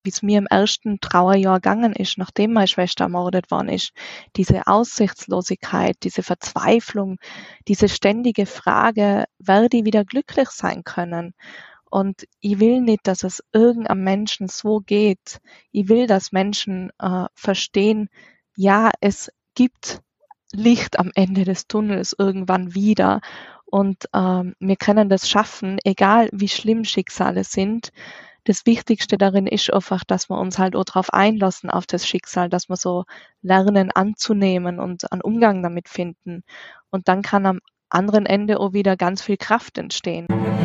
wie es mir im ersten Trauerjahr gegangen ist, nachdem meine Schwester ermordet worden ist. Diese Aussichtslosigkeit, diese Verzweiflung, diese ständige Frage, werde ich wieder glücklich sein können? Und ich will nicht, dass es irgendeinem Menschen so geht. Ich will, dass Menschen verstehen, ja, es gibt Licht am Ende des Tunnels irgendwann wieder. Und wir können das schaffen, egal wie schlimm Schicksale sind. Das Wichtigste darin ist einfach, dass wir uns halt auch darauf einlassen, auf das Schicksal, dass wir so lernen anzunehmen und einen Umgang damit finden. Und dann kann am anderen Ende auch wieder ganz viel Kraft entstehen.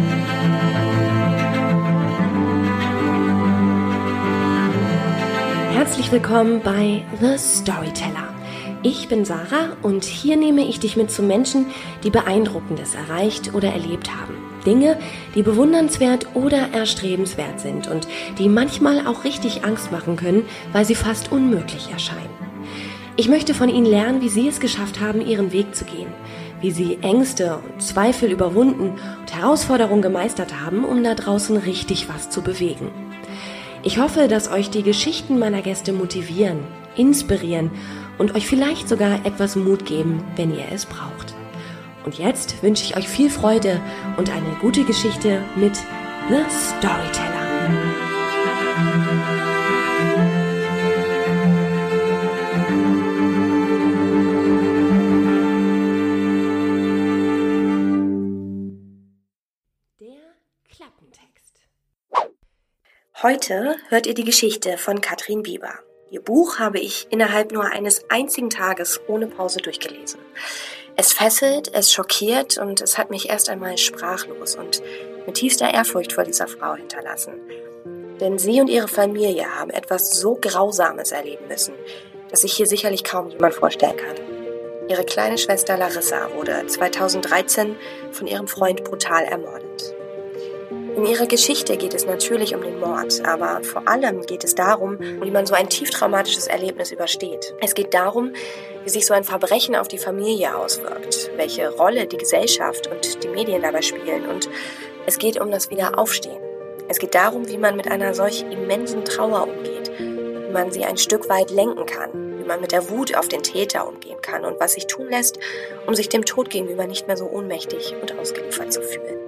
Herzlich willkommen bei The Storyteller. Ich bin Sarah und hier nehme ich dich mit zu Menschen, die Beeindruckendes erreicht oder erlebt haben. Dinge, die bewundernswert oder erstrebenswert sind und die manchmal auch richtig Angst machen können, weil sie fast unmöglich erscheinen. Ich möchte von ihnen lernen, wie sie es geschafft haben, ihren Weg zu gehen, wie sie Ängste und Zweifel überwunden und Herausforderungen gemeistert haben, um da draußen richtig was zu bewegen. Ich hoffe, dass euch die Geschichten meiner Gäste motivieren, inspirieren und euch vielleicht sogar etwas Mut geben, wenn ihr es braucht. Und jetzt wünsche ich euch viel Freude und eine gute Geschichte mit The Storyteller. Der Klappentext. Heute hört ihr die Geschichte von Katrin Bieber. Ihr Buch habe ich innerhalb nur eines einzigen Tages ohne Pause durchgelesen. Es fesselt, es schockiert und es hat mich erst einmal sprachlos und mit tiefster Ehrfurcht vor dieser Frau hinterlassen. Denn sie und ihre Familie haben etwas so Grausames erleben müssen, dass sich hier sicherlich kaum jemand vorstellen kann. Ihre kleine Schwester Larissa wurde 2013 von ihrem Freund brutal ermordet. In ihrer Geschichte geht es natürlich um den Mord, aber vor allem geht es darum, wie man so ein tief traumatisches Erlebnis übersteht. Es geht darum, wie sich so ein Verbrechen auf die Familie auswirkt, welche Rolle die Gesellschaft und die Medien dabei spielen und es geht um das Wiederaufstehen. Es geht darum, wie man mit einer solch immensen Trauer umgeht, wie man sie ein Stück weit lenken kann, wie man mit der Wut auf den Täter umgehen kann und was sich tun lässt, um sich dem Tod gegenüber nicht mehr so ohnmächtig und ausgeliefert zu fühlen.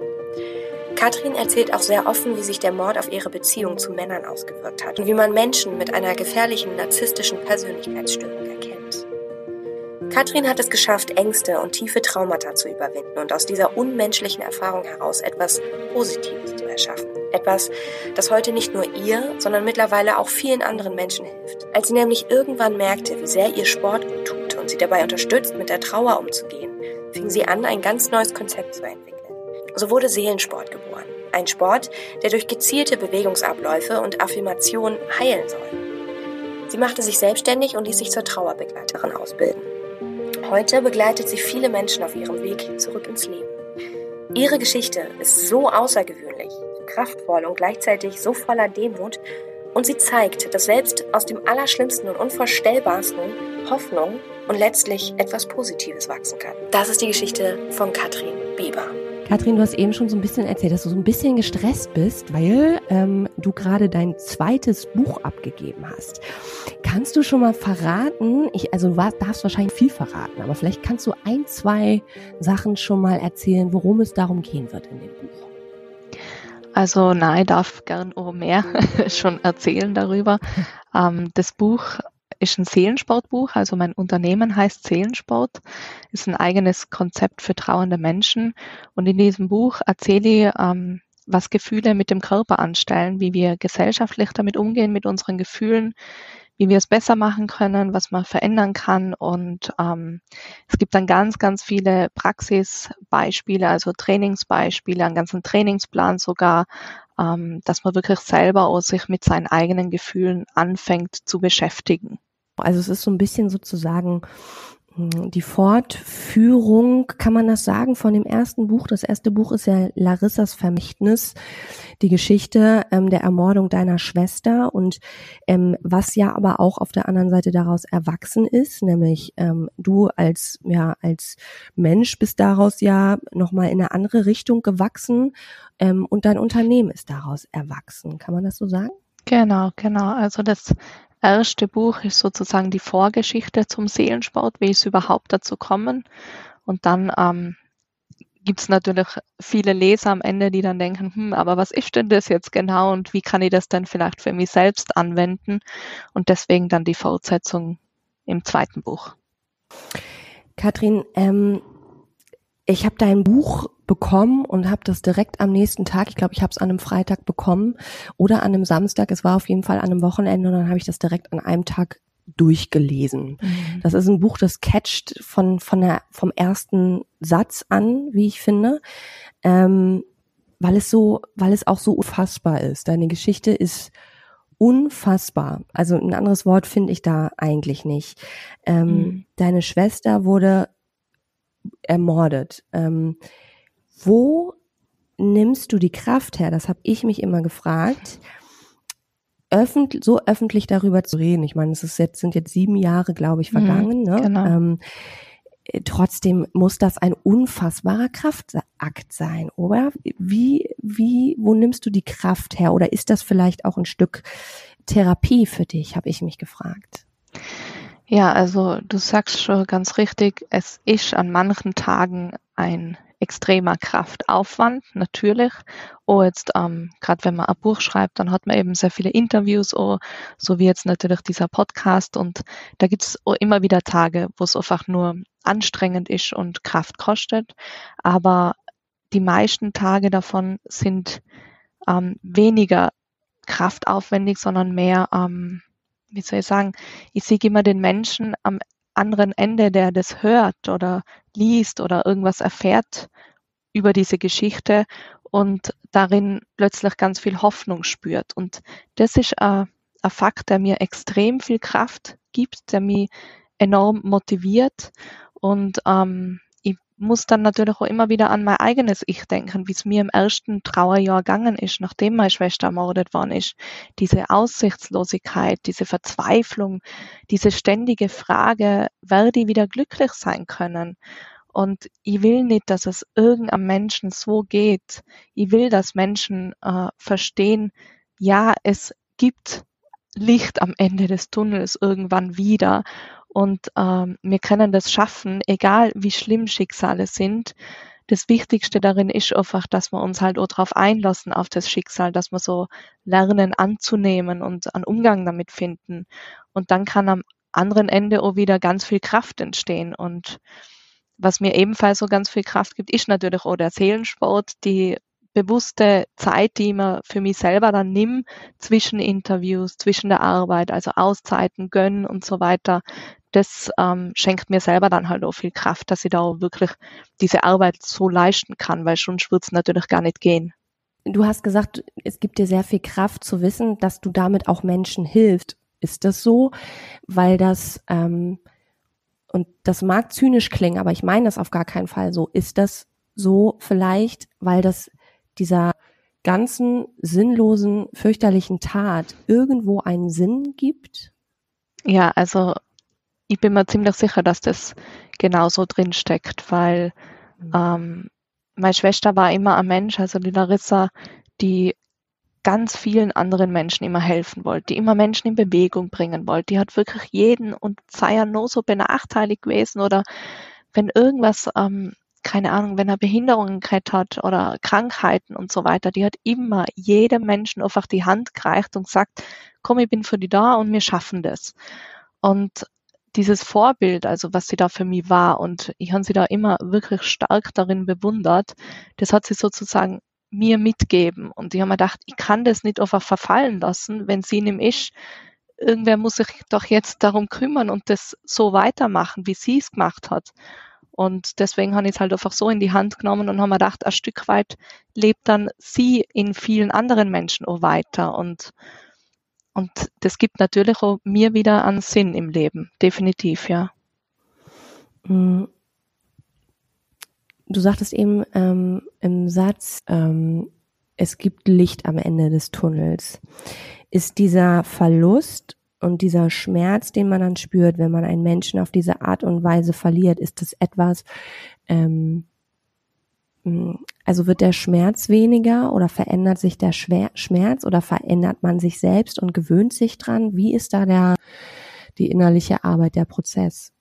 Katrin erzählt auch sehr offen, wie sich der Mord auf ihre Beziehung zu Männern ausgewirkt hat und wie man Menschen mit einer gefährlichen narzisstischen Persönlichkeitsstörung erkennt. Katrin hat es geschafft, Ängste und tiefe Traumata zu überwinden und aus dieser unmenschlichen Erfahrung heraus etwas Positives zu erschaffen. Etwas, das heute nicht nur ihr, sondern mittlerweile auch vielen anderen Menschen hilft. Als sie nämlich irgendwann merkte, wie sehr ihr Sport gut tut und sie dabei unterstützt, mit der Trauer umzugehen, fing sie an, ein ganz neues Konzept zu entwickeln. So wurde Seelensport geboren. Ein Sport, der durch gezielte Bewegungsabläufe und Affirmationen heilen soll. Sie machte sich selbstständig und ließ sich zur Trauerbegleiterin ausbilden. Heute begleitet sie viele Menschen auf ihrem Weg zurück ins Leben. Ihre Geschichte ist so außergewöhnlich, so kraftvoll und gleichzeitig so voller Demut und sie zeigt, dass selbst aus dem Allerschlimmsten und Unvorstellbarsten Hoffnung und letztlich etwas Positives wachsen kann. Das ist die Geschichte von Katrin Bieber. Katrin, du hast eben schon so ein bisschen erzählt, dass du so ein bisschen gestresst bist, weil du gerade dein zweites Buch abgegeben hast. Kannst du schon mal verraten, du darfst wahrscheinlich viel verraten, aber vielleicht kannst du 1, 2 Sachen schon mal erzählen, worum es darum gehen wird in dem Buch. Also nein, ich darf gern auch mehr schon erzählen darüber. Das Buch ist ein Seelensportbuch, also mein Unternehmen heißt Seelensport, ist ein eigenes Konzept für trauernde Menschen und in diesem Buch erzähle ich, was Gefühle mit dem Körper anstellen, wie wir gesellschaftlich damit umgehen, mit unseren Gefühlen, wie wir es besser machen können, was man verändern kann und es gibt dann ganz, ganz viele Praxisbeispiele, also Trainingsbeispiele, einen ganzen Trainingsplan sogar, dass man wirklich selber auch sich mit seinen eigenen Gefühlen anfängt zu beschäftigen. Also es ist so ein bisschen sozusagen die Fortführung, kann man das sagen, von dem ersten Buch. Das erste Buch ist ja Larissas Vermächtnis, die Geschichte der Ermordung deiner Schwester und was ja aber auch auf der anderen Seite daraus erwachsen ist, nämlich du als Mensch bist daraus ja nochmal in eine andere Richtung gewachsen und dein Unternehmen ist daraus erwachsen. Kann man das so sagen? Genau. Also das erste Buch ist sozusagen die Vorgeschichte zum Seelensport, wie ist es überhaupt dazu kommen. Und dann gibt es natürlich viele Leser am Ende, die dann denken, aber was ist denn das jetzt genau und wie kann ich das denn vielleicht für mich selbst anwenden? Und deswegen dann die Fortsetzung im zweiten Buch. Katrin, ich habe dein Buch bekommen und habe das direkt am nächsten Tag, ich glaube, ich habe es an einem Freitag bekommen oder an einem Samstag, es war auf jeden Fall an einem Wochenende und dann habe ich das direkt an einem Tag durchgelesen. Das ist ein Buch, das catcht vom ersten Satz an, wie ich finde, weil es auch so unfassbar ist. Deine Geschichte ist unfassbar. Also ein anderes Wort finde ich da eigentlich nicht. Deine Schwester wurde ermordet. Wo nimmst du die Kraft her? Das habe ich mich immer gefragt. So öffentlich darüber zu reden. Ich meine, sind jetzt 7 Jahre, glaube ich, vergangen. Ne? Genau. Trotzdem muss das ein unfassbarer Kraftakt sein, oder? Wo nimmst du die Kraft her? Oder ist das vielleicht auch ein Stück Therapie für dich, habe ich mich gefragt. Ja, also du sagst schon ganz richtig, es ist an manchen Tagen ein extremer Kraftaufwand, natürlich. Jetzt, gerade wenn man ein Buch schreibt, dann hat man eben sehr viele Interviews, so wie jetzt natürlich dieser Podcast. Und da gibt es auch immer wieder Tage, wo es einfach nur anstrengend ist und Kraft kostet. Aber die meisten Tage davon sind weniger kraftaufwendig, sondern mehr, wie soll ich sagen, ich sehe immer den Menschen am anderen Ende, der das hört oder liest oder irgendwas erfährt über diese Geschichte und darin plötzlich ganz viel Hoffnung spürt. Und das ist ein Fakt, der mir extrem viel Kraft gibt, der mich enorm motiviert. Und ich muss dann natürlich auch immer wieder an mein eigenes Ich denken, wie es mir im ersten Trauerjahr gegangen ist, nachdem meine Schwester ermordet worden ist. Diese Aussichtslosigkeit, diese Verzweiflung, diese ständige Frage, werde ich wieder glücklich sein können? Und ich will nicht, dass es irgendeinem Menschen so geht. Ich will, dass Menschen verstehen, ja, es gibt Licht am Ende des Tunnels irgendwann wieder. Und wir können das schaffen, egal wie schlimm Schicksale sind. Das Wichtigste darin ist einfach, dass wir uns halt auch darauf einlassen, auf das Schicksal, dass wir so lernen anzunehmen und einen Umgang damit finden. Und dann kann am anderen Ende auch wieder ganz viel Kraft entstehen. Und was mir ebenfalls so ganz viel Kraft gibt, ist natürlich auch der Seelensport, die bewusste Zeit, die ich mir für mich selber dann nimm, zwischen Interviews, zwischen der Arbeit, also Auszeiten gönnen und so weiter, das schenkt mir selber dann halt auch viel Kraft, dass ich da auch wirklich diese Arbeit so leisten kann, weil sonst wird es natürlich gar nicht gehen. Du hast gesagt, es gibt dir sehr viel Kraft zu wissen, dass du damit auch Menschen hilfst. Ist das so? Weil das, und das mag zynisch klingen, aber ich meine das auf gar keinen Fall so. Ist das so vielleicht, weil das dieser ganzen sinnlosen, fürchterlichen Tat irgendwo einen Sinn gibt? Ja, also ich bin mir ziemlich sicher, dass das genauso drin steckt, weil meine Schwester war immer ein Mensch, also die Larissa, die ganz vielen anderen Menschen immer helfen wollte, die immer Menschen in Bewegung bringen wollte. Die hat wirklich jeden und sei ja nur so benachteiligt gewesen oder wenn irgendwas, keine Ahnung, wenn er Behinderungen gehabt hat oder Krankheiten und so weiter, die hat immer jedem Menschen einfach die Hand gereicht und gesagt, komm, ich bin für dich da und wir schaffen das. Und dieses Vorbild, also was sie da für mich war und ich habe sie da immer wirklich stark darin bewundert, das hat sie sozusagen mir mitgeben. Und ich habe mir gedacht, ich kann das nicht einfach verfallen lassen, wenn sie in ihm ist. Irgendwer muss sich doch jetzt darum kümmern und das so weitermachen, wie sie es gemacht hat. Und deswegen habe ich es halt einfach so in die Hand genommen und habe mir gedacht, ein Stück weit lebt dann sie in vielen anderen Menschen auch weiter. Und das gibt natürlich auch mir wieder einen Sinn im Leben, definitiv, ja. Du sagtest eben im Satz, es gibt Licht am Ende des Tunnels. Ist dieser Verlust und dieser Schmerz, den man dann spürt, wenn man einen Menschen auf diese Art und Weise verliert, ist das etwas, Also wird der Schmerz weniger oder verändert sich der Schmerz oder verändert man sich selbst und gewöhnt sich dran? Wie ist da die innerliche Arbeit, der Prozess?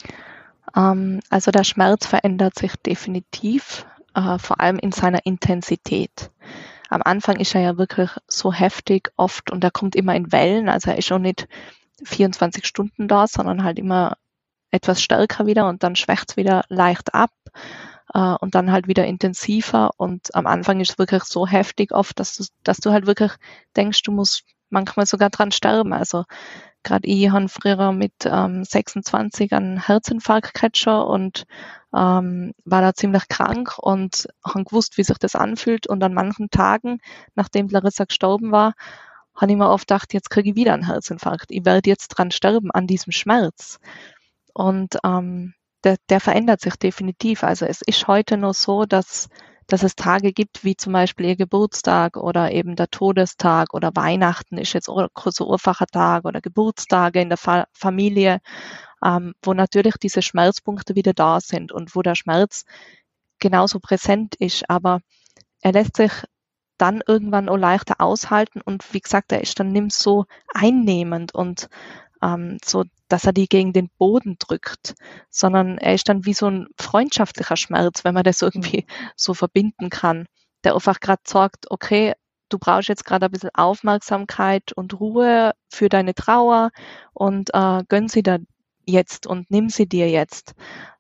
Also der Schmerz verändert sich definitiv, vor allem in seiner Intensität. Am Anfang ist er ja wirklich so heftig oft und er kommt immer in Wellen, also er ist schon nicht 24 Stunden da, sondern halt immer etwas stärker wieder und dann schwächt es wieder leicht ab und dann halt wieder intensiver und am Anfang ist es wirklich so heftig oft, dass du halt wirklich denkst, du musst manchmal sogar dran sterben. Also gerade ich habe früher mit 26 einen Herzinfarkt gehabt schon und war da ziemlich krank und habe gewusst, wie sich das anfühlt. Und an manchen Tagen, nachdem Larissa gestorben war, habe ich mir oft gedacht, jetzt kriege ich wieder einen Herzinfarkt. Ich werde jetzt dran sterben, an diesem Schmerz. Und der verändert sich definitiv. Also es ist heute noch so, dass es Tage gibt, wie zum Beispiel ihr Geburtstag oder eben der Todestag oder Weihnachten ist jetzt auch so ein einfacher Tag oder Geburtstage in der Familie, wo natürlich diese Schmerzpunkte wieder da sind und wo der Schmerz genauso präsent ist, aber er lässt sich dann irgendwann auch leichter aushalten und wie gesagt, er ist dann nicht mehr so einnehmend und so, dass er die gegen den Boden drückt, sondern er ist dann wie so ein freundschaftlicher Schmerz, wenn man das irgendwie so verbinden kann, der einfach gerade sagt, okay, du brauchst jetzt gerade ein bisschen Aufmerksamkeit und Ruhe für deine Trauer und gönn sie da jetzt und nimm sie dir jetzt.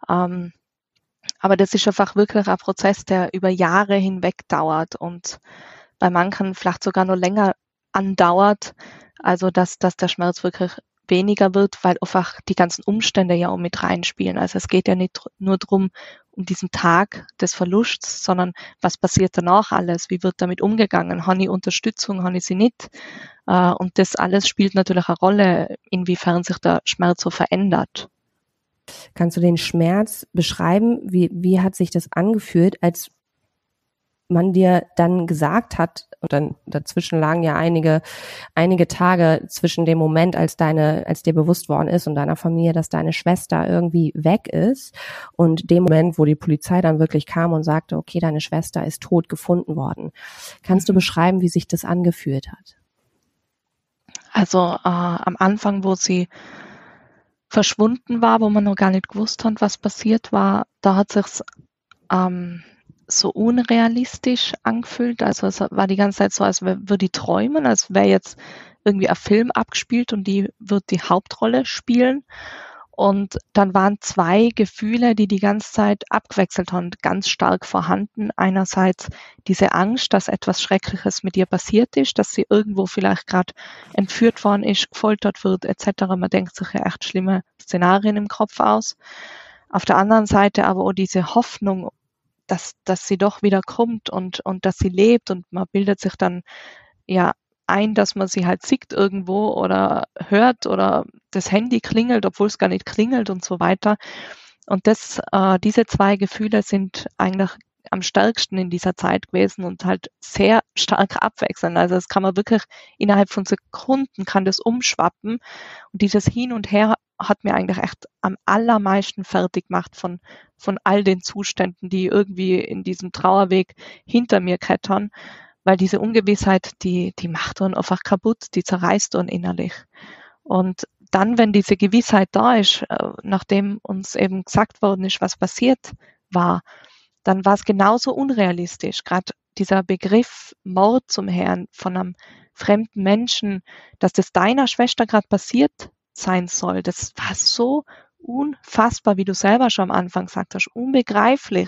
Aber das ist einfach wirklich ein Prozess, der über Jahre hinweg dauert und bei manchen vielleicht sogar noch länger andauert, also dass der Schmerz wirklich weniger wird, weil einfach die ganzen Umstände ja auch mit reinspielen. Also es geht ja nicht nur darum, um diesen Tag des Verlusts, sondern was passiert danach alles? Wie wird damit umgegangen? Habe ich Unterstützung, habe ich sie nicht? Und das alles spielt natürlich eine Rolle, inwiefern sich der Schmerz so verändert. Kannst du den Schmerz beschreiben? Wie hat sich das angefühlt, als man dir dann gesagt hat, und dann dazwischen lagen ja einige Tage zwischen dem Moment, als dir bewusst worden ist und deiner Familie, dass deine Schwester irgendwie weg ist und dem Moment, wo die Polizei dann wirklich kam und sagte, okay, deine Schwester ist tot gefunden worden. Kannst du beschreiben, wie sich das angefühlt hat? Also am Anfang, wo sie verschwunden war, wo man noch gar nicht gewusst hat, was passiert war, da hat sich's so unrealistisch angefühlt. Also es war die ganze Zeit so, als würde ich träumen, als wäre jetzt irgendwie ein Film abgespielt und die wird die Hauptrolle spielen. Und dann waren zwei Gefühle, die ganze Zeit abgewechselt haben, ganz stark vorhanden. Einerseits diese Angst, dass etwas Schreckliches mit ihr passiert ist, dass sie irgendwo vielleicht gerade entführt worden ist, gefoltert wird etc. Man denkt sich ja echt schlimme Szenarien im Kopf aus. Auf der anderen Seite aber auch diese Hoffnung, dass sie doch wieder kommt und dass sie lebt und man bildet sich dann ja ein, dass man sie halt sieht irgendwo oder hört oder das Handy klingelt, obwohl es gar nicht klingelt und so weiter. Und diese zwei Gefühle sind eigentlich am stärksten in dieser Zeit gewesen und halt sehr stark abwechselnd. Also das kann man wirklich innerhalb von Sekunden kann das umschwappen und dieses Hin und Her hat mir eigentlich echt am allermeisten fertig gemacht von all den Zuständen, die irgendwie in diesem Trauerweg hinter mir kettern, weil diese Ungewissheit, die macht uns einfach kaputt, die zerreißt uns innerlich. Und dann, wenn diese Gewissheit da ist, nachdem uns eben gesagt worden ist, was passiert war, dann war es genauso unrealistisch. Gerade dieser Begriff Mord zum Herrn von einem fremden Menschen, dass das deiner Schwester gerade passiert sein soll, das war so unfassbar, wie du selber schon am Anfang gesagt hast, unbegreiflich.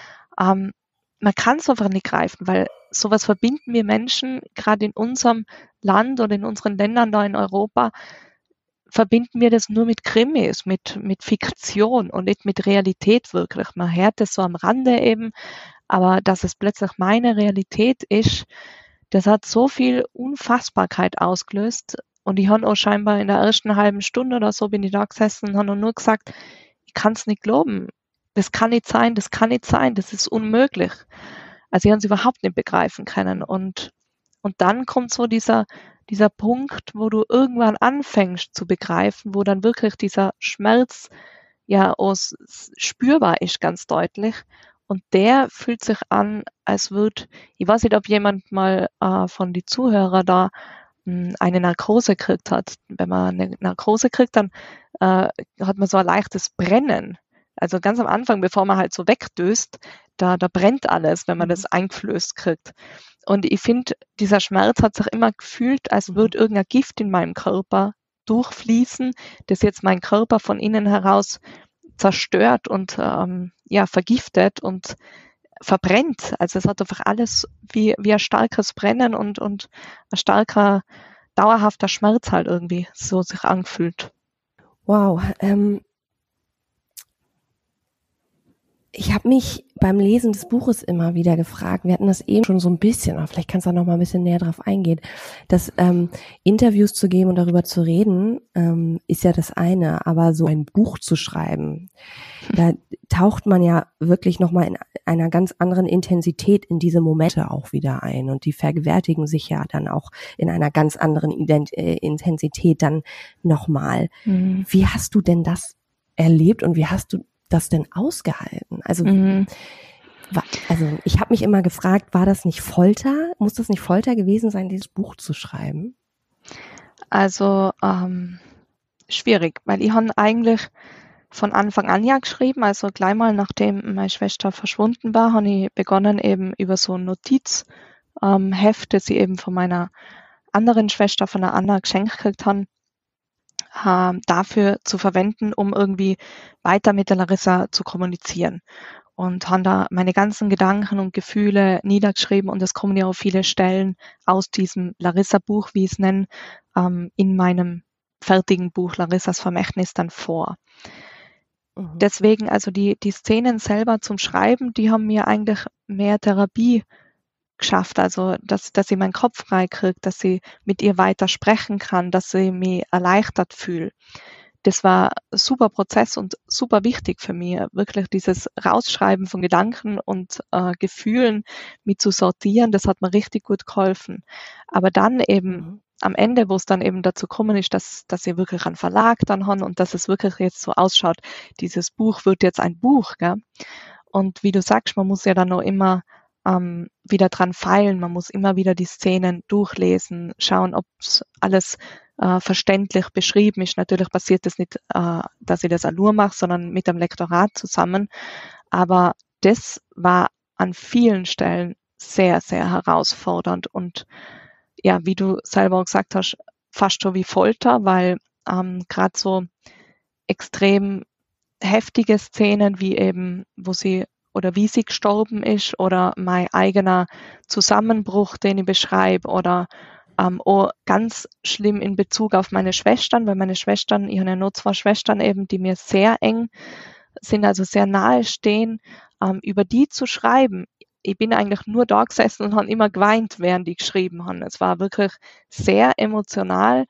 Man kann es einfach nicht greifen, weil sowas verbinden wir Menschen, gerade in unserem Land oder in unseren Ländern da in Europa, verbinden wir das nur mit Krimis, mit Fiktion und nicht mit Realität wirklich. Man hört das so am Rande eben, aber dass es plötzlich meine Realität ist, das hat so viel Unfassbarkeit ausgelöst. Und ich habe auch scheinbar in der ersten halben Stunde oder so bin ich da gesessen und habe nur gesagt, ich kann es nicht glauben. Das kann nicht sein, das kann nicht sein, das ist unmöglich. Also ich habe es überhaupt nicht begreifen können. Und dann kommt so dieser Punkt, wo du irgendwann anfängst zu begreifen, wo dann wirklich dieser Schmerz ja spürbar ist, ganz deutlich. Und der fühlt sich an, als würde, ich weiß nicht, ob jemand mal von den Zuhörern da eine Narkose gekriegt hat. Wenn man eine Narkose kriegt, dann hat man so ein leichtes Brennen. Also ganz am Anfang, bevor man halt so wegdöst, da brennt alles, wenn man das eingeflößt kriegt. Und ich finde, dieser Schmerz hat sich immer gefühlt, als würde irgendein Gift in meinem Körper durchfließen, das jetzt meinen Körper von innen heraus zerstört und vergiftet und verbrennt. Also es hat einfach alles wie ein starkes Brennen und ein starker, dauerhafter Schmerz halt irgendwie so sich angefühlt. Wow. Ich habe mich beim Lesen des Buches immer wieder gefragt, wir hatten das eben schon so ein bisschen, aber vielleicht kannst du da noch mal ein bisschen näher drauf eingehen, dass Interviews zu geben und darüber zu reden, ist ja das eine, aber so ein Buch zu schreiben, da taucht man ja wirklich noch mal in einer ganz anderen Intensität in diese Momente auch wieder ein und die vergewärtigen sich ja dann auch in einer ganz anderen Intensität dann nochmal. Wie hast du denn das erlebt und wie hast du das denn ausgehalten? Also ich habe mich immer gefragt, war das nicht Folter? Muss das nicht Folter gewesen sein, dieses Buch zu schreiben? Also schwierig, weil ich habe eigentlich von Anfang an ja geschrieben, also gleich mal nachdem meine Schwester verschwunden war, habe ich begonnen eben über so ein Notizheft, das ich eben von meiner anderen Schwester, von der Anna, geschenkt gekriegt habe, dafür zu verwenden, um irgendwie weiter mit der Larissa zu kommunizieren. Und habe da meine ganzen Gedanken und Gefühle niedergeschrieben und es kommen ja auch viele Stellen aus diesem Larissa-Buch, wie ich es nenne, in meinem fertigen Buch Larissas Vermächtnis dann vor. Deswegen, also die Szenen selber zum Schreiben, die haben mir eigentlich mehr Therapie geschafft, also dass ich meinen Kopf frei kriege, dass ich mit ihr weiter sprechen kann, dass ich mich erleichtert fühle. Das war ein super Prozess und super wichtig für mich, wirklich dieses Rausschreiben von Gedanken und Gefühlen, mich zu sortieren, das hat mir richtig gut geholfen. Aber dann eben am Ende, wo es dann eben dazu gekommen ist, dass ich wirklich einen Verlag dann habe und dass es wirklich jetzt so ausschaut, dieses Buch wird jetzt ein Buch, gell? Und wie du sagst, man muss ja dann noch immer wieder dran feilen, man muss immer wieder die Szenen durchlesen, schauen, ob alles verständlich beschrieben ist. Natürlich passiert das nicht, dass ich das nur mache, sondern mit dem Lektorat zusammen. Aber das war an vielen Stellen sehr, sehr herausfordernd und ja, wie du selber auch gesagt hast, fast schon wie Folter, weil gerade so extrem heftige Szenen wie eben, wie sie gestorben ist oder mein eigener Zusammenbruch, den ich beschreibe oder auch ganz schlimm in Bezug auf meine Schwestern, weil meine Schwestern, ich habe ja nur 2 Schwestern eben, die mir sehr eng sind, also sehr nahe stehen, über die zu schreiben. Ich bin eigentlich nur da gesessen und habe immer geweint, während ich geschrieben habe. Es war wirklich sehr emotional.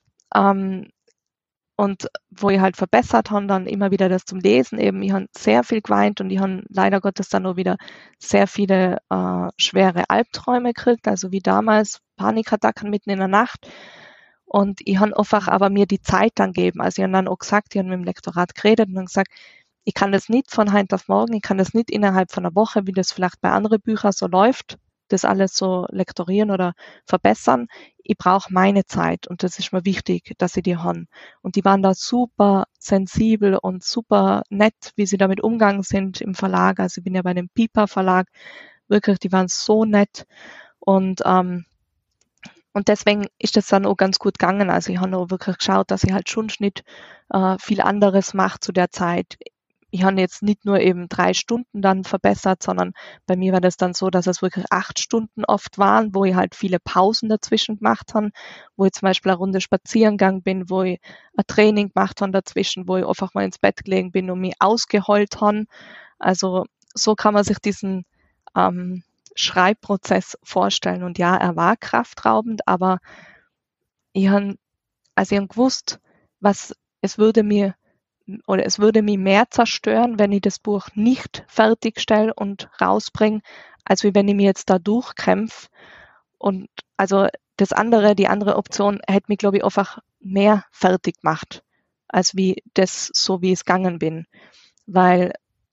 Und wo ich halt verbessert habe, dann immer wieder das zum Lesen eben. Ich habe sehr viel geweint und ich habe leider Gottes dann auch wieder sehr viele schwere Albträume gekriegt, also wie damals Panikattacken mitten in der Nacht. Und ich habe einfach aber mir die Zeit dann gegeben. Also ich habe dann auch gesagt, ich habe mit dem Lektorat geredet und dann gesagt, ich kann das nicht von heute auf morgen, ich kann das nicht innerhalb von einer Woche, wie das vielleicht bei anderen Büchern so läuft, das alles so lektorieren oder verbessern. Ich brauche meine Zeit und das ist mir wichtig, dass ich die habe. Und die waren da super sensibel und super nett, wie sie damit umgegangen sind im Verlag. Also ich bin ja bei dem Piper Verlag, wirklich, die waren so nett und deswegen ist das dann auch ganz gut gegangen. Also ich habe auch wirklich geschaut, dass ich halt schon nicht viel anderes mache zu der Zeit. Ich habe jetzt nicht nur eben 3 Stunden dann verbessert, sondern bei mir war das dann so, dass es wirklich 8 Stunden oft waren, wo ich halt viele Pausen dazwischen gemacht habe, wo ich zum Beispiel eine Runde spazieren gegangen bin, wo ich ein Training gemacht habe dazwischen, wo ich einfach mal ins Bett gelegen bin und mich ausgeheult habe. Also so kann man sich diesen Schreibprozess vorstellen. Und ja, er war kraftraubend, aber ich habe gewusst, es würde mich mehr zerstören, wenn ich das Buch nicht fertigstelle und rausbringe, als wie wenn ich mir jetzt da durchkämpfe. Und also die andere Option hätte mich, glaube ich, einfach mehr fertig gemacht, als wie das, so wie ich es gegangen bin. Weil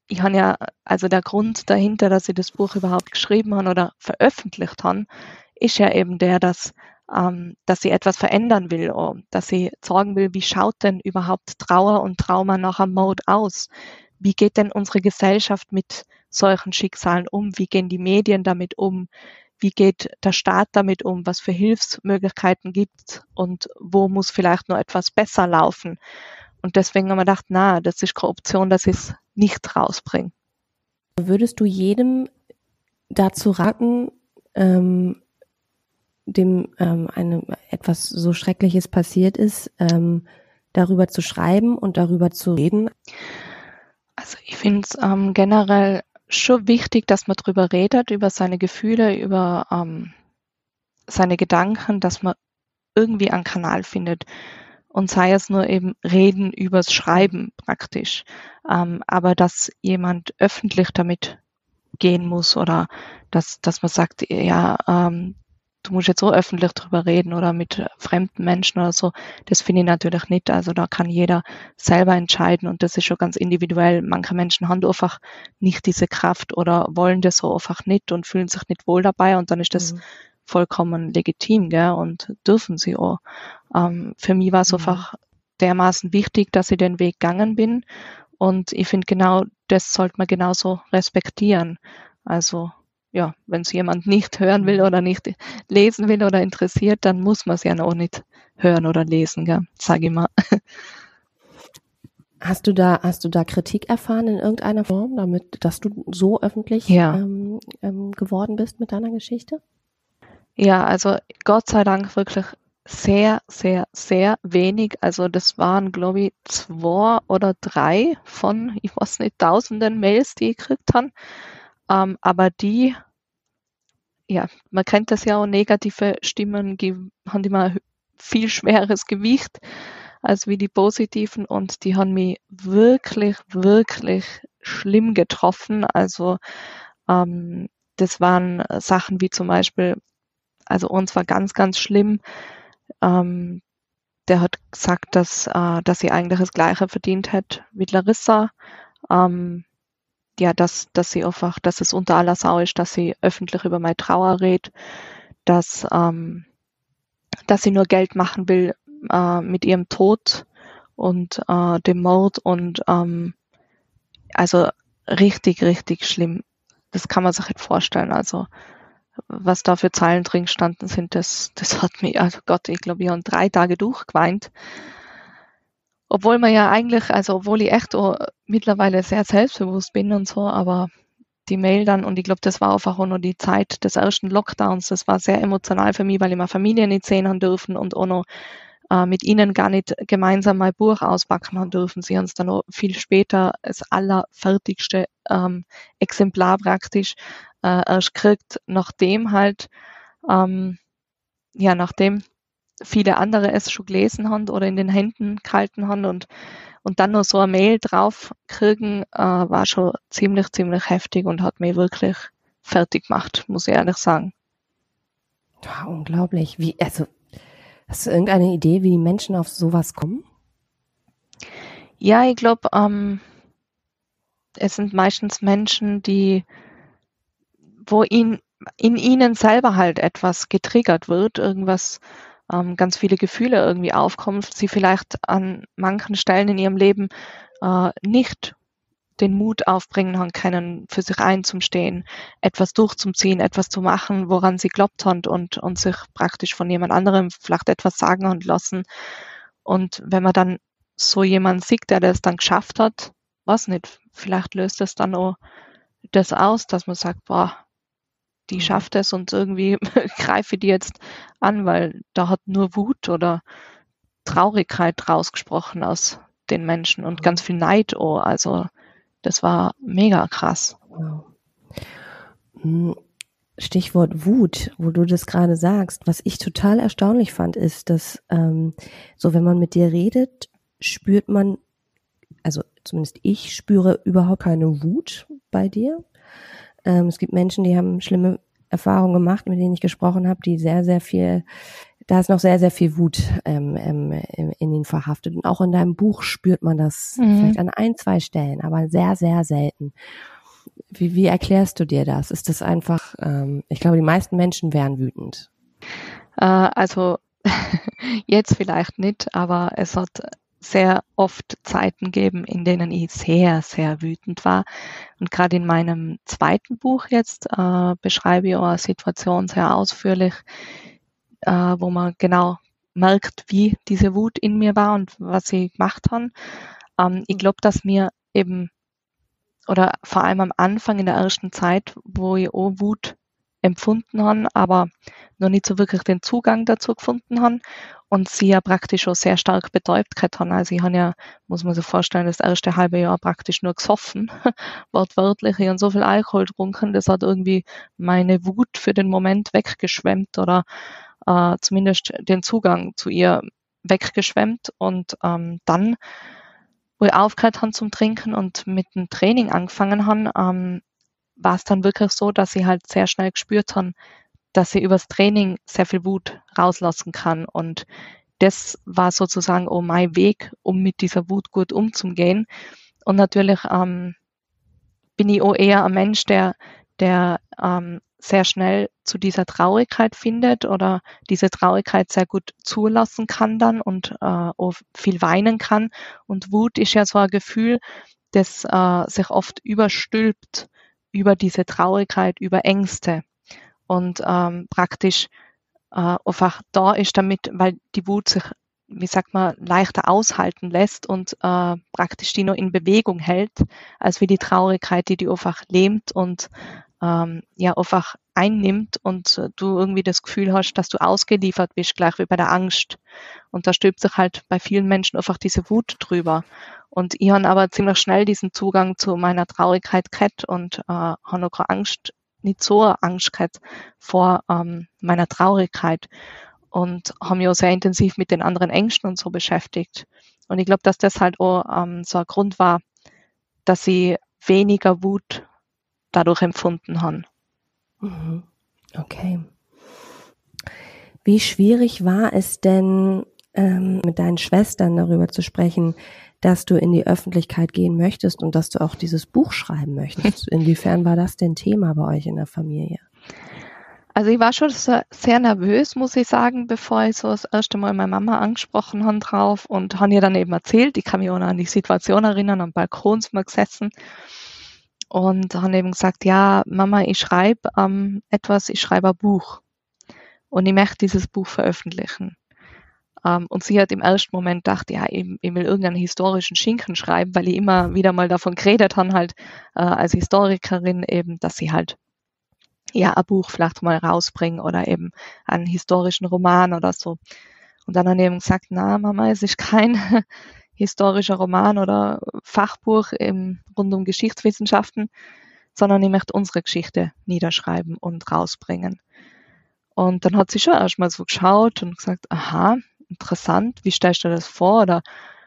ich habe ja, also der Grund dahinter, dass ich das Buch überhaupt geschrieben habe oder veröffentlicht habe, ist ja eben der, dass ich etwas verändern will, dass ich sagen will, wie schaut denn überhaupt Trauer und Trauma nach einem Mord aus? Wie geht denn unsere Gesellschaft mit solchen Schicksalen um? Wie gehen die Medien damit um? Wie geht der Staat damit um? Was für Hilfsmöglichkeiten gibt und wo muss vielleicht noch etwas besser laufen? Und deswegen haben wir gedacht, das ist keine Option, dass ich es nicht rausbringe. Würdest du jedem dazu raten, dem etwas so Schreckliches passiert ist, darüber zu schreiben und darüber zu reden? Also ich finde es generell schon wichtig, dass man darüber redet, über seine Gefühle, über seine Gedanken, dass man irgendwie einen Kanal findet. Und sei es nur eben reden übers Schreiben praktisch. Aber dass jemand öffentlich damit gehen muss oder dass man sagt, ja, du musst jetzt so öffentlich drüber reden oder mit fremden Menschen oder so, das finde ich natürlich nicht. Also da kann jeder selber entscheiden und das ist schon ganz individuell. Manche Menschen haben einfach nicht diese Kraft oder wollen das so einfach nicht und fühlen sich nicht wohl dabei und dann ist das vollkommen legitim, gell, und dürfen sie auch. Für mich war es einfach dermaßen wichtig, dass ich den Weg gegangen bin und ich finde genau, das sollte man genauso respektieren. Also ja, wenn es jemand nicht hören will oder nicht lesen will oder interessiert, dann muss man es ja auch nicht hören oder lesen, gell, sage ich mal. Hast du da Kritik erfahren in irgendeiner Form, dass du so öffentlich geworden bist mit deiner Geschichte? Ja, also Gott sei Dank wirklich sehr, sehr, sehr wenig. Also das waren, glaube ich, 2 oder 3 von, ich weiß nicht, tausenden Mails, die ich gekriegt habe. Aber die, ja, man kennt das ja auch, negative Stimmen haben immer ein viel schweres Gewicht als wie die positiven und die haben mich wirklich, wirklich schlimm getroffen. Also das waren Sachen wie zum Beispiel, also uns war ganz, ganz schlimm. Der hat gesagt, dass sie eigentlich das Gleiche verdient hat wie Larissa. Ja, dass sie einfach, dass es unter aller Sau ist, dass sie öffentlich über meine Trauer redet, dass sie nur Geld machen will mit ihrem Tod und dem Mord und also richtig, richtig schlimm. Das kann man sich nicht vorstellen. Also was da für Zeilen drin gestanden sind, das hat mich, also Gott, ich glaube, ich habe 3 Tage durchgeweint. Obwohl man ja eigentlich, also obwohl ich echt mittlerweile sehr selbstbewusst bin und so, aber die Mail dann, und ich glaube, das war einfach auch noch die Zeit des ersten Lockdowns, das war sehr emotional für mich, weil ich meine Familie nicht sehen haben dürfen und auch noch mit ihnen gar nicht gemeinsam mein Buch auspacken haben dürfen. Sie haben es dann noch viel später, das allerfertigste Exemplar praktisch erst gekriegt, nachdem halt, nachdem viele andere es schon gelesen haben oder in den Händen gehalten haben und dann noch so eine Mail drauf kriegen, war schon ziemlich, ziemlich heftig und hat mich wirklich fertig gemacht, muss ich ehrlich sagen. Ja, unglaublich. Hast du irgendeine Idee, wie die Menschen auf sowas kommen? Ja, ich glaube, es sind meistens Menschen, wo in ihnen selber halt etwas getriggert wird, irgendwas, ganz viele Gefühle irgendwie aufkommen, sie vielleicht an manchen Stellen in ihrem Leben nicht den Mut aufbringen können, für sich einzustehen, etwas durchzuziehen, etwas zu machen, woran sie glaubt haben und sich praktisch von jemand anderem vielleicht etwas sagen haben lassen. Und wenn man dann so jemanden sieht, der das dann geschafft hat, weiß nicht, vielleicht löst das dann auch das aus, dass man sagt, boah, die schafft es und irgendwie greife die jetzt an, weil da hat nur Wut oder Traurigkeit rausgesprochen aus den Menschen und ganz viel Neid auch. Also das war mega krass. Wow. Stichwort Wut, wo du das gerade sagst. Was ich total erstaunlich fand, ist, dass so wenn man mit dir redet, spürt man, also zumindest ich spüre überhaupt keine Wut bei dir. Es gibt Menschen, die haben schlimme Erfahrungen gemacht, mit denen ich gesprochen habe, die sehr, sehr viel da ist noch sehr, sehr viel Wut in ihn verhaftet. Und auch in deinem Buch spürt man das vielleicht an 1, 2 Stellen, aber sehr, sehr selten. Wie erklärst du dir das? Ist das einfach, ich glaube, die meisten Menschen wären wütend. Also jetzt vielleicht nicht, aber es hat sehr oft Zeiten gegeben, in denen ich sehr, sehr wütend war. Und gerade in meinem zweiten Buch jetzt beschreibe ich auch eine Situation sehr ausführlich, wo man genau merkt, wie diese Wut in mir war und was ich gemacht habe. Ich glaube, dass mir eben, oder vor allem am Anfang in der ersten Zeit, wo ich auch Wut empfunden habe, aber noch nicht so wirklich den Zugang dazu gefunden habe und sie ja praktisch schon sehr stark betäubt gehabt haben. Also ich habe ja, muss man sich vorstellen, das erste halbe Jahr praktisch nur gesoffen, wortwörtlich. Ich habe so viel Alkohol getrunken, das hat irgendwie meine Wut für den Moment weggeschwemmt oder zumindest den Zugang zu ihr weggeschwemmt. Und dann, wo ich aufgehört habe zum Trinken und mit dem Training angefangen habe, war es dann wirklich so, dass ich halt sehr schnell gespürt habe, dass ich übers Training sehr viel Wut rauslassen kann. Und das war sozusagen auch mein Weg, um mit dieser Wut gut umzugehen. Und natürlich bin ich auch eher ein Mensch, der sehr schnell zu dieser Traurigkeit findet oder diese Traurigkeit sehr gut zulassen kann dann und auch viel weinen kann. Und Wut ist ja so ein Gefühl, das sich oft überstülpt über diese Traurigkeit, über Ängste und praktisch einfach da ist damit, weil die Wut sich, wie sagt man, leichter aushalten lässt und praktisch die noch in Bewegung hält, als wie die Traurigkeit, die einfach lähmt und ja einfach einnimmt und du irgendwie das Gefühl hast, dass du ausgeliefert bist, gleich wie bei der Angst. Und da stülpt sich halt bei vielen Menschen einfach diese Wut drüber. Und ich habe aber ziemlich schnell diesen Zugang zu meiner Traurigkeit gehabt und habe noch keine Angst, nicht so eine Angst gehabt vor meiner Traurigkeit und habe mich auch sehr intensiv mit den anderen Ängsten und so beschäftigt. Und ich glaube, dass das halt auch so ein Grund war, dass ich weniger Wut dadurch empfunden habe. Okay. Wie schwierig war es denn, mit deinen Schwestern darüber zu sprechen, dass du in die Öffentlichkeit gehen möchtest und dass du auch dieses Buch schreiben möchtest? Inwiefern war das denn Thema bei euch in der Familie? Also ich war schon sehr nervös, muss ich sagen, bevor ich so das erste Mal meine Mama angesprochen habe drauf und habe ihr dann eben erzählt, ich kann mich auch noch an die Situation erinnern, am Balkon sind wir gesessen und habe eben gesagt, ja, Mama, ich schreibe etwas, ich schreibe ein Buch und ich möchte dieses Buch veröffentlichen. Und sie hat im ersten Moment gedacht, ja, ich will irgendeinen historischen Schinken schreiben, weil ich immer wieder mal davon geredet habe, halt als Historikerin eben, dass sie halt ja ein Buch vielleicht mal rausbringen oder eben einen historischen Roman oder so. Und dann habe ich eben gesagt, na Mama, es ist kein historischer Roman oder Fachbuch rund um Geschichtswissenschaften, sondern ich möchte unsere Geschichte niederschreiben und rausbringen. Und dann hat sie schon erstmal so geschaut und gesagt, aha, interessant, wie stellst du dir das vor? Oder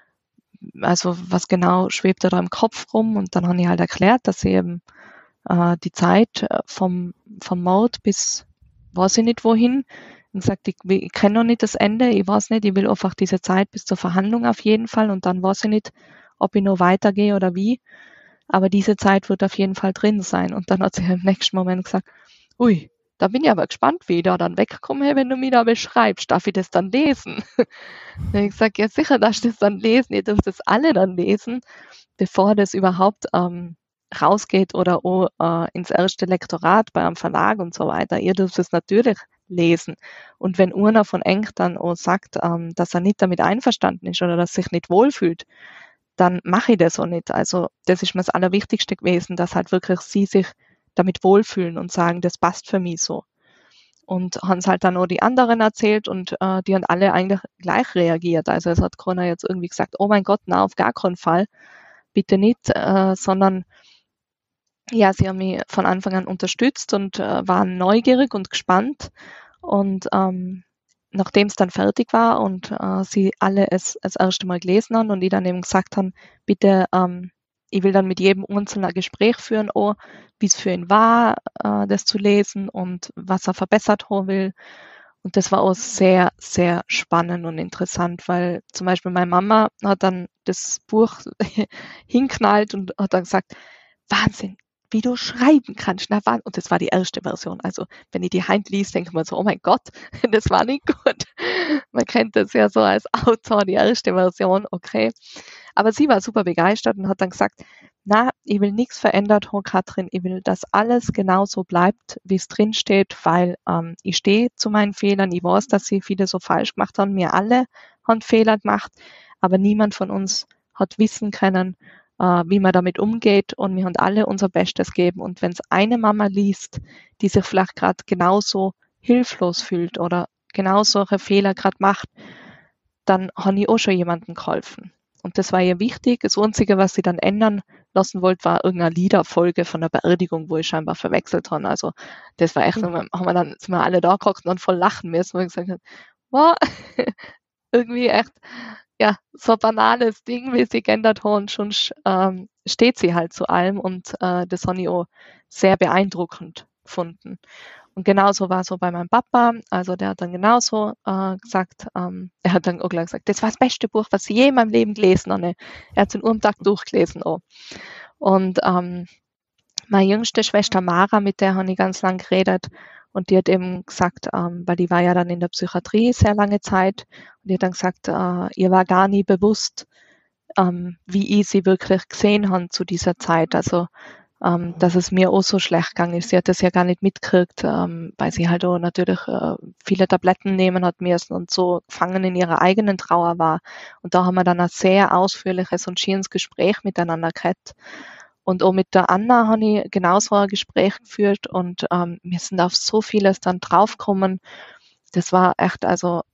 also was genau schwebt da im Kopf rum? Und dann habe ich halt erklärt, dass sie eben die Zeit vom Mord bis weiß ich nicht wohin und gesagt, ich kenne noch nicht das Ende, ich weiß nicht, ich will einfach diese Zeit bis zur Verhandlung auf jeden Fall und dann weiß ich nicht, ob ich noch weitergehe oder wie, aber diese Zeit wird auf jeden Fall drin sein. Und dann hat sie im nächsten Moment gesagt, ui, da bin ich aber gespannt, wie ich da dann wegkomme, wenn du mir da beschreibst, darf ich das dann lesen? Und ich gesagt, ja sicher darfst du das dann lesen, ihr dürft das alle dann lesen, bevor das überhaupt rausgeht oder auch ins erste Lektorat bei einem Verlag und so weiter. Ihr dürft es natürlich lesen. Und wenn einer von Eng dann auch sagt, dass er nicht damit einverstanden ist oder dass er sich nicht wohlfühlt, dann mache ich das auch nicht. Also das ist mir das Allerwichtigste gewesen, dass halt wirklich sie sich damit wohlfühlen und sagen, das passt für mich so. Und haben es halt dann auch die anderen erzählt und die haben alle eigentlich gleich reagiert. Also es hat keiner jetzt irgendwie gesagt, oh mein Gott, na auf gar keinen Fall, bitte nicht, sondern ja, sie haben mich von Anfang an unterstützt und waren neugierig und gespannt. Und nachdem es dann fertig war und sie alle es das erste Mal gelesen haben und die dann eben gesagt haben, bitte, ich will dann mit jedem einzelnen ein Gespräch führen, wie es für ihn war, das zu lesen und was er verbessert haben will. Und das war auch sehr, sehr spannend und interessant, weil zum Beispiel meine Mama hat dann das Buch hinknallt und hat dann gesagt, Wahnsinn, wie du schreiben kannst. Na, und das war die erste Version. Also wenn ich die Hand liest, denkt man so, oh mein Gott, das war nicht gut. Man kennt das ja so als Autor, die erste Version, okay. Aber sie war super begeistert und hat dann gesagt, na, ich will nichts verändert haben, Katrin. Ich will, dass alles genauso bleibt, wie es drin steht, weil ich stehe zu meinen Fehlern. Ich weiß, dass sie viele so falsch gemacht haben. Wir alle haben Fehler gemacht, aber niemand von uns hat wissen können, wie man damit umgeht, und wir haben alle unser Bestes gegeben. Und wenn es eine Mama liest, die sich vielleicht gerade genauso hilflos fühlt oder genau solche Fehler gerade macht, dann habe ich auch schon jemandem geholfen. Und das war ihr wichtig. Das Einzige, was sie dann ändern lassen wollte, war irgendeine Liederfolge von der Beerdigung, wo ich scheinbar verwechselt habe. Also das war echt, sind wir alle da gehockt und dann voll lachen müssen, weil ich gesagt habe, wow, irgendwie echt, ja, so ein banales Ding, wie sie geändert haben, schon steht sie halt zu allem, und das habe ich auch sehr beeindruckend gefunden. Und genauso war es so bei meinem Papa. Also der hat dann genauso gesagt, er hat dann auch gleich gesagt, das war das beste Buch, was ich je in meinem Leben gelesen habe. Er hat es in einem Tag durchgelesen auch. Und meine jüngste Schwester Mara, mit der habe ich ganz lang geredet, und die hat eben gesagt, weil die war ja dann in der Psychiatrie sehr lange Zeit, und die hat dann gesagt, ihr war gar nie bewusst, wie ich sie wirklich gesehen habe zu dieser Zeit. Also dass es mir auch so schlecht gegangen ist. Sie hat das ja gar nicht mitgekriegt, weil sie halt auch natürlich viele Tabletten nehmen hat müssen und so gefangen in ihrer eigenen Trauer war. Und da haben wir dann ein sehr ausführliches und schönes Gespräch miteinander gehabt. Und auch mit der Anna habe ich genauso ein Gespräch geführt, und wir sind auf so vieles dann draufgekommen. Das war echt, also,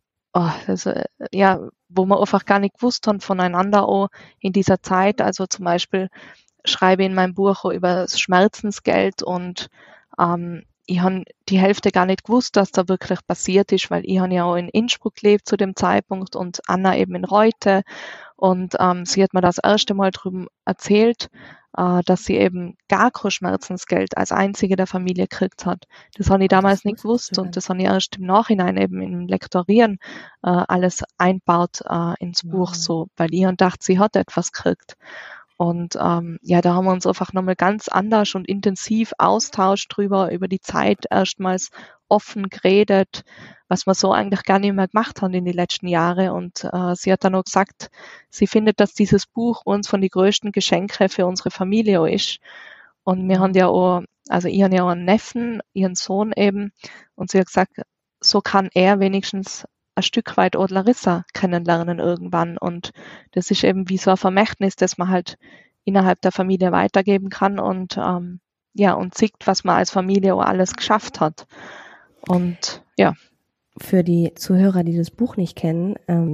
ja, wo wir einfach gar nicht gewusst haben voneinander auch in dieser Zeit. Also zum Beispiel schreibe in meinem Buch über das Schmerzensgeld, und ich habe die Hälfte gar nicht gewusst, was da wirklich passiert ist, weil ich habe ja auch in Innsbruck gelebt zu dem Zeitpunkt und Anna eben in Reute, und sie hat mir das erste Mal drüben erzählt, dass sie eben gar kein Schmerzensgeld als einzige der Familie gekriegt hat. Das habe ich damals nicht gewusst, und das habe ich erst im Nachhinein eben im Lektorieren alles einbaut ins Buch, so, weil ich dachte, sie hat etwas gekriegt. Und ja, da haben wir uns einfach nochmal ganz anders und intensiv austauscht drüber, über die Zeit erstmals offen geredet, was wir so eigentlich gar nicht mehr gemacht haben in den letzten Jahren. Und sie hat dann auch gesagt, sie findet, dass dieses Buch uns von den größten Geschenke für unsere Familie auch ist. Und wir haben ja auch, also ich habe ja auch einen Neffen, ihren Sohn eben, und sie hat gesagt, so kann er wenigstens ein Stück weit auch Larissa kennenlernen irgendwann. Und das ist eben wie so ein Vermächtnis, das man halt innerhalb der Familie weitergeben kann, und ja, und sieht, was man als Familie auch alles geschafft hat. Und ja. Für die Zuhörer, die das Buch nicht kennen,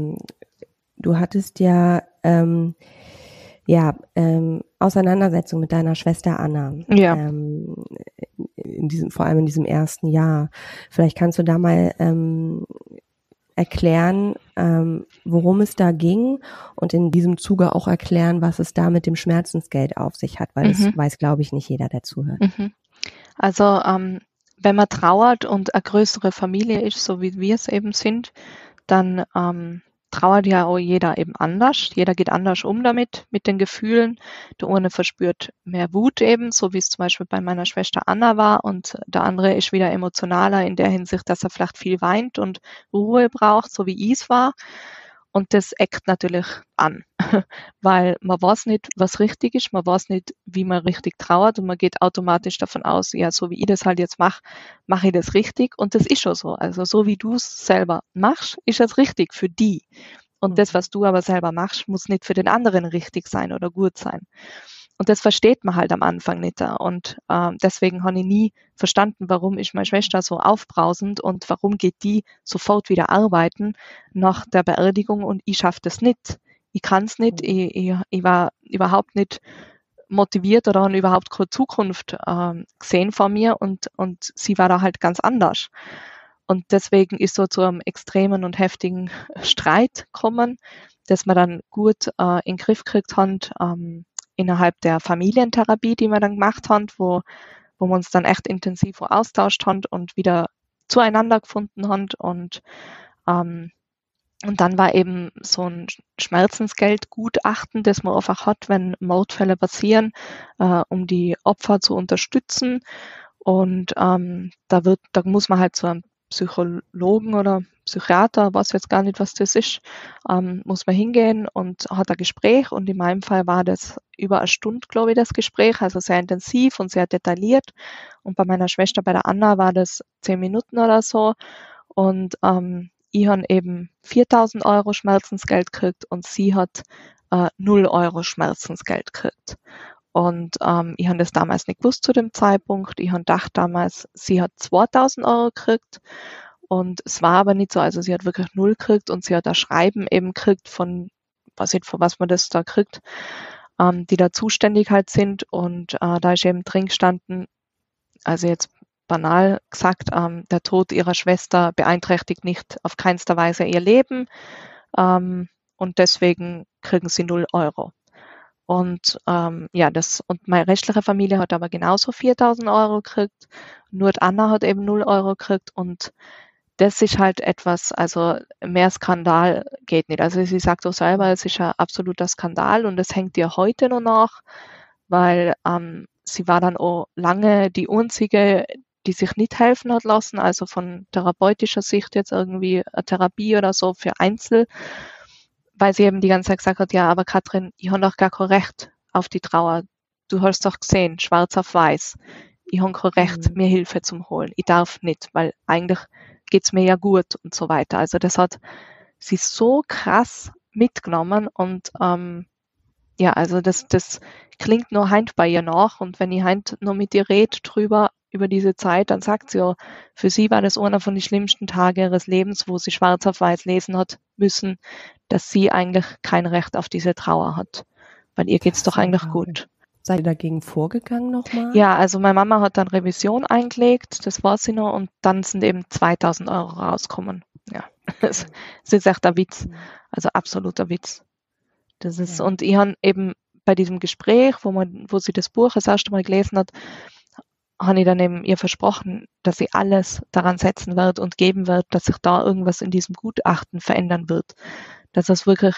du hattest ja Auseinandersetzung mit deiner Schwester Anna. Ja. Vor allem in diesem ersten Jahr. Vielleicht kannst du da mal erklären, worum es da ging, und in diesem Zuge auch erklären, was es da mit dem Schmerzensgeld auf sich hat, weil das weiß, glaube ich, nicht jeder, der zuhört. Also wenn man trauert und eine größere Familie ist, so wie wir es eben sind, dann trauert ja auch jeder eben anders. Jeder geht anders um damit, mit den Gefühlen. Der eine verspürt mehr Wut eben, so wie es zum Beispiel bei meiner Schwester Anna war, und der andere ist wieder emotionaler in der Hinsicht, dass er vielleicht viel weint und Ruhe braucht, so wie ich es war. Und das eckt natürlich an, weil man weiß nicht, was richtig ist, man weiß nicht, wie man richtig trauert, und man geht automatisch davon aus, ja, so wie ich das halt jetzt mache, mache ich das richtig, und das ist schon so. Also so wie du es selber machst, ist das richtig für die. Und das, was du aber selber machst, muss nicht für den anderen richtig sein oder gut sein. Und das versteht man halt am Anfang nicht. Und deswegen habe ich nie verstanden, warum ist meine Schwester so aufbrausend und warum geht die sofort wieder arbeiten nach der Beerdigung und ich schaffe das nicht. Ich kann es nicht. Ich war überhaupt nicht motiviert oder habe überhaupt keine Zukunft gesehen vor mir, und sie war da halt ganz anders. Und deswegen ist so zu einem extremen und heftigen Streit gekommen, dass wir dann gut in den Griff gekriegt haben, innerhalb der Familientherapie, die wir dann gemacht haben, wo wir uns dann echt intensiv austauscht haben und wieder zueinander gefunden haben und dann war eben so ein Schmerzensgeldgutachten, das man einfach hat, wenn Mordfälle passieren, um die Opfer zu unterstützen. Und da muss man halt zu einem Psychologen oder Psychiater, weiß jetzt gar nicht, was das ist, muss man hingehen und hat ein Gespräch. Und in meinem Fall war das über eine Stunde, glaube ich, das Gespräch, also sehr intensiv und sehr detailliert. Und bei meiner Schwester, bei der Anna, war das 10 Minuten oder so. Und ich habe eben 4.000 € Schmerzensgeld gekriegt und sie hat 0 € Schmerzensgeld gekriegt. Und ich habe das damals nicht gewusst zu dem Zeitpunkt. Ich habe gedacht damals, sie hat 2.000 € gekriegt. Und es war aber nicht so. Also sie hat wirklich 0 gekriegt und sie hat ein Schreiben eben gekriegt von was man das da kriegt, die da zuständig halt sind. Und da ist eben drin gestanden, also jetzt banal gesagt, der Tod ihrer Schwester beeinträchtigt nicht auf keinster Weise ihr Leben, und deswegen kriegen sie 0 €. Und und meine restliche Familie hat aber genauso 4.000 € gekriegt. Nur die Anna hat eben 0 € gekriegt und das ist halt etwas, also mehr Skandal geht nicht. Also sie sagt auch selber, es ist ein absoluter Skandal und es hängt ihr heute noch nach, weil sie war dann auch lange die einzige, die sich nicht helfen hat lassen, also von therapeutischer Sicht jetzt irgendwie eine Therapie oder so für Einzel, weil sie eben die ganze Zeit gesagt hat, ja, aber Katrin, ich habe doch gar kein Recht auf die Trauer. Du hast doch gesehen, schwarz auf weiß. Ich habe kein Recht, mir Hilfe zu holen. Ich darf nicht, weil eigentlich geht's mir ja gut und so weiter. Also das hat sie so krass mitgenommen und also das klingt nur heint bei ihr nach und wenn ich heint nur mit ihr rede über diese Zeit, dann sagt sie ja, für sie war das einer von den schlimmsten Tagen ihres Lebens, wo sie schwarz auf weiß lesen hat müssen, dass sie eigentlich kein Recht auf diese Trauer hat. Weil ihr geht's doch eigentlich gut. Seid ihr dagegen vorgegangen nochmal? Ja, also meine Mama hat dann Revision eingelegt, das war sie noch, und dann sind eben 2.000 € rausgekommen. Ja, das ist echt ein Witz, also absoluter Witz. Das ist, und ich habe eben bei diesem Gespräch, wo sie das Buch das erste Mal gelesen hat, habe ich dann eben ihr versprochen, dass sie alles daran setzen wird und geben wird, dass sich da irgendwas in diesem Gutachten verändern wird. Dass das wirklich,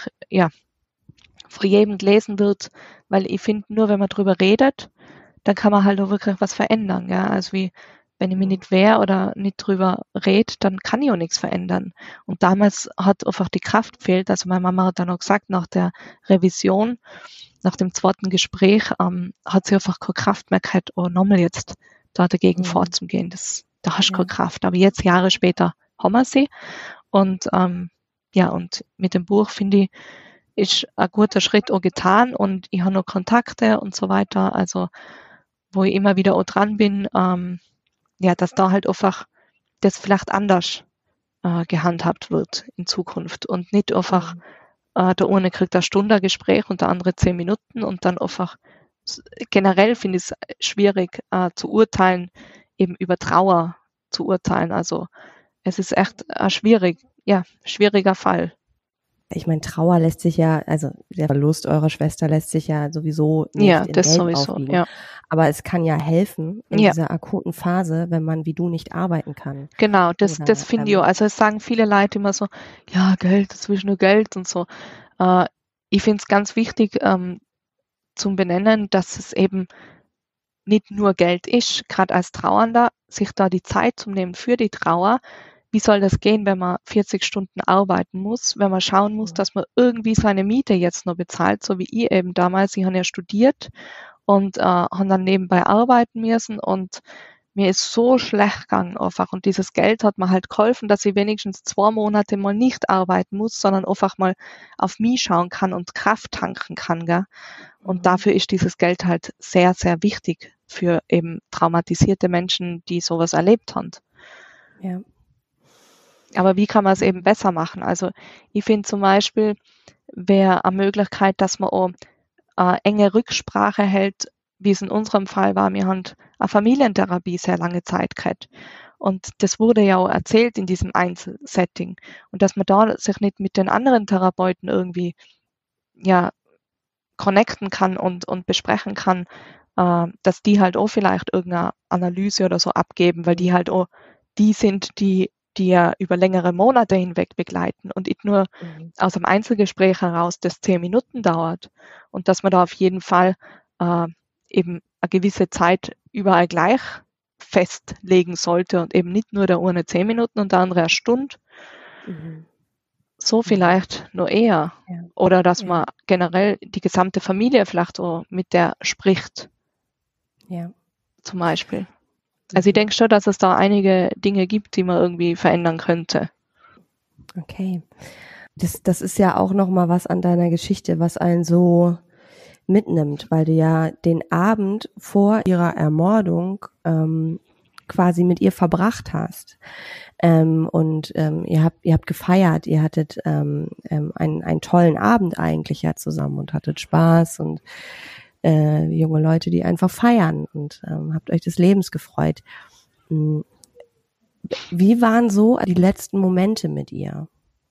von jedem gelesen wird, weil ich finde, nur wenn man drüber redet, dann kann man halt auch wirklich was verändern. Ja? Also wie, wenn ich mich nicht wehre oder nicht drüber rede, dann kann ich auch nichts verändern. Und damals hat einfach die Kraft gefehlt. Also meine Mama hat dann auch gesagt, nach der Revision, nach dem zweiten Gespräch, hat sie einfach keine Kraft mehr gehabt, oh, nochmal jetzt da dagegen vorzugehen. Da hast du keine Kraft. Aber jetzt, Jahre später, haben wir sie. Und und mit dem Buch, finde ich, ist ein guter Schritt auch getan und ich habe noch Kontakte und so weiter, also wo ich immer wieder auch dran bin, dass da halt einfach das vielleicht anders gehandhabt wird in Zukunft und nicht einfach der eine kriegt eine Stunde ein Gespräch und der andere 10 Minuten und dann einfach generell finde ich es schwierig zu urteilen, eben über Trauer zu urteilen, also es ist echt ein schwieriger Fall. Ich meine, Trauer lässt sich ja, also der Verlust eurer Schwester lässt sich ja sowieso nicht in das Geld sowieso, aufwiegen. ja. Aber es kann ja helfen in dieser akuten Phase, wenn man wie du nicht arbeiten kann. Genau, das finde ich auch. Also es sagen viele Leute immer so, ja, Geld, das ist nur Geld und so. Ich finde es ganz wichtig zum Benennen, dass es eben nicht nur Geld ist, gerade als Trauernder, sich da die Zeit zu nehmen für die Trauer. Wie soll das gehen, wenn man 40 Stunden arbeiten muss, wenn man schauen muss, dass man irgendwie seine Miete jetzt noch bezahlt, so wie ich eben damals. Ich habe ja studiert und habe dann nebenbei arbeiten müssen und mir ist so schlecht gegangen einfach. Und dieses Geld hat mir halt geholfen, dass ich wenigstens 2 Monate mal nicht arbeiten muss, sondern einfach mal auf mich schauen kann und Kraft tanken kann. Gell? Und dafür ist dieses Geld halt sehr, sehr wichtig für eben traumatisierte Menschen, die sowas erlebt haben. Ja. Aber wie kann man es eben besser machen? Also ich finde zum Beispiel, wäre eine Möglichkeit, dass man auch enge Rücksprache hält, wie es in unserem Fall war. Wir haben eine Familientherapie sehr lange Zeit gehabt. Und das wurde ja auch erzählt in diesem Einzelsetting. Und dass man da sich nicht mit den anderen Therapeuten irgendwie connecten kann und besprechen kann, dass die halt auch vielleicht irgendeine Analyse oder so abgeben, weil die halt auch die sind, die ja über längere Monate hinweg begleiten und nicht nur aus einem Einzelgespräch heraus, das 10 Minuten dauert, und dass man da auf jeden Fall eben eine gewisse Zeit überall gleich festlegen sollte und eben nicht nur der eine 10 Minuten und der andere eine Stunde. So vielleicht nur eher. Ja. Oder dass man generell die gesamte Familie vielleicht so mit der spricht. Ja. Zum Beispiel. Also ich denke schon, dass es da einige Dinge gibt, die man irgendwie verändern könnte. Okay. Das ist ja auch nochmal was an deiner Geschichte, was einen so mitnimmt, weil du ja den Abend vor ihrer Ermordung quasi mit ihr verbracht hast. Ihr habt gefeiert, ihr hattet einen tollen Abend eigentlich ja zusammen und hattet Spaß und junge Leute, die einfach feiern und habt euch des Lebens gefreut. Wie waren so die letzten Momente mit ihr?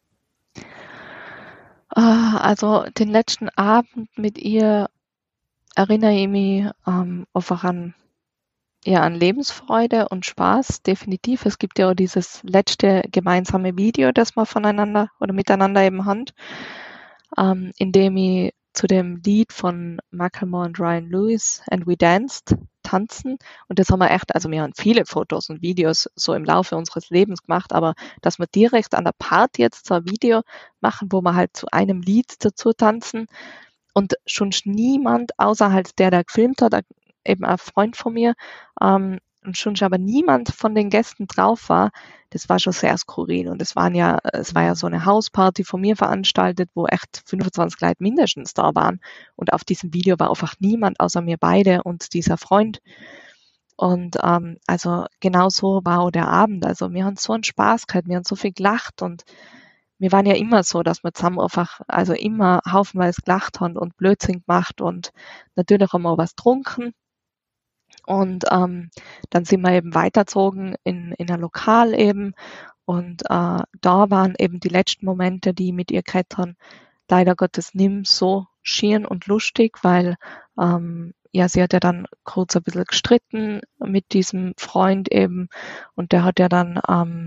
Also den letzten Abend mit ihr erinnere ich mich einfach an Lebensfreude und Spaß, definitiv. Es gibt ja auch dieses letzte gemeinsame Video, das wir voneinander oder miteinander eben haben, in dem ich zu dem Lied von Macklemore und Ryan Lewis, And We Danced, tanzen. Und das haben wir echt, also wir haben viele Fotos und Videos so im Laufe unseres Lebens gemacht, aber dass wir direkt an der Party jetzt so ein Video machen, wo wir halt zu einem Lied dazu tanzen und schon niemand, außer halt der gefilmt hat, eben ein Freund von mir, und schon aber niemand von den Gästen drauf war, das war schon sehr skurril. Und es war ja so eine Hausparty von mir veranstaltet, wo echt 25 Leute mindestens da waren. Und auf diesem Video war einfach niemand außer mir beide und dieser Freund. Und also genau so war auch der Abend. Also wir haben so einen Spaß gehabt, wir haben so viel gelacht und wir waren ja immer so, dass wir zusammen einfach, also immer haufenweise gelacht haben und Blödsinn gemacht und natürlich haben wir auch was getrunken. Und dann sind wir eben weitergezogen in ein Lokal eben. Und da waren eben die letzten Momente, die ich mit ihr gehabt haben, leider Gottes nicht so schön und lustig, weil sie hat ja dann kurz ein bisschen gestritten mit diesem Freund eben. Und der hat ja dann,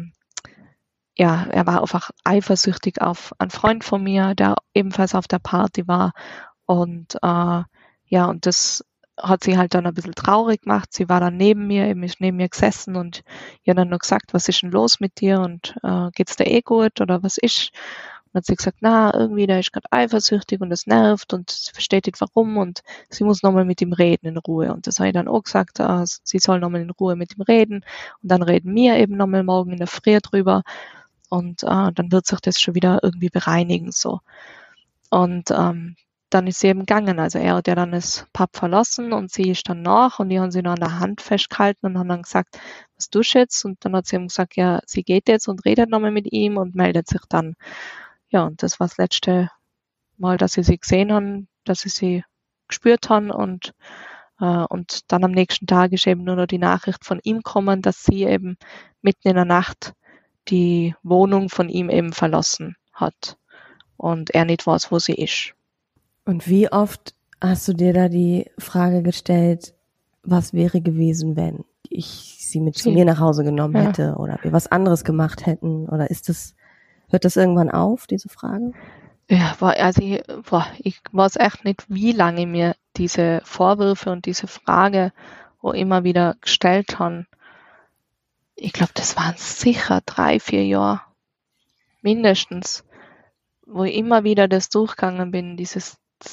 er war einfach eifersüchtig auf einen Freund von mir, der ebenfalls auf der Party war. Und und das hat sie halt dann ein bisschen traurig gemacht. Sie war dann neben mir, eben ist neben mir gesessen und ich habe dann nur gesagt, was ist denn los mit dir und geht's dir eh gut oder was ist? Und hat sie gesagt, na, irgendwie, der ist gerade eifersüchtig und das nervt und sie versteht nicht warum und sie muss nochmal mit ihm reden in Ruhe. Und das habe ich dann auch gesagt, sie soll nochmal in Ruhe mit ihm reden und dann reden wir eben nochmal morgen in der Früh drüber und dann wird sich das schon wieder irgendwie bereinigen so. Und dann ist sie eben gegangen. Also er hat ja dann das Pub verlassen und sie ist dann nach und die haben sie noch an der Hand festgehalten und haben dann gesagt, was tust du jetzt? Und dann hat sie eben gesagt, ja, sie geht jetzt und redet nochmal mit ihm und meldet sich dann. Ja, und das war das letzte Mal, dass sie gesehen haben, dass sie sie gespürt haben und dann am nächsten Tag ist eben nur noch die Nachricht von ihm gekommen, dass sie eben mitten in der Nacht die Wohnung von ihm eben verlassen hat und er nicht weiß, wo sie ist. Und wie oft hast du dir da die Frage gestellt, was wäre gewesen, wenn ich sie mit zu mir nach Hause genommen hätte oder wir was anderes gemacht hätten? Oder hört das irgendwann auf, diese Frage? Ja, ich weiß echt nicht, wie lange mir diese Vorwürfe und diese Frage auch immer wieder gestellt haben. Ich glaube, das waren sicher 3-4 Jahre, mindestens, wo ich immer wieder das durchgegangen bin, diese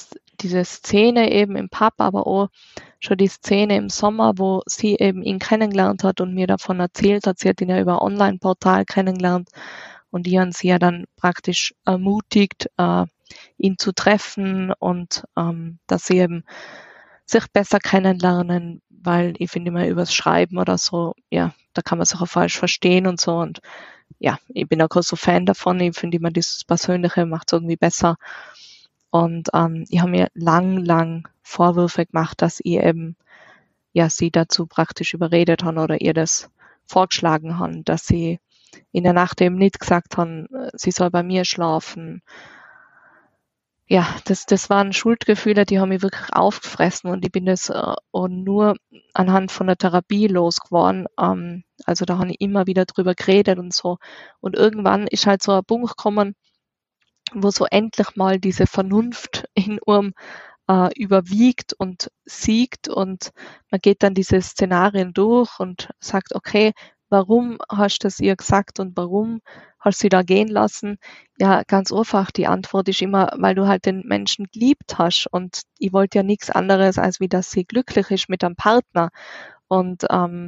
Szene eben im Pub, aber auch schon die Szene im Sommer, wo sie eben ihn kennengelernt hat und mir davon erzählt hat. Sie hat ihn ja über ein Online-Portal kennengelernt und die haben sie ja dann praktisch ermutigt, ihn zu treffen und dass sie eben sich besser kennenlernen, weil ich finde immer übers Schreiben oder so, ja, da kann man sich auch falsch verstehen und so und ja, ich bin auch so Fan davon, ich finde immer dieses Persönliche macht es irgendwie besser. Und ich habe mir lang Vorwürfe gemacht, dass ich eben sie dazu praktisch überredet haben oder ihr das vorgeschlagen haben, dass sie in der Nacht eben nicht gesagt haben, sie soll bei mir schlafen. ja, das waren Schuldgefühle, die haben mich wirklich aufgefressen und ich bin das auch nur anhand von der Therapie losgeworden. Also da habe ich immer wieder drüber geredet und so. Und irgendwann ist halt so ein Punkt gekommen, wo so endlich mal diese Vernunft in einem überwiegt und siegt und man geht dann diese Szenarien durch und sagt, okay, warum hast du das ihr gesagt und warum hast du sie da gehen lassen? Ja, ganz einfach, die Antwort ist immer, weil du halt den Menschen geliebt hast und ich wollte ja nichts anderes, als wie, dass sie glücklich ist mit einem Partner und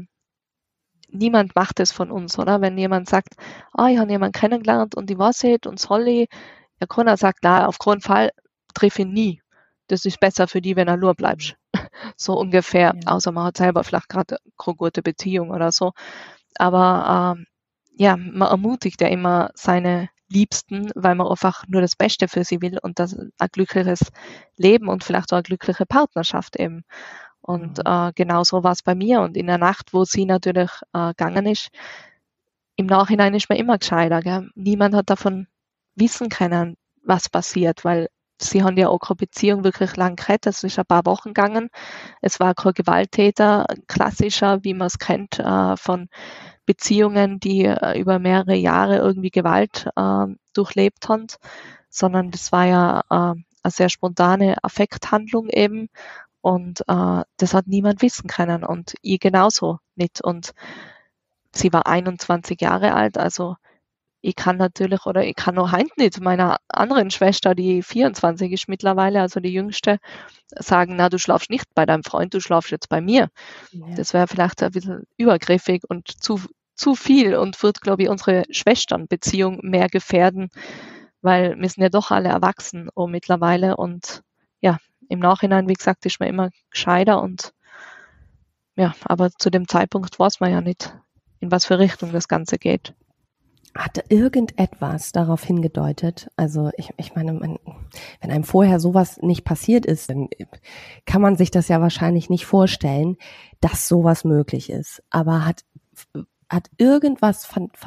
niemand macht es von uns, oder? Wenn jemand sagt, ich habe jemanden kennengelernt und ich weiß nicht und soll ich, ja, keiner sagt, na, auf keinen Fall triff ihn nie. Das ist besser für die, wenn er nur bleibst. So ungefähr. Ja. Außer man hat selber vielleicht gerade keine gute Beziehung oder so. Aber ja, man ermutigt ja immer seine Liebsten, weil man einfach nur das Beste für sie will und das ein glückliches Leben und vielleicht auch eine glückliche Partnerschaft eben. Und genau so war es bei mir. Und in der Nacht, wo sie natürlich gegangen ist, im Nachhinein ist man immer gescheiter. Gell? Niemand hat davon wissen können, was passiert, weil sie haben ja auch keine Beziehung wirklich lang gehabt. Es ist ein paar Wochen gegangen. Es war kein Gewalttäter, klassischer, wie man es kennt von Beziehungen, die über mehrere Jahre irgendwie Gewalt durchlebt haben, sondern das war ja eine sehr spontane Affekthandlung eben. Und das hat niemand wissen können und ich genauso nicht. Und sie war 21 Jahre alt, also ich kann natürlich oder ich kann noch heute nicht meiner anderen Schwester, die 24 ist mittlerweile, also die jüngste, sagen, na, du schlafst nicht bei deinem Freund, du schlafst jetzt bei mir. Ja. Das wäre vielleicht ein bisschen übergriffig und zu viel und wird, glaube ich, unsere Schwesternbeziehung mehr gefährden, weil wir sind ja doch alle erwachsen mittlerweile und ja, im Nachhinein, wie gesagt, ist man immer gescheiter und ja, aber zu dem Zeitpunkt weiß man ja nicht, in was für Richtung das Ganze geht. Hatte irgendetwas darauf hingedeutet? Also ich meine, wenn einem vorher sowas nicht passiert ist, dann kann man sich das ja wahrscheinlich nicht vorstellen, dass sowas möglich ist. Aber hat irgendwas,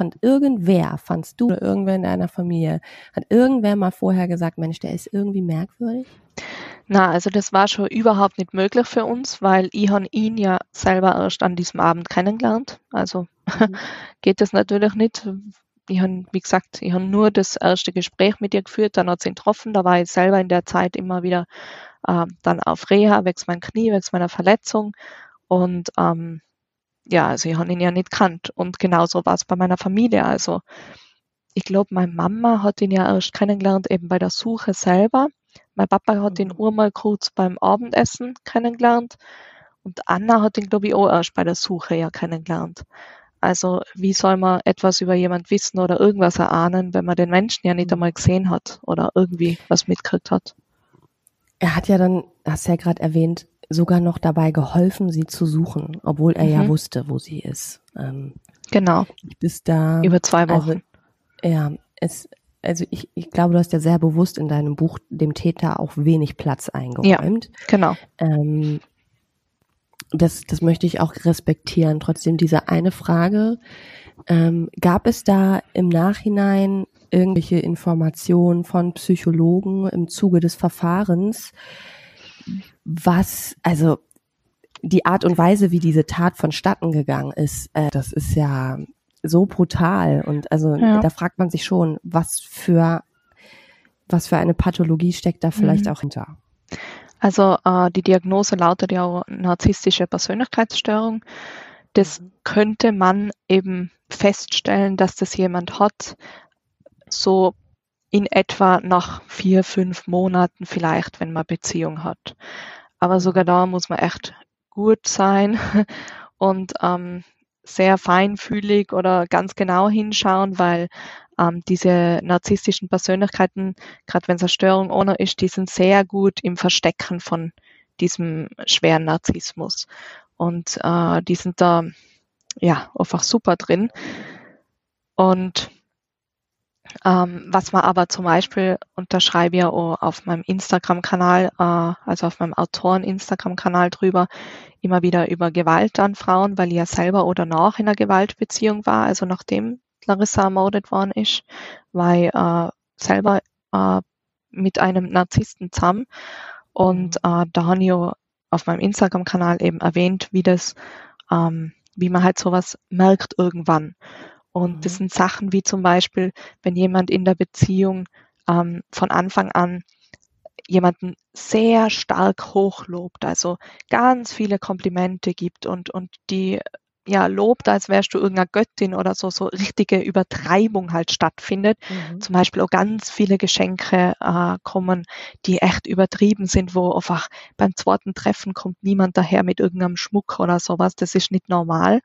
fandst du oder irgendwer in deiner Familie, hat irgendwer mal vorher gesagt, Mensch, der ist irgendwie merkwürdig? Na, also das war schon überhaupt nicht möglich für uns, weil ich habe ihn ja selber erst an diesem Abend kennengelernt. Also geht das natürlich nicht. Ich habe, wie gesagt, ich habe nur das erste Gespräch mit ihr geführt, dann hat sie ihn getroffen. Da war ich selber in der Zeit immer wieder dann auf Reha, wegen meinem Knie, wegen meiner Verletzung. Und ja, also ich habe ihn ja nicht gekannt. Und genauso war es bei meiner Familie. Also ich glaube, meine Mama hat ihn ja erst kennengelernt eben bei der Suche selber. Mein Papa hat ihn einmal kurz beim Abendessen kennengelernt und Anna hat ihn, glaube ich, auch erst bei der Suche ja kennengelernt. Also wie soll man etwas über jemand wissen oder irgendwas erahnen, wenn man den Menschen ja nicht einmal gesehen hat oder irgendwie was mitgekriegt hat? Er hat ja dann, hast du ja gerade erwähnt, sogar noch dabei geholfen, sie zu suchen, obwohl er ja wusste, wo sie ist. Genau. Bis da über 2 Wochen. Also ich glaube, du hast ja sehr bewusst in deinem Buch dem Täter auch wenig Platz eingeräumt. Ja, genau. Das möchte ich auch respektieren. Trotzdem diese eine Frage, gab es da im Nachhinein irgendwelche Informationen von Psychologen im Zuge des Verfahrens, also die Art und Weise, wie diese Tat vonstatten gegangen ist, das ist ja so brutal und also da fragt man sich schon, was für eine Pathologie steckt da vielleicht auch hinter? Also die Diagnose lautet ja auch narzisstische Persönlichkeitsstörung. Das könnte man eben feststellen, dass das jemand hat, so in etwa nach 4, 5 Monaten vielleicht, wenn man Beziehung hat. Aber sogar da muss man echt gut sein und sehr feinfühlig oder ganz genau hinschauen, weil diese narzisstischen Persönlichkeiten, gerade wenn es eine Störung ohne ist, die sind sehr gut im Verstecken von diesem schweren Narzissmus. Und die sind da ja einfach super drin. Und was man aber zum Beispiel, und da schreibe ich ja auch auf meinem Instagram-Kanal, also auf meinem Autoren-Instagram-Kanal drüber, immer wieder über Gewalt an Frauen, weil ich ja selber oder nach in einer Gewaltbeziehung war, also nachdem Larissa ermordet worden ist, weil selber mit einem Narzissten zusammen und da habe ich ja auf meinem Instagram-Kanal eben erwähnt, wie man halt sowas merkt irgendwann. Und das sind Sachen wie zum Beispiel, wenn jemand in der Beziehung von Anfang an jemanden sehr stark hochlobt, also ganz viele Komplimente gibt und die lobt, als wärst du irgendeine Göttin oder so richtige Übertreibung halt stattfindet. Zum Beispiel auch ganz viele Geschenke kommen, die echt übertrieben sind, wo einfach beim zweiten Treffen kommt niemand daher mit irgendeinem Schmuck oder sowas. Das ist nicht normal.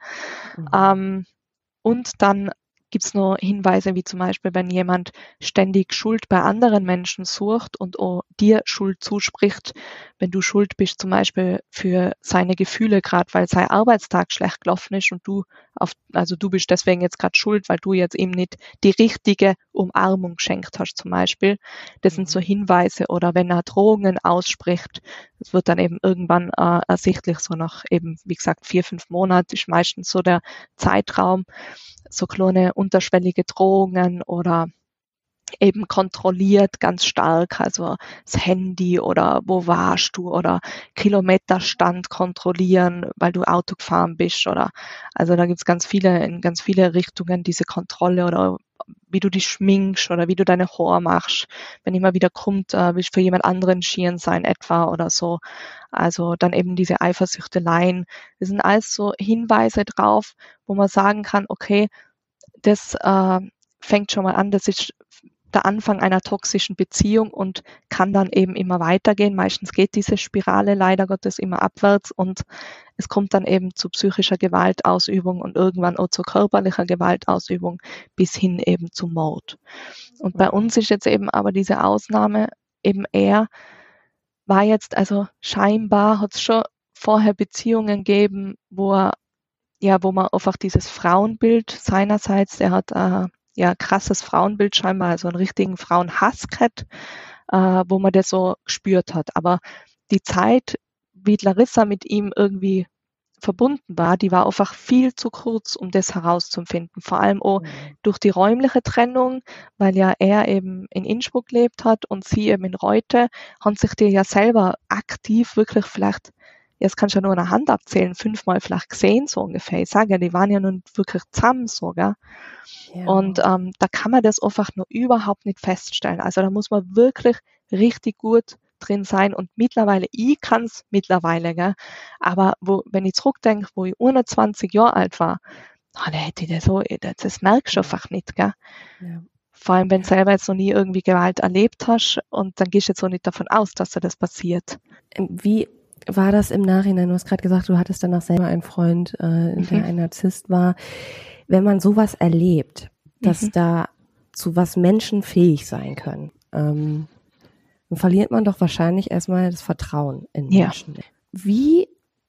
Und dann gibt's noch Hinweise, wie zum Beispiel, wenn jemand ständig Schuld bei anderen Menschen sucht und auch dir Schuld zuspricht, wenn du schuld bist, zum Beispiel für seine Gefühle, gerade weil sein Arbeitstag schlecht gelaufen ist und du bist deswegen jetzt gerade schuld, weil du jetzt ihm nicht die richtige Umarmung geschenkt hast, zum Beispiel. Das sind so Hinweise. Oder wenn er Drohungen ausspricht, das wird dann eben irgendwann ersichtlich, so nach eben, wie gesagt, 4-5 Monate ist meistens so der Zeitraum, so kleine unterschwellige Drohungen oder eben kontrolliert ganz stark, also das Handy oder wo warst du oder Kilometerstand kontrollieren, weil du Auto gefahren bist oder also da gibt's in ganz viele Richtungen diese Kontrolle oder wie du dich schminkst oder wie du deine Haare machst, wenn immer wieder kommt, willst für jemand anderen schieren sein etwa oder so. Also dann eben diese Eifersüchteleien. Das sind alles so Hinweise drauf, wo man sagen kann, okay, das fängt schon mal an, das ist der Anfang einer toxischen Beziehung und kann dann eben immer weitergehen. Meistens geht diese Spirale leider Gottes immer abwärts und es kommt dann eben zu psychischer Gewaltausübung und irgendwann auch zu körperlicher Gewaltausübung bis hin eben zum Mord. Und bei uns ist jetzt eben aber diese Ausnahme eben war jetzt, also scheinbar hat es schon vorher Beziehungen gegeben, wo man einfach dieses Frauenbild seinerseits, der hat krasses Frauenbild scheinbar, also einen richtigen Frauenhass gehabt, wo man das so gespürt hat. Aber die Zeit, wie Larissa mit ihm irgendwie verbunden war, die war einfach viel zu kurz, um das herauszufinden. Vor allem auch durch die räumliche Trennung, weil ja er eben in Innsbruck gelebt hat und sie eben in Reute, haben sich die ja selber aktiv wirklich vielleicht, jetzt kannst du ja nur eine Hand abzählen, 5-mal vielleicht gesehen, so ungefähr. Ich sage ja, die waren ja nun wirklich zusammen sogar. Ja. Und da kann man das einfach nur überhaupt nicht feststellen. Also da muss man wirklich richtig gut drin sein und mittlerweile, ich kann es mittlerweile, gell? Aber wenn ich zurückdenke, wo ich 21 Jahre alt war, dann hätte ich das merkst du einfach nicht, gell? Ja. Vor allem, wenn du selber jetzt noch nie irgendwie Gewalt erlebt hast und dann gehst du jetzt auch nicht davon aus, dass dir das passiert. Wie war das im Nachhinein? Du hast gerade gesagt, du hattest danach selber einen Freund, der ein Narzisst war. Wenn man sowas erlebt, dass da zu was Menschen fähig sein können, dann verliert man doch wahrscheinlich erstmal das Vertrauen in Menschen. Ja. Wie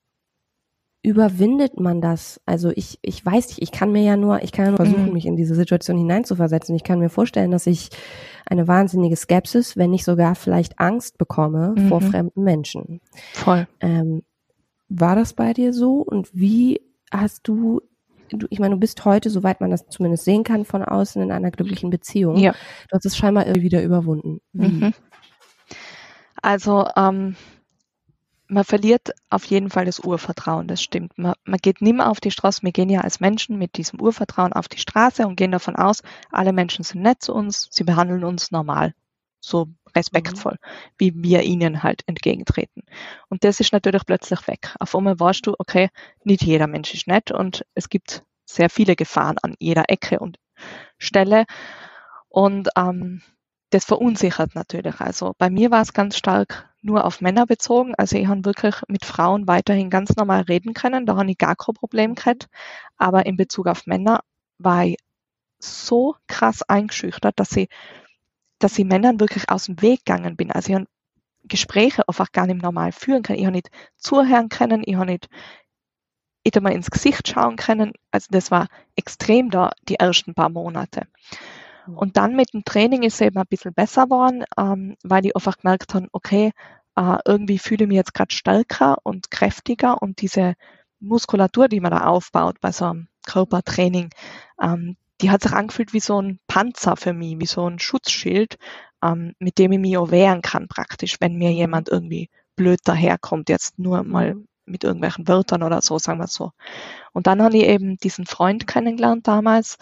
überwindet man das? Also ich weiß nicht, ich kann ja nur versuchen, mich in diese Situation hineinzuversetzen. Ich kann mir vorstellen, dass ich eine wahnsinnige Skepsis, wenn nicht sogar vielleicht Angst bekomme vor fremden Menschen. Voll. War das bei dir so? Und wie hast du, ich meine, du bist heute, soweit man das zumindest sehen kann von außen, in einer glücklichen Beziehung. Ja. Du hast es scheinbar irgendwie wieder überwunden. Wie? Also man verliert auf jeden Fall das Urvertrauen, das stimmt. Man geht nicht mehr auf die Straße, wir gehen ja als Menschen mit diesem Urvertrauen auf die Straße und gehen davon aus, alle Menschen sind nett zu uns, sie behandeln uns normal, so respektvoll, wie wir ihnen halt entgegentreten. Und das ist natürlich plötzlich weg. Auf einmal weißt du, okay, nicht jeder Mensch ist nett und es gibt sehr viele Gefahren an jeder Ecke und Stelle. Und das verunsichert natürlich. Also bei mir war es ganz stark nur auf Männer bezogen. Also ich habe wirklich mit Frauen weiterhin ganz normal reden können. Da habe ich gar kein Problem gehabt. Aber in Bezug auf Männer war ich so krass eingeschüchtert, dass ich Männern wirklich aus dem Weg gegangen bin. Also ich habe Gespräche einfach gar nicht normal führen können. Ich habe nicht zuhören können. Ich habe nicht mal ins Gesicht schauen können. Also das war extrem da die ersten paar Monate. Und dann mit dem Training ist es eben ein bisschen besser geworden, weil ich einfach gemerkt habe, okay, irgendwie fühle ich mich jetzt gerade stärker und kräftiger und diese Muskulatur, die man da aufbaut bei so einem Körpertraining, die hat sich angefühlt wie so ein Panzer für mich, wie so ein Schutzschild, mit dem ich mich auch wehren kann praktisch, wenn mir jemand irgendwie blöd daherkommt, jetzt nur mal mit irgendwelchen Wörtern oder so, sagen wir so. Und dann habe ich eben diesen Freund kennengelernt damals.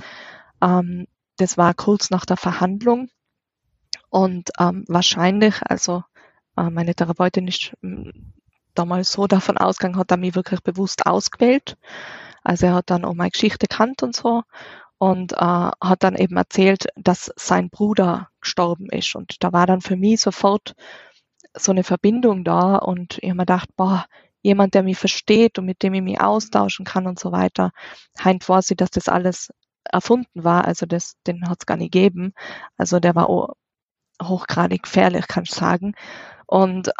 Das war kurz nach der Verhandlung und wahrscheinlich, also meine Therapeutin ist damals so davon ausgegangen, hat er mich wirklich bewusst ausgewählt. Also er hat dann auch meine Geschichte gekannt und so und hat dann eben erzählt, dass sein Bruder gestorben ist. Und da war dann für mich sofort so eine Verbindung da und ich habe mir gedacht, boah, jemand, der mich versteht und mit dem ich mich austauschen kann und so weiter. Heint weiß ich, dass das alles erfunden war, also den hat es gar nicht gegeben. Also der war auch hochgradig gefährlich, kann ich sagen. Und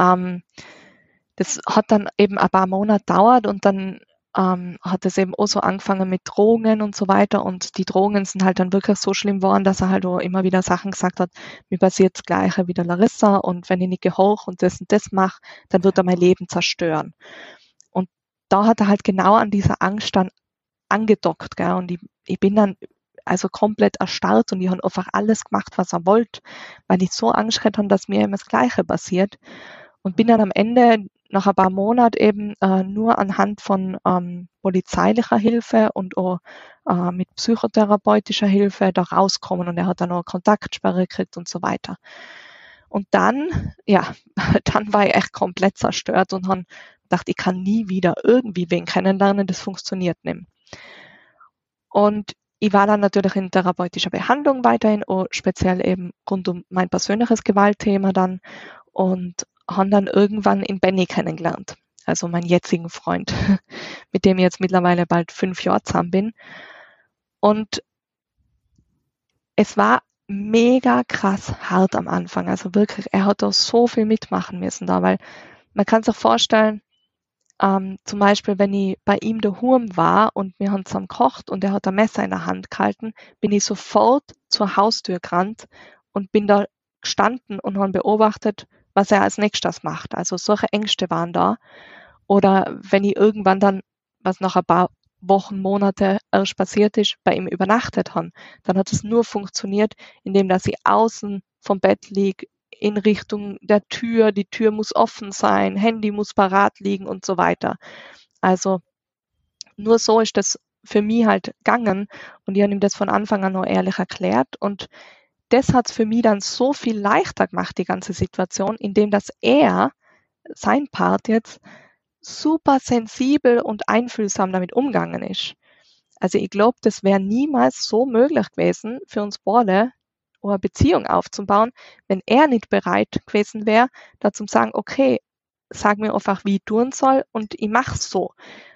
das hat dann eben ein paar Monate gedauert und dann hat es eben auch so angefangen mit Drohungen und so weiter und die Drohungen sind halt dann wirklich so schlimm geworden, dass er halt auch immer wieder Sachen gesagt hat, mir passiert das Gleiche wie der Larissa und wenn ich nicht gehorche und das mache, dann wird er mein Leben zerstören. Und da hat er halt genau an dieser Angst dann angedockt, gell? Und ich bin dann also komplett erstarrt und ich habe einfach alles gemacht, was er wollte, weil ich so Angst hatte, dass mir immer das Gleiche passiert. Und bin dann am Ende nach ein paar Monaten eben nur anhand von polizeilicher Hilfe und auch mit psychotherapeutischer Hilfe da rauskommen und er hat dann auch eine Kontaktsperre gekriegt und so weiter. Und dann, ja, dann war ich echt komplett zerstört und habe gedacht, ich kann nie wieder irgendwie wen kennenlernen, das funktioniert nicht. Und ich war dann natürlich in therapeutischer Behandlung weiterhin, auch speziell eben rund um mein persönliches Gewaltthema dann und habe dann irgendwann in Benny kennengelernt, also meinen jetzigen Freund, mit dem ich jetzt mittlerweile bald 5 Jahre zusammen bin. Und es war mega krass hart am Anfang, also wirklich, er hat da so viel mitmachen müssen da, weil man kann sich vorstellen, zum Beispiel, wenn ich bei ihm daheim war und wir haben zusammen gekocht und er hat ein Messer in der Hand gehalten, bin ich sofort zur Haustür gerannt und bin da gestanden und habe beobachtet, was er als nächstes macht. Also solche Ängste waren da. Oder wenn ich irgendwann dann, was nach ein paar Wochen, Monate erst passiert ist, bei ihm übernachtet habe, dann hat es nur funktioniert, indem dass ich außen vom Bett liege, in Richtung der Tür, die Tür muss offen sein, Handy muss parat liegen und so weiter. Also nur so ist das für mich halt gegangen und ich habe ihm das von Anfang an noch ehrlich erklärt und das hat es für mich dann so viel leichter gemacht, die ganze Situation, indem dass er, sein Part jetzt, super sensibel und einfühlsam damit umgegangen ist. Also ich glaube, das wäre niemals so möglich gewesen für uns beide, eine Beziehung aufzubauen, wenn er nicht bereit gewesen wäre, da zu sagen, okay, sag mir einfach, wie ich tun soll und ich mach's so.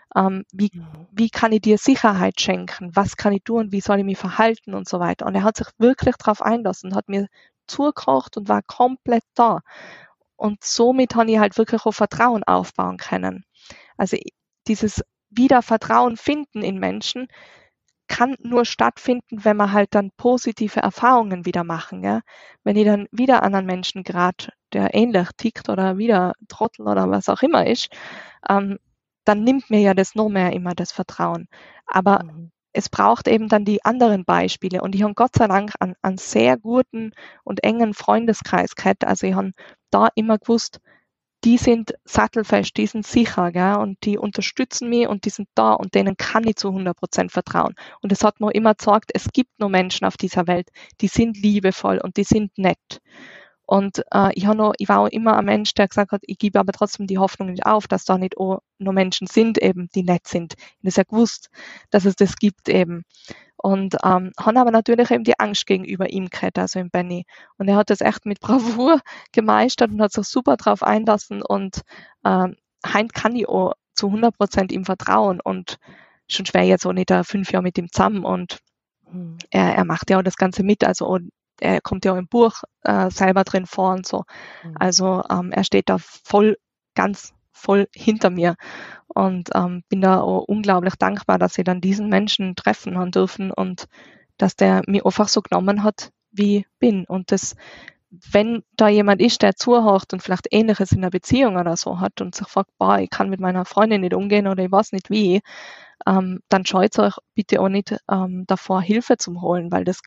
Wie kann ich dir Sicherheit schenken? Was kann ich tun? Wie soll ich mich verhalten und so weiter? Und er hat sich wirklich darauf eingelassen, hat mir zugekocht und war komplett da. Und somit habe ich halt wirklich auch Vertrauen aufbauen können. Also dieses wieder Vertrauen finden in Menschen kann nur stattfinden, wenn wir halt dann positive Erfahrungen wieder machen. Ja? Wenn ich dann wieder an einen Menschen gerate, der ähnlich tickt oder wieder Trottel oder was auch immer ist, dann nimmt mir ja das noch mehr immer das Vertrauen. Aber es braucht eben dann die anderen Beispiele. Und ich habe Gott sei Dank einen sehr guten und engen Freundeskreis gehabt. Also ich habe da immer gewusst, die sind sattelfest, die sind sicher, gell? Und die unterstützen mich und die sind da und denen kann ich zu 100% vertrauen. Und es hat mir immer gesagt, es gibt noch Menschen auf dieser Welt, die sind liebevoll und die sind nett. Und ich war auch immer ein Mensch, der gesagt hat, ich gebe aber trotzdem die Hoffnung nicht auf, dass da nicht auch noch Menschen sind, eben, die nett sind. Ich habe ja gewusst, dass es das gibt eben. Und haben aber natürlich eben die Angst gegenüber ihm gehabt, also im Benny. Und er hat das echt mit Bravour gemeistert und hat sich super drauf einlassen. Und heint kann ich auch zu 100% ihm vertrauen. Und schon schwer jetzt auch nicht 5 Jahre mit ihm zusammen. Und er macht ja auch das Ganze mit. Also er kommt ja auch im Buch selber drin vor und so. Also er steht da ganz voll hinter mir und bin da auch unglaublich dankbar, dass ich dann diesen Menschen treffen haben dürfen und dass der mich einfach so genommen hat, wie ich bin. Und das, wenn da jemand ist, der zuhört und vielleicht Ähnliches in einer Beziehung oder so hat und sich fragt, boah, ich kann mit meiner Freundin nicht umgehen oder ich weiß nicht wie, dann scheut euch bitte auch nicht davor, Hilfe zu holen, weil das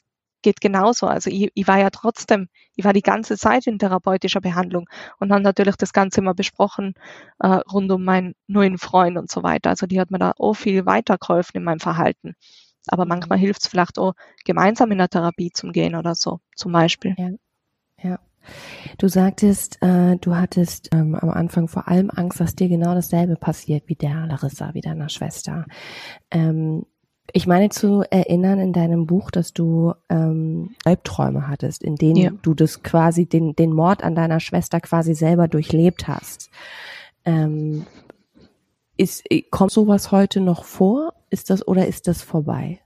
geht genauso. Also ich war ja trotzdem, ich war die ganze Zeit in therapeutischer Behandlung und haben natürlich das Ganze immer besprochen rund um meinen neuen Freund und so weiter. Also die hat mir da auch viel weitergeholfen in meinem Verhalten. Aber manchmal hilft es vielleicht auch, gemeinsam in der Therapie zu gehen oder so, zum Beispiel. Ja, ja. Du sagtest, du hattest am Anfang vor allem Angst, dass dir genau dasselbe passiert wie der Larissa, wie deiner Schwester. Ich meine zu erinnern in deinem Buch, dass du Albträume hattest, in denen du das quasi, den Mord an deiner Schwester quasi selber durchlebt hast. Kommt sowas heute noch vor? Ist das vorbei?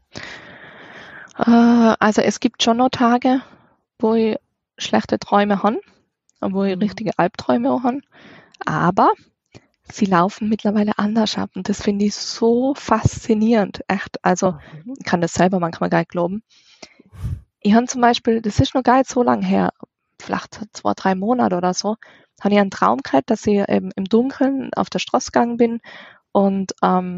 Also es gibt schon noch Tage, wo ich schlechte Träume habe, wo ich richtige Albträume auch habe. Aber sie laufen mittlerweile anders ab und das finde ich so faszinierend, echt. Also ich kann das selber manchmal gar nicht glauben. Ich habe zum Beispiel, das ist noch gar nicht so lange her, vielleicht 2-3 Monate oder so, habe ich einen Traum gehabt, dass ich eben im Dunkeln auf der Straße gegangen bin und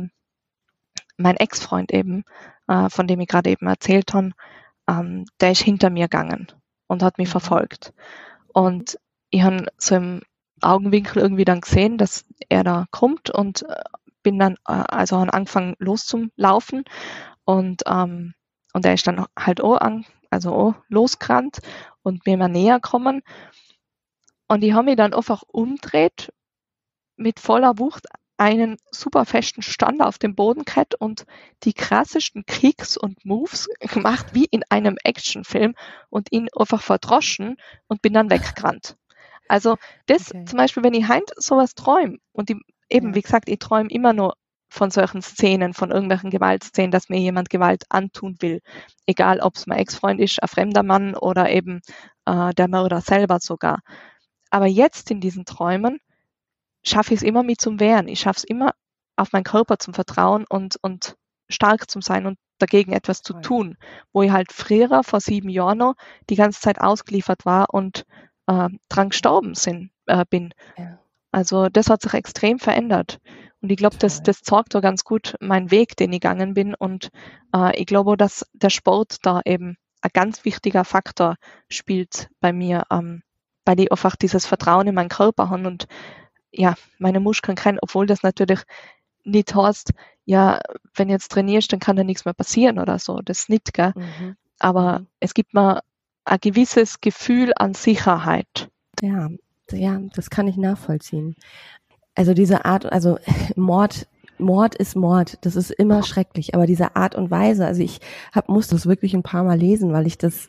mein Ex-Freund eben, von dem ich gerade eben erzählt habe, der ist hinter mir gegangen und hat mich verfolgt. Und ich habe so im Augenwinkel irgendwie dann gesehen, dass er da kommt und bin dann, also habe angefangen loszulaufen und er ist dann halt auch losgerannt und mir immer näher gekommen. Und ich habe mich dann einfach umgedreht, mit voller Wucht einen super festen Stand auf dem Boden gehabt und die krassesten Kicks und Moves gemacht, wie in einem Actionfilm und ihn einfach verdroschen und bin dann weggerannt. Also das zum Beispiel, wenn ich heint sowas träume und wie gesagt, ich träume immer nur von solchen Szenen, von irgendwelchen Gewaltszenen, dass mir jemand Gewalt antun will. Egal, ob es mein Ex-Freund ist, ein fremder Mann oder eben der Mörder selber sogar. Aber jetzt in diesen Träumen schaffe ich es immer, mich zum Wehren. Ich schaffe es immer, auf meinen Körper zum Vertrauen und stark zu sein und dagegen etwas zu tun, wo ich halt früher, vor 7 Jahren noch, die ganze Zeit ausgeliefert war und dran gestorben bin. Ja. Also das hat sich extrem verändert. Und ich glaube, das zeigt auch ganz gut meinen Weg, den ich gegangen bin. Und ich glaube auch, dass der Sport da eben ein ganz wichtiger Faktor spielt bei mir, weil ich einfach dieses Vertrauen in meinen Körper habe und ja, meine Muskeln kennen, obwohl das natürlich nicht heißt, ja, wenn du jetzt trainierst, dann kann da nichts mehr passieren oder so. Das nicht, gell? Aber es gibt mir ein gewisses Gefühl an Sicherheit. Ja, das kann ich nachvollziehen. Also diese Art, also Mord ist Mord, das ist immer schrecklich, aber diese Art und Weise, also ich musste das wirklich ein paar Mal lesen, weil ich das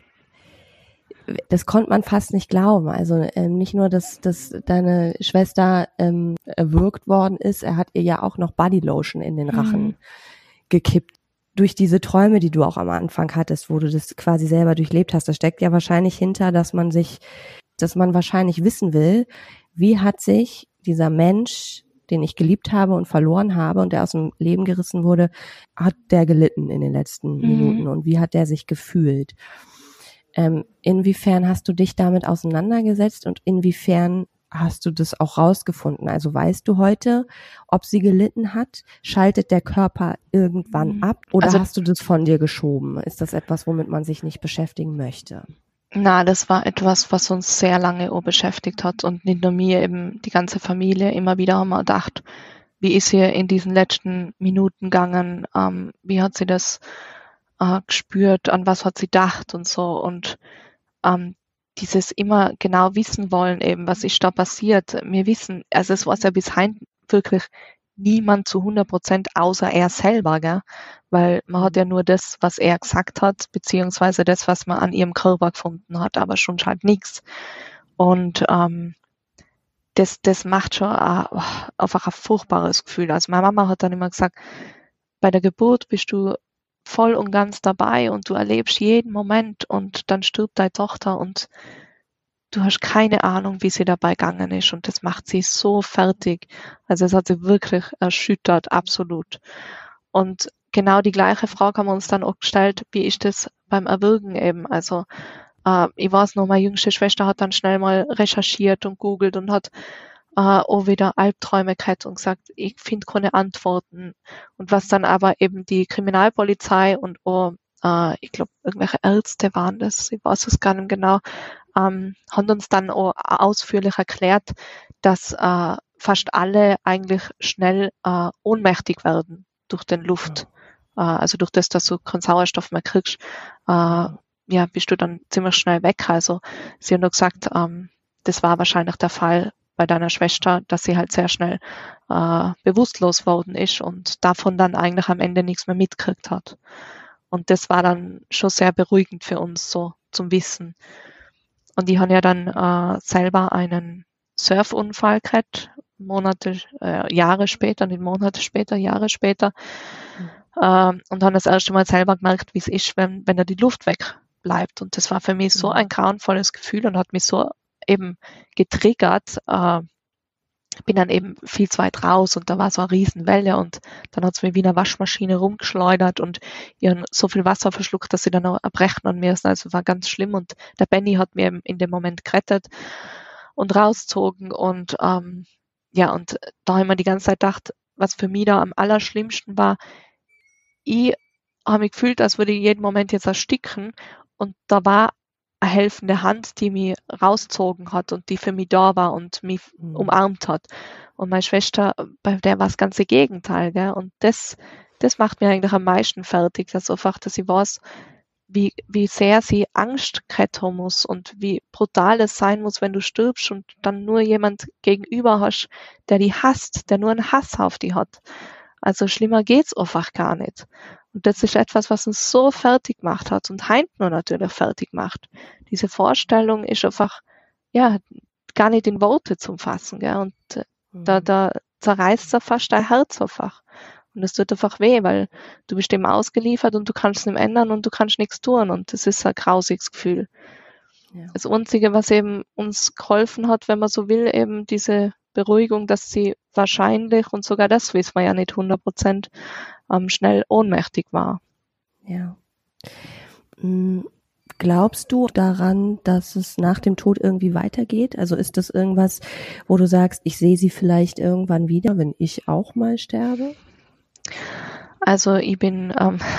konnte man fast nicht glauben. Also nicht nur, dass deine Schwester erwürgt worden ist, er hat ihr ja auch noch Bodylotion in den Rachen gekippt. Durch diese Träume, die du auch am Anfang hattest, wo du das quasi selber durchlebt hast, da steckt ja wahrscheinlich hinter, dass man wahrscheinlich wissen will, wie hat sich dieser Mensch, den ich geliebt habe und verloren habe und der aus dem Leben gerissen wurde, hat der gelitten in den letzten Minuten und wie hat der sich gefühlt? Inwiefern hast du dich damit auseinandergesetzt und inwiefern hast du das auch rausgefunden? Also weißt du heute, ob sie gelitten hat? Schaltet der Körper irgendwann ab oder hast du das von dir geschoben? Ist das etwas, womit man sich nicht beschäftigen möchte? Na, das war etwas, was uns sehr lange auch beschäftigt hat und nicht nur mir, eben die ganze Familie. Immer wieder haben wir gedacht, wie ist sie in diesen letzten Minuten gegangen? Wie hat sie das gespürt, an was hat sie gedacht und so und dieses immer genau wissen wollen eben, was ist da passiert. Wir wissen, also es war ja bis heute wirklich niemand zu 100% außer er selber, gell? Weil man hat ja nur das, was er gesagt hat, beziehungsweise das, was man an ihrem Körper gefunden hat, aber schon halt nichts. Und das macht schon einfach ein furchtbares Gefühl. Also meine Mama hat dann immer gesagt, bei der Geburt bist du voll und ganz dabei und du erlebst jeden Moment und dann stirbt deine Tochter und du hast keine Ahnung, wie sie dabei gegangen ist und das macht sie so fertig. Also es hat sie wirklich erschüttert, absolut. Und genau die gleiche Frage haben wir uns dann auch gestellt, wie ist das beim Erwürgen eben? Also ich weiß noch, meine jüngste Schwester hat dann schnell mal recherchiert und googelt und hat auch wieder Albträume gehabt und gesagt, ich finde keine Antworten. Und was dann aber eben die Kriminalpolizei und auch ich glaube, irgendwelche Ärzte waren das, ich weiß es gar nicht genau, haben uns dann auch ausführlich erklärt, dass fast alle eigentlich schnell ohnmächtig werden durch den Luft. Also durch das, dass du keinen Sauerstoff mehr kriegst, ja, bist du dann ziemlich schnell weg. Also sie haben nur gesagt, das war wahrscheinlich der Fall bei deiner Schwester, dass sie halt sehr schnell bewusstlos worden ist und davon dann eigentlich am Ende nichts mehr mitgekriegt hat. Und das war dann schon sehr beruhigend für uns, so zum Wissen. Und die haben ja dann selber einen Surfunfall gehabt, Jahre später, nicht Monate später, Jahre später. Und haben das erste Mal selber gemerkt, wie es ist, wenn da die Luft wegbleibt. Und das war für mich so ein grauenvolles Gefühl und hat mich so eben getriggert. Bin dann eben viel zu weit raus und da war so eine Riesenwelle und dann hat es mir wie eine Waschmaschine rumgeschleudert und ihren so viel Wasser verschluckt, dass sie dann auch erbrechen an mir ist. Also war ganz schlimm und der Benny hat mir in dem Moment gerettet und rausgezogen und ja, und da haben wir die ganze Zeit gedacht, was für mich da am allerschlimmsten war, ich habe mich gefühlt, als würde ich jeden Moment jetzt ersticken und da war eine helfende Hand, die mich rausgezogen hat und die für mich da war und mich umarmt hat. Und meine Schwester, bei der war das ganze Gegenteil, gell? Und das macht mir eigentlich am meisten fertig, dass einfach, dass ich weiß, wie sehr sie Angst haben muss und wie brutal es sein muss, wenn du stirbst und dann nur jemand gegenüber hast, der die hasst, der nur einen Hass auf die hat. Also schlimmer geht's einfach gar nicht. Und das ist etwas, was uns so fertig gemacht hat und heint nur natürlich fertig macht. Diese Vorstellung ist einfach, ja, gar nicht in Worte zu fassen, gell? Und da zerreißt es fast dein Herz einfach. Und es tut einfach weh, weil du bist dem ausgeliefert und du kannst es nicht ändern und du kannst nichts tun. Und das ist ein grausiges Gefühl. Ja. Das Einzige, was eben uns geholfen hat, wenn man so will, eben diese Beruhigung, dass sie wahrscheinlich, und sogar das wissen wir ja nicht 100%, schnell ohnmächtig war. Ja. Glaubst du daran, dass es nach dem Tod irgendwie weitergeht? Also ist das irgendwas, wo du sagst, ich sehe sie vielleicht irgendwann wieder, wenn ich auch mal sterbe? Also ich bin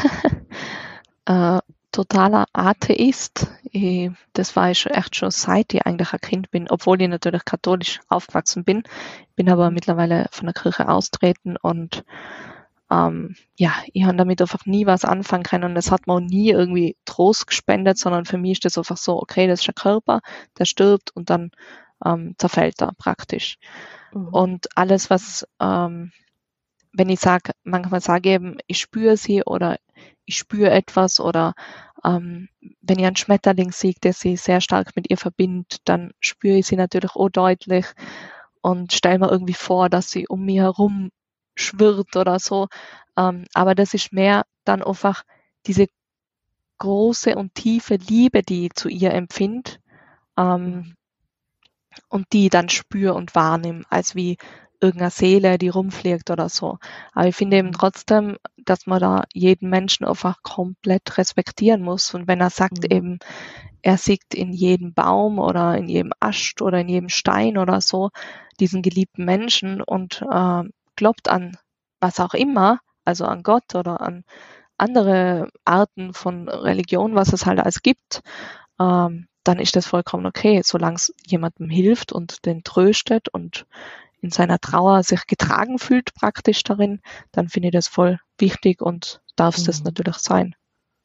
totaler Atheist. Das war ich echt schon seit ich eigentlich ein Kind bin, obwohl ich natürlich katholisch aufgewachsen bin. Bin aber mittlerweile von der Kirche austreten und ja, ich habe damit einfach nie was anfangen können und es hat mir auch nie irgendwie Trost gespendet, sondern für mich ist das einfach so, okay, das ist ein Körper, der stirbt und dann zerfällt er praktisch. Und alles, was, wenn ich sage, manchmal sage ich eben, ich spüre sie oder ich spüre etwas oder wenn ich einen Schmetterling sehe, der sie sehr stark mit ihr verbindet, dann spüre ich sie natürlich auch deutlich und stelle mir irgendwie vor, dass sie um mich herum schwirrt oder so. Aber das ist mehr dann einfach diese große und tiefe Liebe, die ich zu ihr empfinde und die ich dann spüre und wahrnehme, als wie irgendeine Seele, die rumfliegt oder so. Aber ich finde eben trotzdem, dass man da jeden Menschen einfach komplett respektieren muss. Und wenn er sagt eben, er sieht in jedem Baum oder in jedem Ast oder in jedem Stein oder so diesen geliebten Menschen und glaubt an was auch immer, also an Gott oder an andere Arten von Religion, was es halt alles gibt, dann ist das vollkommen okay, solange es jemandem hilft und den tröstet und in seiner Trauer sich getragen fühlt praktisch darin, dann finde ich das voll wichtig und darf es das natürlich sein.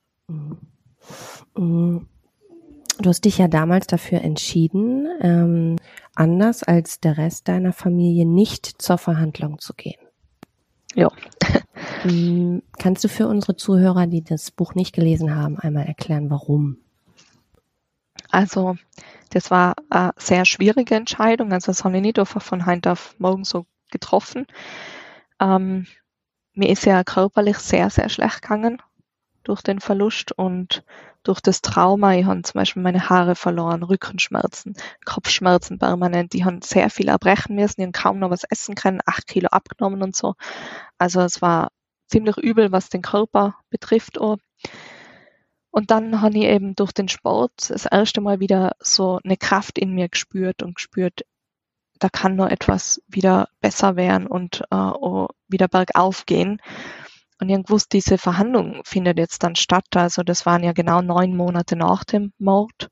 Du hast dich ja damals dafür entschieden, anders als der Rest deiner Familie nicht zur Verhandlung zu gehen. Ja. Kannst du für unsere Zuhörer, die das Buch nicht gelesen haben, einmal erklären, warum? Also, das war eine sehr schwierige Entscheidung. Also, das habe ich nicht einfach von heute auf morgen so getroffen. Mir ist ja körperlich sehr, sehr schlecht gegangen durch den Verlust und durch das Trauma. Ich habe zum Beispiel meine Haare verloren, Rückenschmerzen, Kopfschmerzen permanent. Ich habe sehr viel erbrechen müssen, ich habe kaum noch was essen können, 8 Kilo abgenommen und so. Also es war ziemlich übel, was den Körper betrifft auch. Und dann habe ich eben durch den Sport das erste Mal wieder so eine Kraft in mir gespürt, da kann nur etwas wieder besser werden und auch wieder bergauf gehen. Und ich habe gewusst, diese Verhandlung findet jetzt dann statt. Also das waren ja genau 9 Monate nach dem Mord.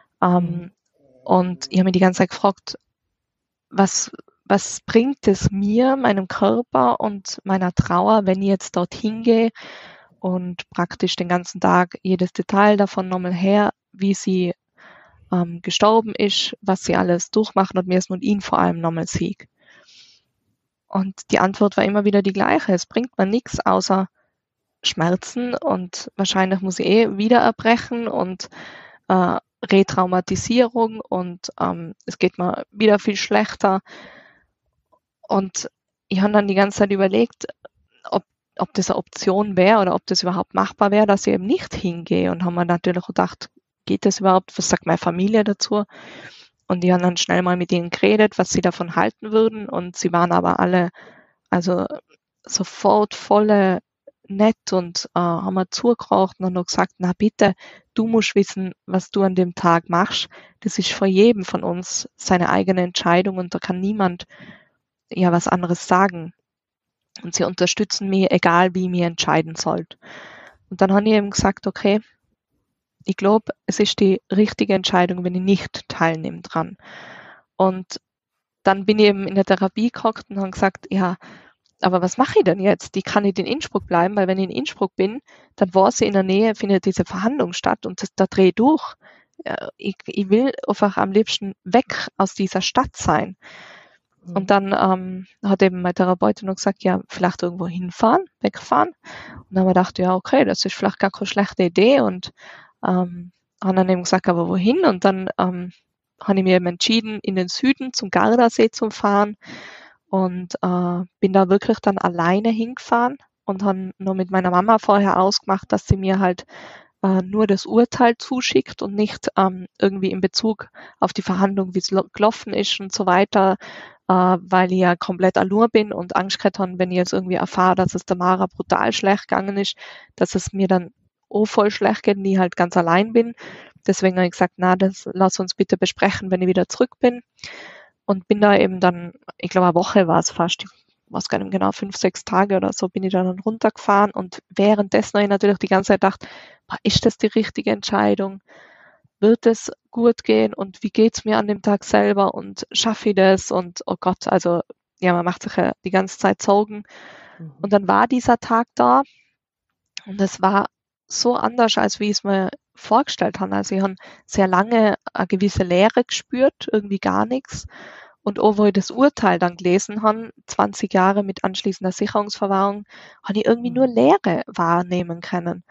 Und ich habe mich die ganze Zeit gefragt, was bringt es mir, meinem Körper und meiner Trauer, wenn ich jetzt dorthin gehe und praktisch den ganzen Tag jedes Detail davon nochmal her, wie sie gestorben ist, was sie alles durchmachen und mir ist und ihn vor allem nochmal sieg. Und die Antwort war immer wieder die gleiche. Es bringt mir nichts außer Schmerzen und wahrscheinlich muss ich wieder erbrechen und Retraumatisierung und es geht mir wieder viel schlechter. Und ich habe dann die ganze Zeit überlegt, ob das eine Option wäre oder ob das überhaupt machbar wäre, dass ich eben nicht hingehe. Und haben mir natürlich gedacht, geht das überhaupt? Was sagt meine Familie dazu? Und die haben dann schnell mal mit ihnen geredet, was sie davon halten würden. Und sie waren aber alle also sofort volle nett und haben mir zugehört und noch gesagt, na bitte, du musst wissen, was du an dem Tag machst. Das ist für jeden von uns seine eigene Entscheidung und da kann niemand ja was anderes sagen. Und sie unterstützen mich, egal wie ich mich entscheiden sollt. Und dann habe ich eben gesagt, okay, ich glaube, es ist die richtige Entscheidung, wenn ich nicht teilnehme dran. Und dann bin ich eben in der Therapie gehockt und habe gesagt, ja, aber was mache ich denn jetzt? Ich kann nicht in Innsbruck bleiben, weil wenn ich in Innsbruck bin, dann war sie in der Nähe, findet diese Verhandlung statt und da drehe ich durch. Ich will einfach am liebsten weg aus dieser Stadt sein. Und dann hat eben meine Therapeutin noch gesagt, ja, vielleicht irgendwo hinfahren, wegfahren. Und dann habe ich gedacht, ja, okay, das ist vielleicht gar keine schlechte Idee. Und haben dann eben gesagt, aber wohin? Und dann habe ich mir eben entschieden, in den Süden zum Gardasee zu fahren. Und bin da wirklich dann alleine hingefahren und habe nur mit meiner Mama vorher ausgemacht, dass sie mir halt nur das Urteil zuschickt und nicht irgendwie in Bezug auf die Verhandlung, wie es gelaufen ist und so weiter, weil ich ja komplett allein bin und Angst gehabt habe, wenn ich jetzt irgendwie erfahre, dass es der Mara brutal schlecht gegangen ist, dass es mir dann auch voll schlecht geht und ich halt ganz allein bin. Deswegen habe ich gesagt, na, das lass uns bitte besprechen, wenn ich wieder zurück bin. Und bin da eben dann, ich glaube, eine Woche war es fast, ich weiß gar nicht genau, 5, 6 Tage oder so, bin ich dann runtergefahren und währenddessen habe ich natürlich die ganze Zeit gedacht, ist das die richtige Entscheidung? Wird es gut gehen und wie geht's mir an dem Tag selber und schaffe ich das? Und oh Gott, also ja, man macht sich ja die ganze Zeit Sorgen. Und dann war dieser Tag da und es war so anders, als wie ich es mir vorgestellt habe. Also ich habe sehr lange eine gewisse Leere gespürt, irgendwie gar nichts. Und auch wo ich das Urteil dann gelesen habe, 20 Jahre mit anschließender Sicherungsverwahrung, habe ich irgendwie nur Leere wahrnehmen können.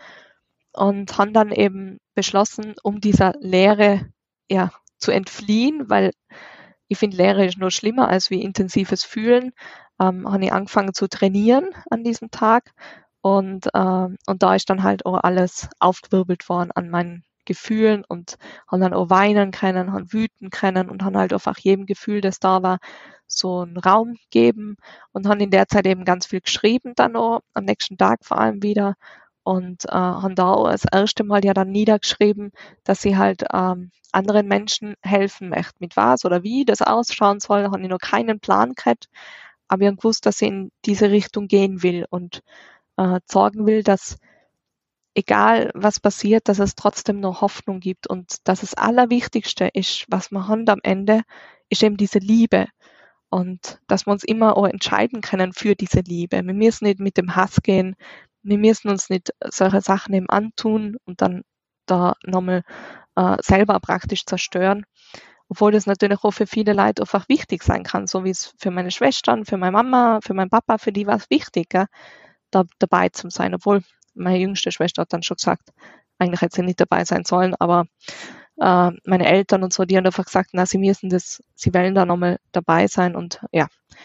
Und habe dann eben beschlossen, um dieser Leere ja, zu entfliehen, weil ich finde, Leere ist nur schlimmer als wie intensives Fühlen, habe ich angefangen zu trainieren an diesem Tag. Und da ist dann halt auch alles aufgewirbelt worden an meinen Gefühlen und haben dann auch weinen können, haben wüten können und haben halt einfach jedem Gefühl, das da war, so einen Raum gegeben und haben in der Zeit eben ganz viel geschrieben dann auch, am nächsten Tag vor allem wieder und haben da auch das erste Mal ja dann niedergeschrieben, dass sie halt anderen Menschen helfen möchte. Mit was oder wie das ausschauen soll, habe ich noch keinen Plan gehabt, aber ich habe gewusst, dass sie in diese Richtung gehen will und sorgen will, dass egal was passiert, dass es trotzdem noch Hoffnung gibt und dass das Allerwichtigste ist, was wir haben am Ende, ist eben diese Liebe und dass wir uns immer auch entscheiden können für diese Liebe. Wir müssen nicht mit dem Hass gehen, wir müssen uns nicht solche Sachen eben antun und dann da nochmal selber praktisch zerstören, obwohl das natürlich auch für viele Leute einfach wichtig sein kann, so wie es für meine Schwestern, für meine Mama, für meinen Papa, für die war es wichtig, gell? Da dabei zu sein, obwohl meine jüngste Schwester hat dann schon gesagt, eigentlich hätte sie nicht dabei sein sollen, aber meine Eltern und so, die haben einfach gesagt, na, sie wollen da nochmal dabei sein und ja,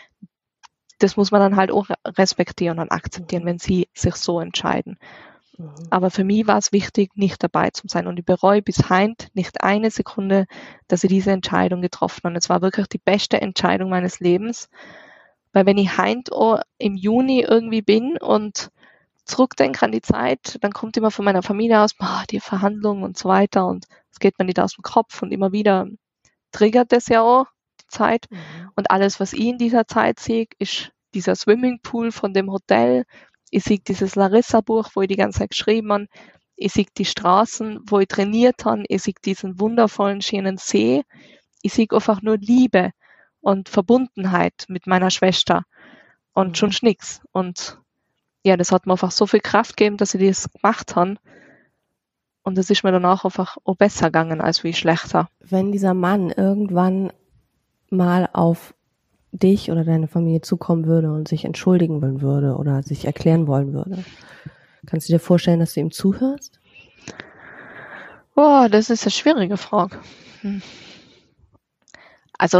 das muss man dann halt auch respektieren und akzeptieren, wenn sie sich so entscheiden. Aber für mich war es wichtig, nicht dabei zu sein und ich bereue bis heint nicht eine Sekunde, dass ich diese Entscheidung getroffen habe. Und es war wirklich die beste Entscheidung meines Lebens, weil wenn ich heint im Juni irgendwie bin und zurückdenke an die Zeit, dann kommt immer von meiner Familie aus, die Verhandlungen und so weiter und es geht mir nicht aus dem Kopf und immer wieder triggert das ja auch die Zeit und alles, was ich in dieser Zeit sehe, ist dieser Swimmingpool von dem Hotel, Ich sehe dieses Larissa-Buch, wo ich die ganze Zeit geschrieben habe. Ich sehe die Straßen, wo ich trainiert habe. Ich sehe diesen wundervollen, schönen See. Ich sehe einfach nur Liebe und Verbundenheit mit meiner Schwester und schon nix. Und ja, das hat mir einfach so viel Kraft gegeben, dass ich das gemacht habe. Und es ist mir danach einfach auch besser gegangen, als wie schlechter. Wenn dieser Mann irgendwann mal auf dich oder deine Familie zukommen würde und sich entschuldigen wollen würde oder sich erklären wollen würde, kannst du dir vorstellen, dass du ihm zuhörst? Oh, das ist eine schwierige Frage. Also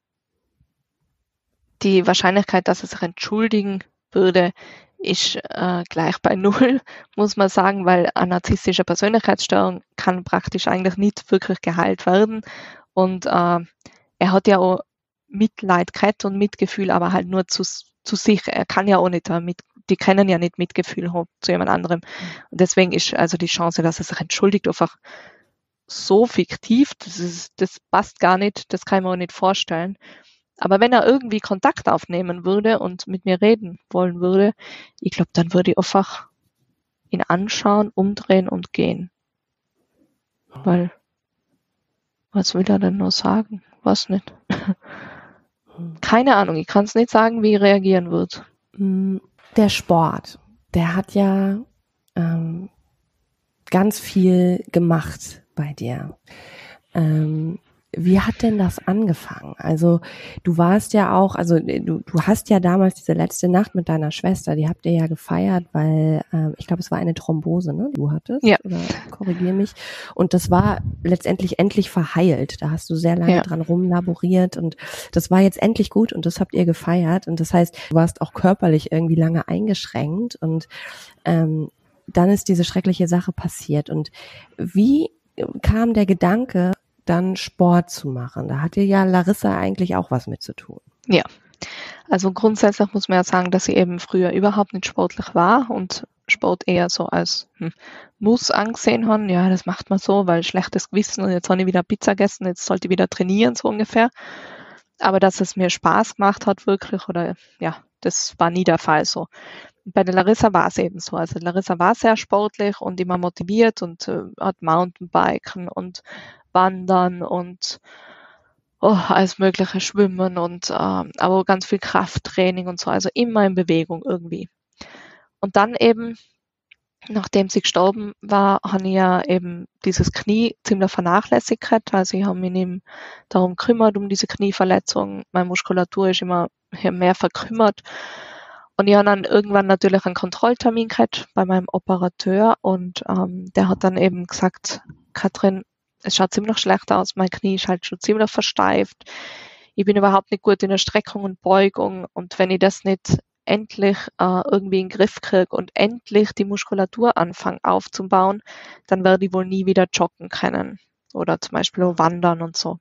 die Wahrscheinlichkeit, dass er sich entschuldigen würde, ist gleich bei 0, muss man sagen, weil eine narzisstische Persönlichkeitsstörung kann praktisch eigentlich nicht wirklich geheilt werden. Und er hat ja auch Mitleid gehabt und Mitgefühl, aber halt nur zu sich. Er kann ja auch nicht die können ja nicht Mitgefühl haben zu jemand anderem. Und deswegen ist also die Chance, dass er sich entschuldigt, einfach so fiktiv. Das passt gar nicht, das kann ich mir auch nicht vorstellen. Aber wenn er irgendwie Kontakt aufnehmen würde und mit mir reden wollen würde, ich glaube, dann würde ich einfach ihn anschauen, umdrehen und gehen. Weil, was will er denn nur sagen? Was nicht? Keine Ahnung, ich kann es nicht sagen, wie er reagieren wird. Der Sport, der hat ja ganz viel gemacht bei dir. Wie hat denn das angefangen? Also du warst ja auch, also du hast ja damals diese letzte Nacht mit deiner Schwester, die habt ihr ja gefeiert, weil ich glaube, es war eine Thrombose, ne, die du hattest? Ja. Oder korrigier mich. Und das war letztendlich endlich verheilt. Da hast du sehr lange dran rumlaboriert und das war jetzt endlich gut und das habt ihr gefeiert. Und das heißt, du warst auch körperlich irgendwie lange eingeschränkt und dann ist diese schreckliche Sache passiert. Und wie kam der Gedanke, dann Sport zu machen? Da hatte ja Larissa eigentlich auch was mit zu tun. Ja, also grundsätzlich muss man ja sagen, dass sie eben früher überhaupt nicht sportlich war und Sport eher so als Muss angesehen haben. Ja, das macht man so, weil schlechtes Gewissen und jetzt habe ich wieder Pizza gegessen, jetzt sollte ich wieder trainieren, so ungefähr. Aber dass es mir Spaß gemacht hat wirklich oder ja, das war nie der Fall so. Bei der Larissa war es eben so. Also Larissa war sehr sportlich und immer motiviert und hat Mountainbiken und Wandern und alles mögliche Schwimmen und aber ganz viel Krafttraining und so. Also immer in Bewegung irgendwie. Und dann eben, nachdem sie gestorben war, habe ich ja eben dieses Knie ziemlich vernachlässigt. Also ich habe mich nicht darum gekümmert, um diese Knieverletzung. Meine Muskulatur ist immer mehr verkrümmert. Und ich habe dann irgendwann natürlich einen Kontrolltermin gehabt bei meinem Operateur und der hat dann eben gesagt, Katrin, es schaut ziemlich schlecht aus, mein Knie ist halt schon ziemlich versteift. Ich bin überhaupt nicht gut in der Streckung und Beugung und wenn ich das nicht endlich irgendwie in den Griff kriege und endlich die Muskulatur anfange aufzubauen, dann werde ich wohl nie wieder joggen können oder zum Beispiel auch wandern und so.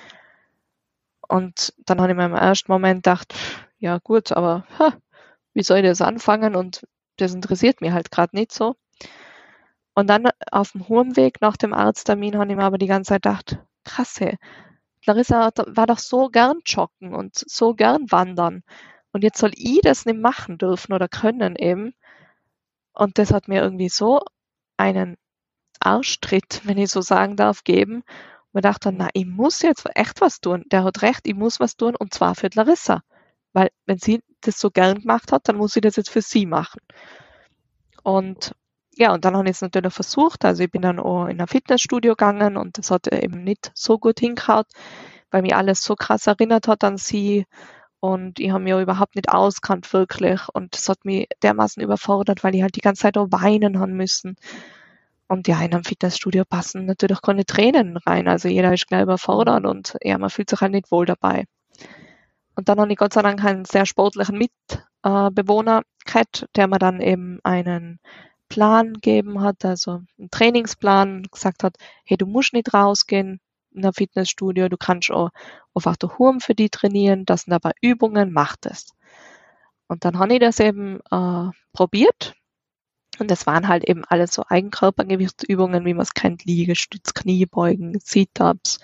Und dann habe ich mir im ersten Moment gedacht, ja gut, aber wie soll ich das anfangen? Und das interessiert mich halt gerade nicht so. Und dann auf dem Heimweg nach dem Arzttermin habe ich mir aber die ganze Zeit gedacht, krass, hey, Larissa war doch so gern joggen und so gern wandern. Und jetzt soll ich das nicht machen dürfen oder können eben. Und das hat mir irgendwie so einen Arschtritt, wenn ich so sagen darf, geben. Und mir dachte, na, ich muss jetzt echt was tun. Der hat recht, ich muss was tun und zwar für Larissa. Weil wenn sie das so gern gemacht hat, dann muss sie das jetzt für sie machen. Und ja, und dann habe ich es natürlich versucht. Also ich bin dann auch in ein Fitnessstudio gegangen und das hat eben nicht so gut hingehauen, weil mich alles so krass erinnert hat an sie. Und ich habe mich auch überhaupt nicht auskannt wirklich. Und das hat mich dermaßen überfordert, weil ich halt die ganze Zeit auch weinen haben müssen. Und ja, in einem Fitnessstudio passen natürlich keine Tränen rein. Also jeder ist gleich überfordert und ja, man fühlt sich halt nicht wohl dabei. Und dann habe ich Gott sei Dank einen sehr sportlichen Mitbewohner gehabt, der mir dann eben einen Plan gegeben hat, also einen Trainingsplan, gesagt hat, hey, du musst nicht rausgehen in ein Fitnessstudio, du kannst auch einfach daheim für die trainieren, das sind aber Übungen, mach das. Und dann habe ich das eben probiert und das waren halt eben alles so Eigenkörpergewichtsübungen, wie man es kennt, Liegestütz, Kniebeugen, Sit-Ups,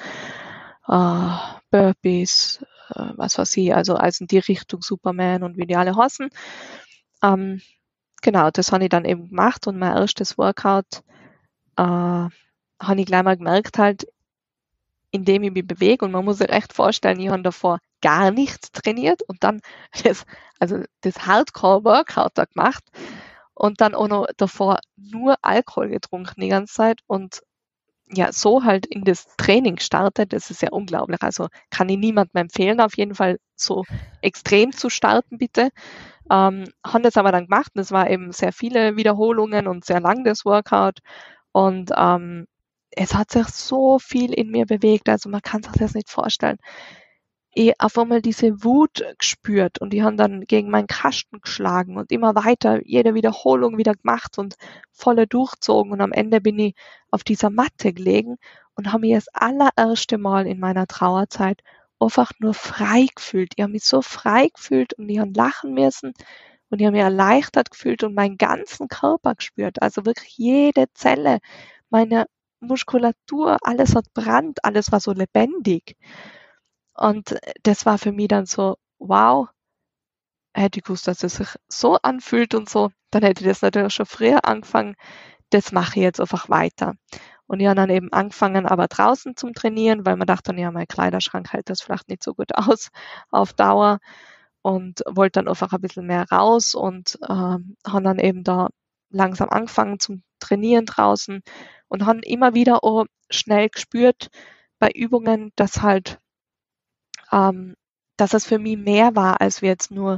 Burpees, was weiß ich, also in die Richtung Superman und wie die alle heißen. genau, das habe ich dann eben gemacht und mein erstes Workout habe ich gleich mal gemerkt halt, indem ich mich bewege und man muss sich echt vorstellen, ich habe davor gar nichts trainiert und dann das Hardcore-Workout da gemacht und dann auch noch davor nur Alkohol getrunken die ganze Zeit und ja, so halt in das Training startet, das ist ja unglaublich. Also kann ich niemandem empfehlen, auf jeden Fall so extrem zu starten, bitte. Haben das aber dann gemacht und es war eben sehr viele Wiederholungen und sehr lang das Workout und es hat sich so viel in mir bewegt, also man kann sich das nicht vorstellen. Ich auf einmal diese Wut gespürt und die haben dann gegen meinen Kasten geschlagen und immer weiter, jede Wiederholung wieder gemacht und volle durchzogen und am Ende bin ich auf dieser Matte gelegen und habe mich das allererste Mal in meiner Trauerzeit einfach nur frei gefühlt. Ich habe mich so frei gefühlt und ich habe lachen müssen und ich habe mich erleichtert gefühlt und meinen ganzen Körper gespürt, also wirklich jede Zelle, meine Muskulatur, alles hat brannt, alles war so lebendig. Und das war für mich dann so, wow, hätte ich gewusst, dass es sich so anfühlt und so, dann hätte ich das natürlich schon früher angefangen. Das mache ich jetzt einfach weiter. Und ich habe dann eben angefangen, aber draußen zum Trainieren, weil man dachte dann, ja, mein Kleiderschrank hält das vielleicht nicht so gut aus auf Dauer und wollte dann einfach ein bisschen mehr raus und habe dann eben da langsam angefangen zum Trainieren draußen und habe immer wieder auch schnell gespürt bei Übungen, dass es für mich mehr war, als wie jetzt nur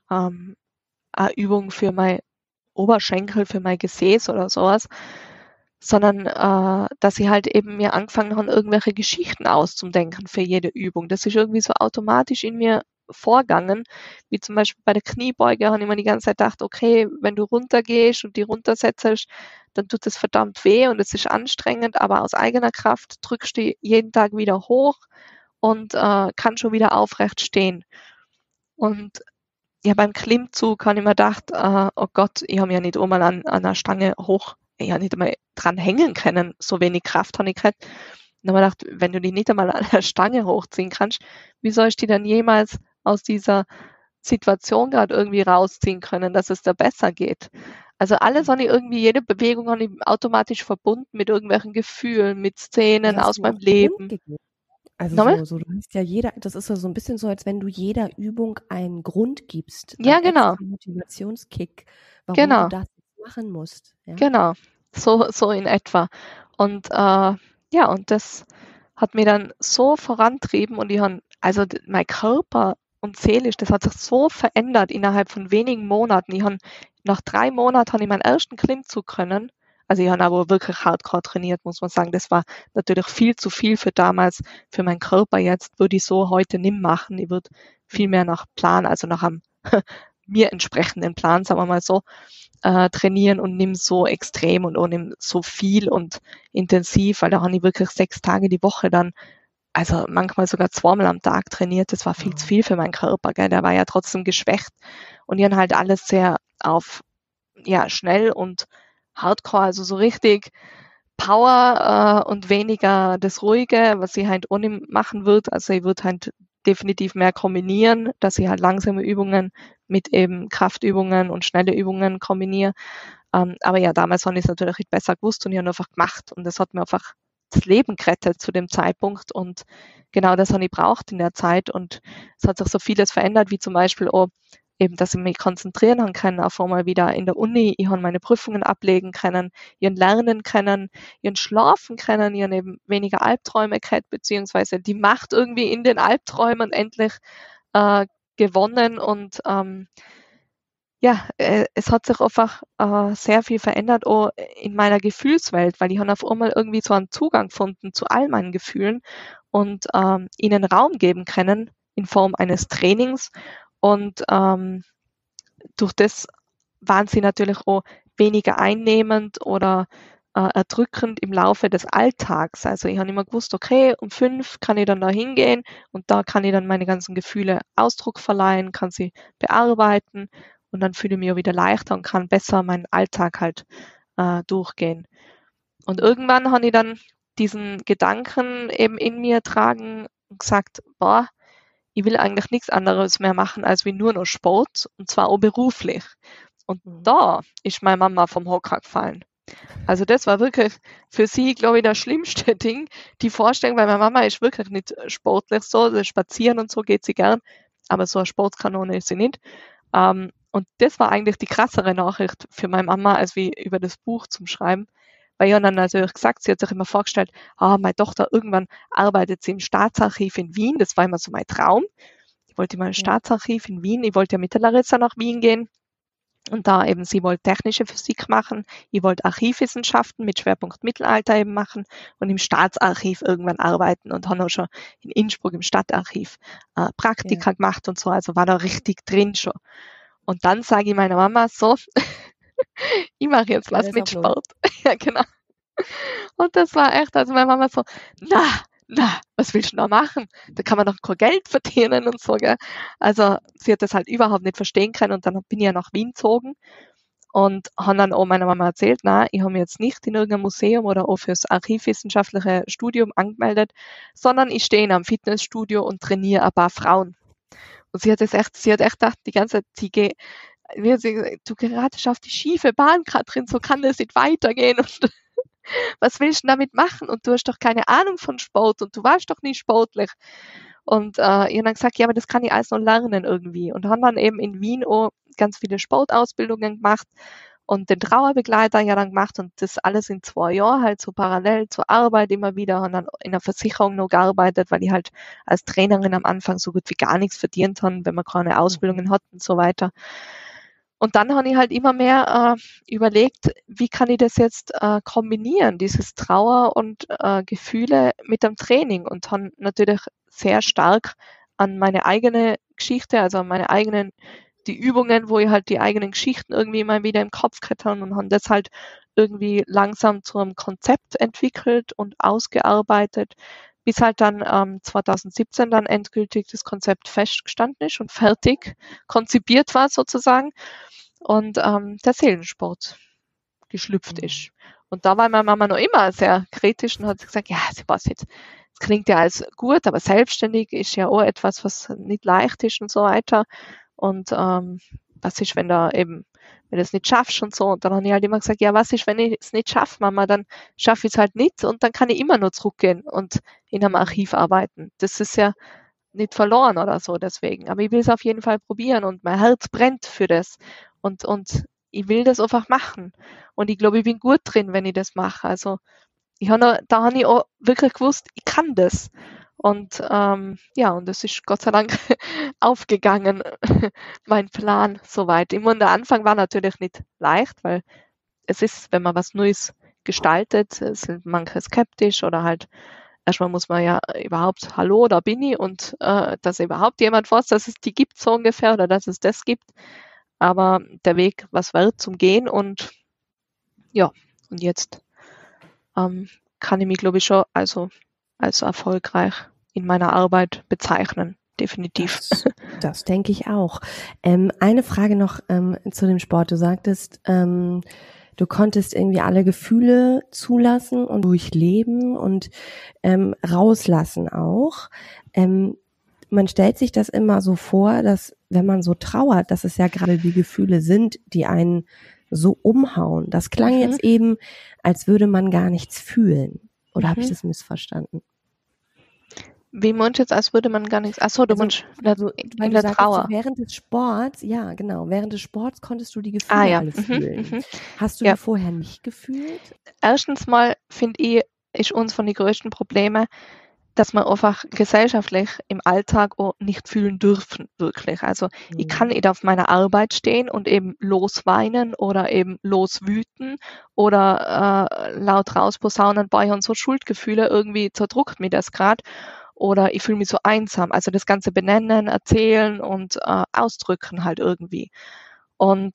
eine Übung für mein Oberschenkel, für mein Gesäß oder sowas, sondern dass ich halt eben mir angefangen habe, irgendwelche Geschichten auszudenken für jede Übung. Das ist irgendwie so automatisch in mir vorgegangen, wie zum Beispiel bei der Kniebeuge habe ich mir die ganze Zeit gedacht, okay, wenn du runtergehst und die runtersetzt, dann tut es verdammt weh und es ist anstrengend, aber aus eigener Kraft drückst du jeden Tag wieder hoch und kann schon wieder aufrecht stehen. Und ja, beim Klimmzug habe ich mir gedacht, oh Gott, ich habe mich ja nicht einmal an einer Stange hoch, ich habe nicht einmal dran hängen können, so wenig Kraft habe ich gehabt. Und dann habe ich gedacht, wenn du dich nicht einmal an der Stange hochziehen kannst, wie sollst du dich dann jemals aus dieser Situation gerade irgendwie rausziehen können, dass es da besser geht? Also alles habe ich irgendwie, jede Bewegung habe ich automatisch verbunden mit irgendwelchen Gefühlen, mit Szenen Hast aus du meinem auch Grund Leben. gegeben? Also Nochmal? du hast ja das ist ja so ein bisschen so, als wenn du jeder Übung einen Grund gibst, Ja, einen genau, extra Motivationskick, warum du genau. das machen musst, ja? Genau, so in etwa. Und, ja, und das hat mich dann so vorantrieben und ich habe also mein Körper und seelisch, das hat sich so verändert innerhalb von wenigen Monaten. Nach 3 Monaten habe ich meinen ersten Klimmzug können. Also ich habe aber wirklich hardcore trainiert, muss man sagen. Das war natürlich viel zu viel für damals, für meinen Körper jetzt, würde ich so heute nicht machen. Ich würde viel mehr nach Plan, also nach einem mir entsprechenden Plan, sagen wir mal so, trainieren und nimm so extrem und auch nimm so viel und intensiv, weil da habe ich wirklich 6 Tage die Woche dann, also manchmal sogar 2-mal am Tag trainiert. Das war viel zu Wow. viel für meinen Körper, gell? Der war ja trotzdem geschwächt und die haben halt alles sehr auf, ja, schnell und hardcore, also so richtig Power und weniger das Ruhige, was ich halt ohne machen würde. Also ich würde halt definitiv mehr kombinieren, dass ich halt langsame Übungen mit eben Kraftübungen und schnelle Übungen kombiniere. Aber ja, damals habe ich es natürlich nicht besser gewusst und ich habe einfach gemacht und das hat mir einfach das Leben gerettet zu dem Zeitpunkt und genau das habe ich braucht in der Zeit und es hat sich so vieles verändert, wie zum Beispiel auch eben, dass ich mich konzentrieren haben können auf einmal wieder in der Uni. Ich habe meine Prüfungen ablegen können, ihren lernen können, ihren schlafen können, ihren eben weniger Albträume gehabt, beziehungsweise die Macht irgendwie in den Albträumen endlich gewonnen und ja, es hat sich einfach sehr viel verändert auch in meiner Gefühlswelt, weil ich habe auf einmal irgendwie so einen Zugang gefunden zu all meinen Gefühlen und ihnen Raum geben können in Form eines Trainings und durch das waren sie natürlich auch weniger einnehmend oder erdrückend im Laufe des Alltags. Also ich habe immer gewusst, okay, um 5 kann ich dann da hingehen und da kann ich dann meine ganzen Gefühle Ausdruck verleihen, kann sie bearbeiten und dann fühle ich mich auch wieder leichter und kann besser meinen Alltag halt durchgehen. Und irgendwann habe ich dann diesen Gedanken eben in mir tragen und gesagt, boah, ich will eigentlich nichts anderes mehr machen als wie nur noch Sport und zwar auch beruflich. Und da ist meine Mama vom Hocker gefallen. Also das war wirklich für sie, glaube ich, das schlimmste Ding, die Vorstellung, weil meine Mama ist wirklich nicht sportlich so, also spazieren und so geht sie gern, aber so eine Sportskanone ist sie nicht. Und das war eigentlich die krassere Nachricht für meine Mama, als wie über das Buch zum Schreiben. Weil ich habe dann natürlich gesagt, sie hat sich immer vorgestellt, meine Tochter, irgendwann arbeitet sie im Staatsarchiv in Wien, das war immer so mein Traum. Ich wollte mal ein Staatsarchiv in Wien, ich wollte ja mit der Larissa nach Wien gehen. Und da eben, sie wollte technische Physik machen, ich wollte Archivwissenschaften mit Schwerpunkt Mittelalter eben machen und im Staatsarchiv irgendwann arbeiten und habe auch schon in Innsbruck im Stadtarchiv Praktika gemacht und so, also war da richtig drin schon. Und dann sage ich meiner Mama so, ich mache jetzt was mit Sport. Ja, genau. Und das war echt, also meine Mama so, was willst du da machen? Da kann man doch kein Geld verdienen und so, gell. Also sie hat das halt überhaupt nicht verstehen können und dann bin ich ja nach Wien gezogen und habe dann auch meiner Mama erzählt, ich habe mich jetzt nicht in irgendeinem Museum oder auch fürs archivwissenschaftliche Studium angemeldet, sondern ich stehe in einem Fitnessstudio und trainiere ein paar Frauen. Und sie hat echt gedacht, die ganze Zeit, du geratest auf die schiefe Bahn, Katrin, so kann das nicht weitergehen und was willst du damit machen? Und du hast doch keine Ahnung von Sport und du warst doch nie sportlich. Und ich habe dann gesagt, ja, aber das kann ich alles noch lernen irgendwie. Und haben dann eben in Wien auch ganz viele Sportausbildungen gemacht und den Trauerbegleiter ja dann gemacht und das alles in 2 Jahren halt so parallel zur Arbeit immer wieder. Haben dann in der Versicherung noch gearbeitet, weil ich halt als Trainerin am Anfang so gut wie gar nichts verdient habe, wenn man keine Ausbildungen hat und so weiter. Und dann habe ich halt immer mehr überlegt, wie kann ich das jetzt kombinieren, dieses Trauer und Gefühle mit dem Training und habe natürlich sehr stark an meine eigene Geschichte, also an meine eigenen, die Übungen, wo ich halt die eigenen Geschichten irgendwie mal wieder im Kopf gehabt habe und habe das halt irgendwie langsam zu einem Konzept entwickelt und ausgearbeitet, bis halt dann 2017 dann endgültig das Konzept festgestanden ist und fertig konzipiert war sozusagen und der Seelensport geschlüpft ist. Und da war meine Mama noch immer sehr kritisch und hat gesagt, ja, sie weiß jetzt, es klingt ja alles gut, aber selbstständig ist ja auch etwas, was nicht leicht ist und so weiter. Und was ist, wenn du das nicht schaffst und so. Und dann habe ich halt immer gesagt, ja, was ist, wenn ich es nicht schaffe, Mama, dann schaffe ich es halt nicht und dann kann ich immer nur zurückgehen und in einem Archiv arbeiten. Das ist ja nicht verloren oder so deswegen. Aber ich will es auf jeden Fall probieren und mein Herz brennt für das. Und ich will das einfach machen. Und ich glaube, ich bin gut drin, wenn ich das mache. Also da habe ich auch wirklich gewusst, ich kann das. Und und das ist Gott sei Dank aufgegangen, mein Plan soweit. Immer der Anfang war natürlich nicht leicht, weil es ist, wenn man was Neues gestaltet, sind manche skeptisch oder halt erstmal muss man ja überhaupt, hallo, da bin ich und dass überhaupt jemand weiß, dass es die gibt so ungefähr oder dass es das gibt. Aber der Weg, was wird zum Gehen und jetzt kann ich mich, glaube ich, schon als erfolgreich in meiner Arbeit bezeichnen. Definitiv. Das denke ich auch. Eine Frage noch zu dem Sport. Du sagtest, du konntest irgendwie alle Gefühle zulassen und durchleben und rauslassen auch. Man stellt sich das immer so vor, dass wenn man so trauert, dass es ja gerade die Gefühle sind, die einen so umhauen. Das klang jetzt eben, als würde man gar nichts fühlen. Oder habe ich das missverstanden? Wie meinst du jetzt, als würde man gar nichts? Achso, du meinst in der Trauer. Während des Sports, ja genau, während des Sports konntest du die Gefühle alle fühlen. Hast du die vorher nicht gefühlt? Erstens mal, finde ich, ist uns von den größten Problemen, dass wir einfach gesellschaftlich im Alltag auch nicht fühlen dürfen, wirklich. Also ich kann nicht auf meiner Arbeit stehen und eben losweinen oder eben loswüten oder laut rausposaunen, boah, ich habe so Schuldgefühle, irgendwie zerdrückt mir das gerade. Oder ich fühle mich so einsam. Also das ganze Benennen, Erzählen und Ausdrücken halt irgendwie. Und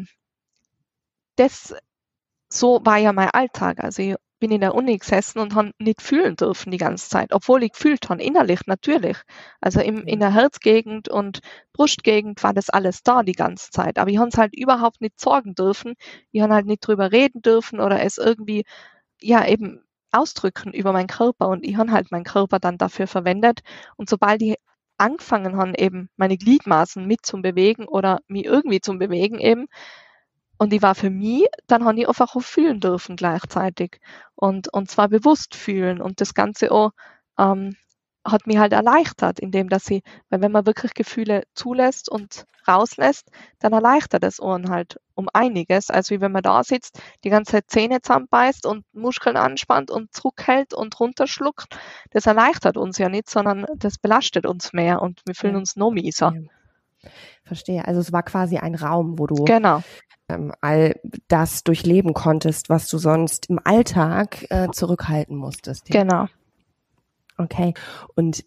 so war ja mein Alltag. Also ich bin in der Uni gesessen und habe nicht fühlen dürfen die ganze Zeit, obwohl ich gefühlt habe, innerlich natürlich. Also in der Herzgegend und Brustgegend war das alles da die ganze Zeit. Aber ich habe es halt überhaupt nicht sorgen dürfen. Ich habe halt nicht drüber reden dürfen oder es irgendwie, eben ausdrücken über meinen Körper und ich habe halt meinen Körper dann dafür verwendet und sobald ich angefangen habe, eben meine Gliedmaßen mit zum Bewegen oder mich irgendwie zum Bewegen eben, Und ich war für mich, dann habe ich einfach auch fühlen dürfen gleichzeitig. Und zwar bewusst fühlen. Und das Ganze auch hat mich halt erleichtert, indem dass weil wenn man wirklich Gefühle zulässt und rauslässt, dann erleichtert es einen halt um einiges, als wie wenn man da sitzt, die ganze Zeit Zähne zusammenbeißt und Muskeln anspannt und zurückhält und runterschluckt. Das erleichtert uns ja nicht, sondern das belastet uns mehr und wir fühlen uns noch mieser. Verstehe. Also es war quasi ein Raum, wo du Genau. All das durchleben konntest, was du sonst im Alltag zurückhalten musstest. Genau. Okay. Und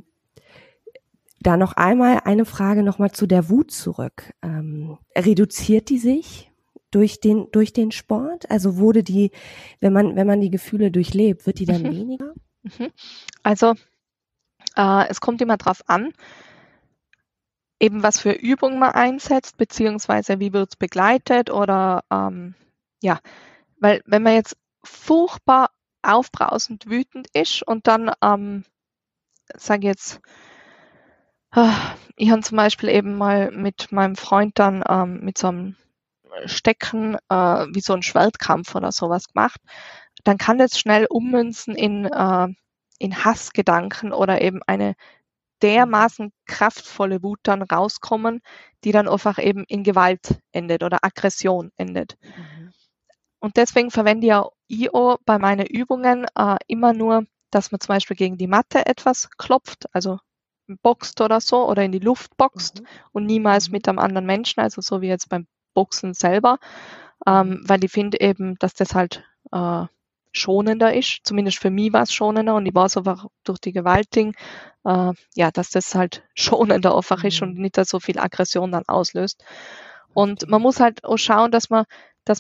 da noch einmal eine Frage nochmal zu der Wut zurück. Reduziert die sich durch den Sport? Also wurde die, wenn man die Gefühle durchlebt, wird die dann weniger? Also es kommt immer drauf an, eben was für Übungen man einsetzt, beziehungsweise wie wird es begleitet oder weil wenn man jetzt furchtbar aufbrausend wütend ist und dann, sage jetzt, ich habe zum Beispiel eben mal mit meinem Freund dann mit so einem Stecken wie so ein Schwertkampf oder sowas gemacht, dann kann das schnell ummünzen in Hassgedanken oder eben eine dermaßen kraftvolle Wut dann rauskommen, die dann einfach eben in Gewalt endet oder Aggression endet. Und deswegen verwende ich auch bei meinen Übungen immer nur, dass man zum Beispiel gegen die Matte etwas klopft, also boxt oder so oder in die Luft boxt und niemals mit einem anderen Menschen, also so wie jetzt beim Boxen selber, weil ich finde eben, dass das halt schonender ist. Zumindest für mich war es schonender und ich weiß einfach durch die Gewaltding, dass das halt schonender einfach ist und nicht so viel Aggression dann auslöst. Und man muss halt auch schauen, dass man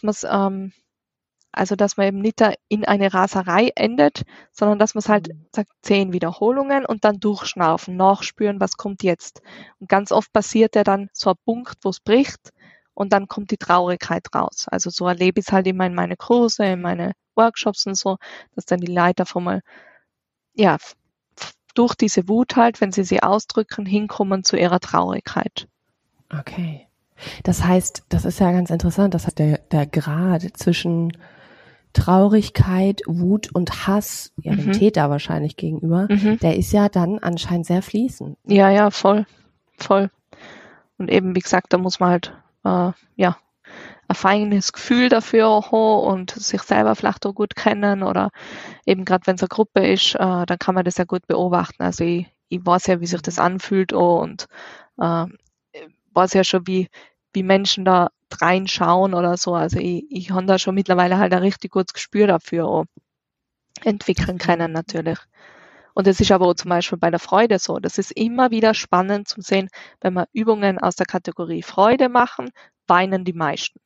eben nicht da in eine Raserei endet, sondern dass man es halt sagt, 10 Wiederholungen und dann durchschnaufen, nachspüren, was kommt jetzt. Und ganz oft passiert ja dann so ein Punkt, wo es bricht und dann kommt die Traurigkeit raus. Also so erlebe ich es halt immer in meine Kurse, in meine Workshops und so, dass dann die Leute einfach mal, durch diese Wut halt, wenn sie ausdrücken, hinkommen zu ihrer Traurigkeit. Okay. Das heißt, das ist ja ganz interessant, das hat der Grad zwischen Traurigkeit, Wut und Hass, dem Täter wahrscheinlich gegenüber, der ist ja dann anscheinend sehr fließend. Ja, voll. Und eben, wie gesagt, da muss man halt, ein feines Gefühl dafür haben und sich selber vielleicht auch gut kennen oder eben gerade wenn es eine Gruppe ist, dann kann man das ja gut beobachten. Also ich weiß ja, wie sich das anfühlt auch und weiß ja schon, wie Menschen da reinschauen oder so. Also ich habe da schon mittlerweile halt ein richtig gutes Gespür dafür auch entwickeln können natürlich. Und es ist aber auch zum Beispiel bei der Freude so. Das ist immer wieder spannend zu sehen, wenn wir Übungen aus der Kategorie Freude machen, weinen die meisten.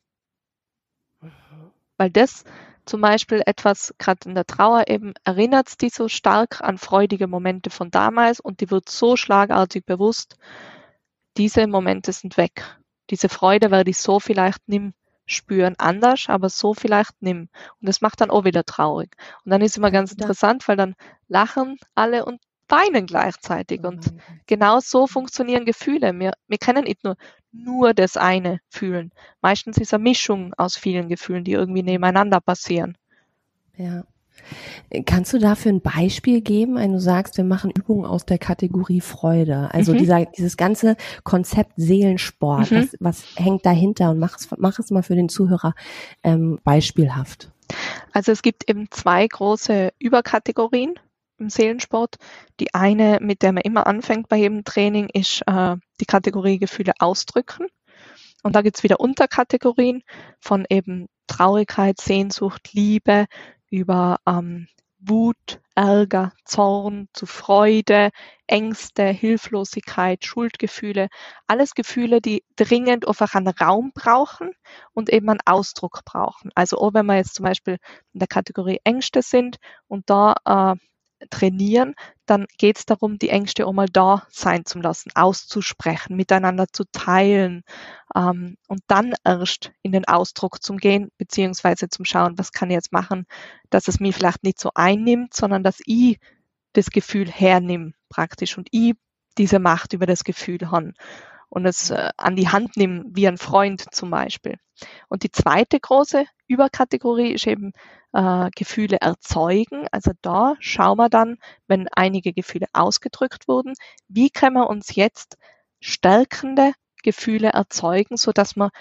Weil das zum Beispiel etwas, gerade in der Trauer eben, erinnert die so stark an freudige Momente von damals und die wird so schlagartig bewusst, diese Momente sind weg. Diese Freude werde ich so vielleicht nicht spüren, anders, aber so vielleicht nicht. Und das macht dann auch wieder traurig. Und dann ist immer ganz interessant, weil dann lachen alle und weinen gleichzeitig. Und genau so funktionieren Gefühle. Wir können nicht nur das eine fühlen. Meistens ist es eine Mischung aus vielen Gefühlen, die irgendwie nebeneinander passieren. Ja. Kannst du dafür ein Beispiel geben, wenn du sagst, wir machen Übungen aus der Kategorie Freude? Also dieses ganze Konzept Seelensport, was hängt dahinter? Und mach es mal für den Zuhörer beispielhaft. Also es gibt eben 2 große Überkategorien im Seelensport. Die eine, mit der man immer anfängt bei jedem Training, ist die Kategorie Gefühle ausdrücken. Und da gibt es wieder Unterkategorien von eben Traurigkeit, Sehnsucht, Liebe, über Wut, Ärger, Zorn, zu Freude, Ängste, Hilflosigkeit, Schuldgefühle. Alles Gefühle, die dringend einfach einen Raum brauchen und eben einen Ausdruck brauchen. Also auch wenn wir jetzt zum Beispiel in der Kategorie Ängste sind und da trainieren, dann geht es darum, die Ängste auch mal da sein zu lassen, auszusprechen, miteinander zu teilen und dann erst in den Ausdruck zu gehen, beziehungsweise zum Schauen, was kann ich jetzt machen, dass es mich vielleicht nicht so einnimmt, sondern dass ich das Gefühl hernehme praktisch und ich diese Macht über das Gefühl habe. und es an die Hand nehmen, wie ein Freund zum Beispiel. Und die zweite große Überkategorie ist eben Gefühle erzeugen. Also da schauen wir dann, wenn einige Gefühle ausgedrückt wurden, wie können wir uns jetzt stärkende Gefühle erzeugen, sodass wir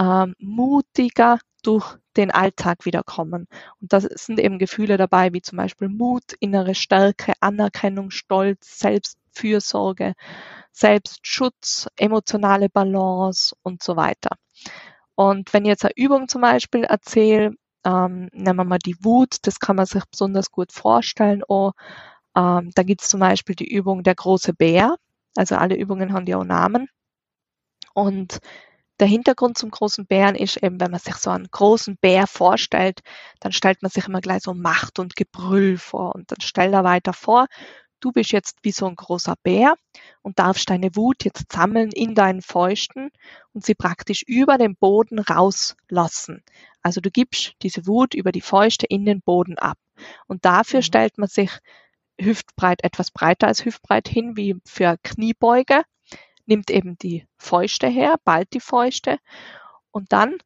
mutiger durch den Alltag wiederkommen. Und da sind eben Gefühle dabei, wie zum Beispiel Mut, innere Stärke, Anerkennung, Stolz, Selbstfürsorge, Selbstschutz, emotionale Balance und so weiter. Und wenn ich jetzt eine Übung zum Beispiel erzähle, nehmen wir mal die Wut, das kann man sich besonders gut vorstellen. Da gibt es zum Beispiel die Übung der große Bär. Also alle Übungen haben ja auch Namen. Und der Hintergrund zum großen Bären ist eben, wenn man sich so einen großen Bär vorstellt, dann stellt man sich immer gleich so Macht und Gebrüll vor. Und dann stell dir weiter vor, du bist jetzt wie so ein großer Bär und darfst deine Wut jetzt sammeln in deinen Fäusten und sie praktisch über den Boden rauslassen. Also du gibst diese Wut über die Fäuste in den Boden ab. Und dafür stellt man sich hüftbreit, etwas breiter als hüftbreit hin, wie für Kniebeuge, nimmt eben die Fäuste her, ballt die Fäuste und dann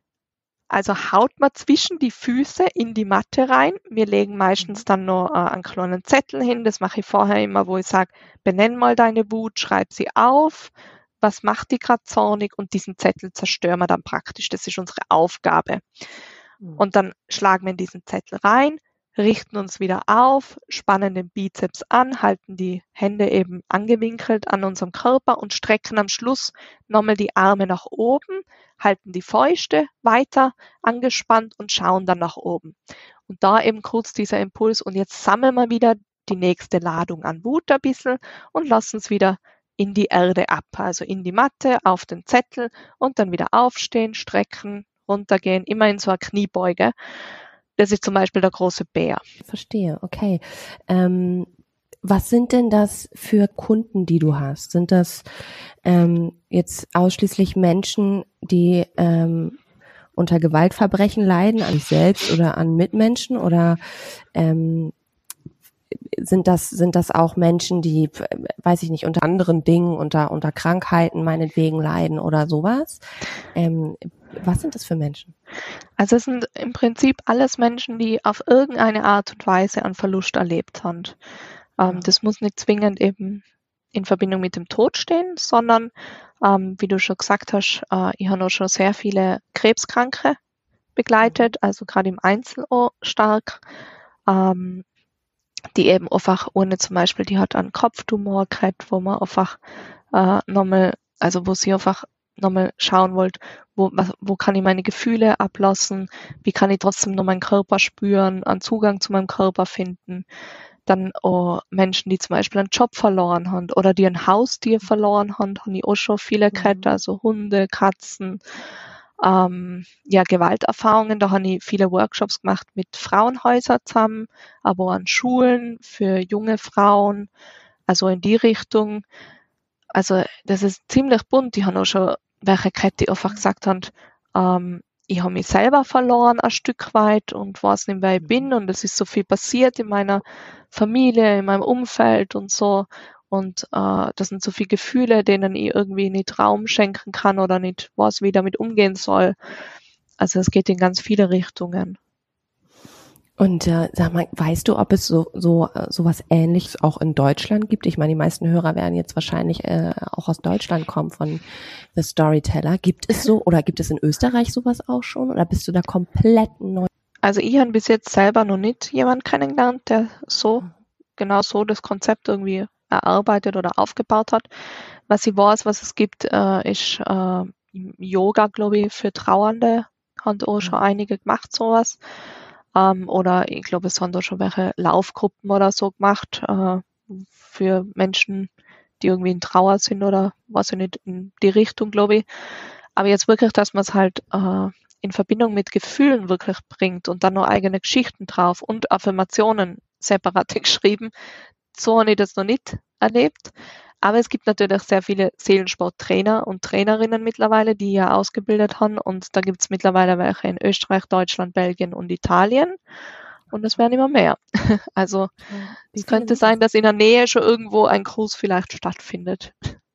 also haut man zwischen die Füße in die Matte rein. Wir legen meistens dann noch einen kleinen Zettel hin. Das mache ich vorher immer, wo ich sage, benenn mal deine Wut, schreib sie auf. Was macht die gerade zornig? Und diesen Zettel zerstören wir dann praktisch. Das ist unsere Aufgabe. Und dann schlagen wir in diesen Zettel rein, richten uns wieder auf, spannen den Bizeps an, halten die Hände eben angewinkelt an unserem Körper und strecken am Schluss nochmal die Arme nach oben, halten die Fäuste weiter angespannt und schauen dann nach oben. Und da eben kurz dieser Impuls und jetzt sammeln wir wieder die nächste Ladung an Wut ein bisschen und lassen es wieder in die Erde ab, also in die Matte, auf den Zettel und dann wieder aufstehen, strecken, runtergehen, immer in so einer Kniebeuge. Das ist zum Beispiel der große Bär. Verstehe, okay. Was sind denn das für Kunden, die du hast? Sind das jetzt ausschließlich Menschen, die unter Gewaltverbrechen leiden, an sich selbst oder an Mitmenschen? Oder sind das auch Menschen, die, weiß ich nicht, unter anderen Dingen, unter Krankheiten meinetwegen leiden oder sowas? Was sind das für Menschen? Also es sind im Prinzip alles Menschen, die auf irgendeine Art und Weise einen Verlust erlebt haben. Das muss nicht zwingend eben in Verbindung mit dem Tod stehen, sondern wie du schon gesagt hast, ich habe auch schon sehr viele Krebskranke begleitet, also gerade im Einzel auch stark, die eben einfach ohne zum Beispiel, die hat einen Kopftumor gehabt, wo man einfach nochmal, also wo sie einfach nochmal schauen wollt, wo kann ich meine Gefühle ablassen, wie kann ich trotzdem noch meinen Körper spüren, einen Zugang zu meinem Körper finden. Dann auch Menschen, die zum Beispiel einen Job verloren haben oder die ein Haustier verloren haben, habe ich auch schon viele gehabt, also Hunde, Katzen, Gewalterfahrungen. Da habe ich viele Workshops gemacht mit Frauenhäusern zusammen, aber auch an Schulen für junge Frauen, also in die Richtung. Also das ist ziemlich bunt. Ich habe auch schon welche gehabt, die einfach gesagt haben, ich habe mich selber verloren ein Stück weit und weiß nicht, wer ich bin und es ist so viel passiert in meiner Familie, in meinem Umfeld und so und das sind so viele Gefühle, denen ich irgendwie nicht Raum schenken kann oder nicht weiß, wie ich damit umgehen soll. Also es geht in ganz viele Richtungen. Und sag mal, weißt du, ob es so was Ähnliches auch in Deutschland gibt? Ich meine, die meisten Hörer werden jetzt wahrscheinlich auch aus Deutschland kommen von The Storyteller. Gibt es so oder gibt es in Österreich sowas auch schon oder bist du da komplett neu? Also ich habe bis jetzt selber noch nicht jemanden kennengelernt, der genau so das Konzept irgendwie erarbeitet oder aufgebaut hat. Was ich weiß, was es gibt, ist Yoga, glaube ich, für Trauernde. Haben auch schon einige gemacht, sowas. Oder ich glaube, es haben da schon welche Laufgruppen oder so gemacht für Menschen, die irgendwie in Trauer sind oder weiß ich nicht, in die Richtung, glaube ich. Aber jetzt wirklich, dass man es halt in Verbindung mit Gefühlen wirklich bringt und dann noch eigene Geschichten drauf und Affirmationen separat geschrieben. So habe ich das noch nicht erlebt. Aber es gibt natürlich sehr viele Seelensporttrainer und Trainerinnen mittlerweile, die ja ausgebildet haben. Und da gibt es mittlerweile welche in Österreich, Deutschland, Belgien und Italien. Und es werden immer mehr. Also es könnte sein, dass in der Nähe schon irgendwo ein Kurs vielleicht stattfindet.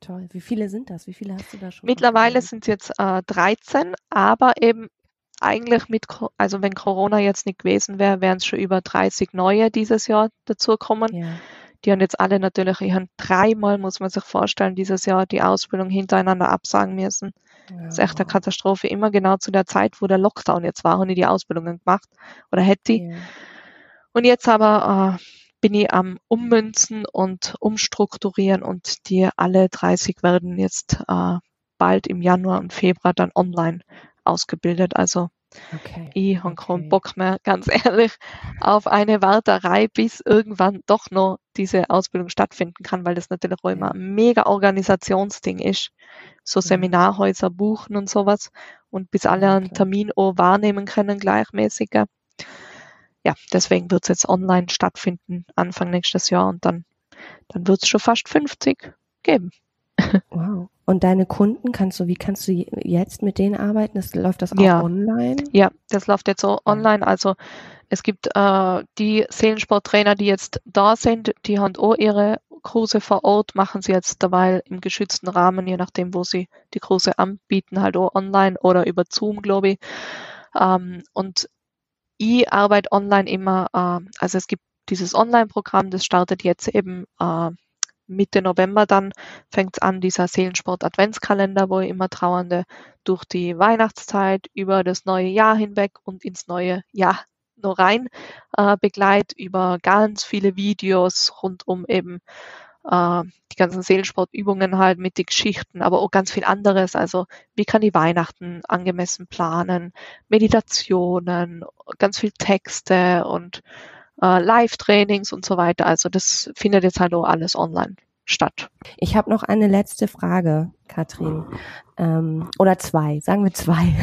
toll. Wie viele sind das? Wie viele hast du da schon Mittlerweile kontrolliert? sind es jetzt 13, aber eben eigentlich also wenn Corona jetzt nicht gewesen wäre, wären es schon über 30 neue dieses Jahr dazugekommen. Ja. Die haben jetzt alle natürlich, ich habe 3-mal, muss man sich vorstellen, dieses Jahr die Ausbildung hintereinander absagen müssen. Das ist echt eine Katastrophe. Immer genau zu der Zeit, wo der Lockdown jetzt war, habe ich die Ausbildungen gemacht oder hätte ich. Ja. Und jetzt aber bin ich am Ummünzen und Umstrukturieren und die alle 30 werden jetzt bald im Januar und Februar dann online ausgebildet. Also Okay. ich habe keinen Bock mehr, ganz ehrlich, auf eine Warterei, bis irgendwann doch noch diese Ausbildung stattfinden kann, weil das natürlich auch immer ein mega Organisationsding ist. So Seminarhäuser buchen und sowas. Und bis alle einen Termin auch wahrnehmen können, gleichmäßig. Ja, deswegen wird es jetzt online stattfinden, Anfang nächstes Jahr. Und dann wird es schon fast 50 geben. Wow. Und deine Kunden, wie kannst du jetzt mit denen arbeiten? Läuft das auch online? Ja, das läuft jetzt so online. Also es gibt die Seelensporttrainer, die jetzt da sind, die haben auch ihre Kurse vor Ort, machen sie jetzt dabei im geschützten Rahmen, je nachdem, wo sie die Kurse anbieten, halt auch online oder über Zoom, glaube ich. Und ich arbeite online immer, also es gibt dieses Online-Programm, das startet jetzt eben Mitte November, dann fängt es an, dieser Seelensport-Adventskalender, wo ich immer Trauernde durch die Weihnachtszeit, über das neue Jahr hinweg und ins neue Jahr noch rein begleitet, über ganz viele Videos rund um eben die ganzen Seelensportübungen halt mit den Geschichten, aber auch ganz viel anderes. Also wie kann ich Weihnachten angemessen planen, Meditationen, ganz viel Texte und Live-Trainings und so weiter. Also das findet jetzt halt auch alles online statt. Ich habe noch eine letzte Frage, Katrin. Oder zwei, sagen wir zwei.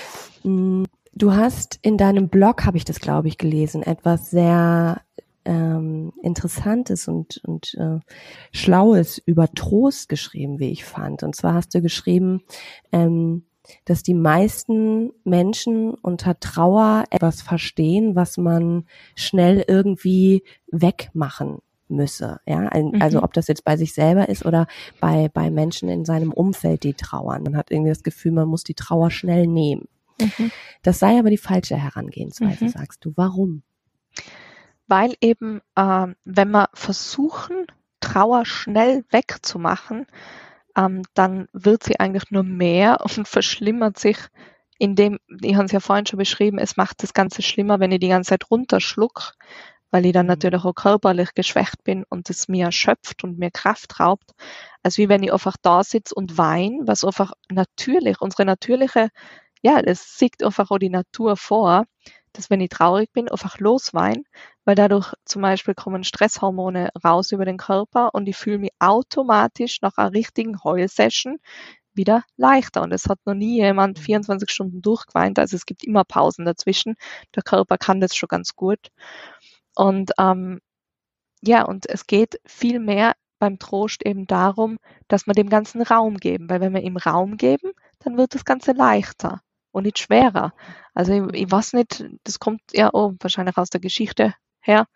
Du hast in deinem Blog, habe ich das, glaube ich, gelesen, etwas sehr Interessantes und Schlaues über Trost geschrieben, wie ich fand. Und zwar hast du geschrieben, dass die meisten Menschen unter Trauer etwas verstehen, was man schnell irgendwie wegmachen müsse. Ja, also ob das jetzt bei sich selber ist oder bei Menschen in seinem Umfeld, die trauern. Man hat irgendwie das Gefühl, man muss die Trauer schnell nehmen. Das sei aber die falsche Herangehensweise, sagst du. Warum? Weil eben, wenn wir versuchen, Trauer schnell wegzumachen, dann wird sie eigentlich nur mehr und verschlimmert sich, indem, ich habe es ja vorhin schon beschrieben, es macht das Ganze schlimmer, wenn ich die ganze Zeit runterschluck, weil ich dann natürlich auch körperlich geschwächt bin und es mir erschöpft und mir Kraft raubt, als wie wenn ich einfach da sitze und weine, was einfach natürlich, unsere natürliche, ja, es sieht einfach auch die Natur vor, dass wenn ich traurig bin, einfach losweine, weil dadurch zum Beispiel kommen Stresshormone raus über den Körper und ich fühle mich automatisch nach einer richtigen Heulsession wieder leichter. Und es hat noch nie jemand 24 Stunden durchgeweint, also es gibt immer Pausen dazwischen. Der Körper kann das schon ganz gut. Und ja, und es geht viel mehr beim Trost eben darum, dass wir dem Ganzen Raum geben, weil wenn wir ihm Raum geben, dann wird das Ganze leichter und nicht schwerer. Also ich weiß nicht, das kommt ja auch wahrscheinlich aus der Geschichte her.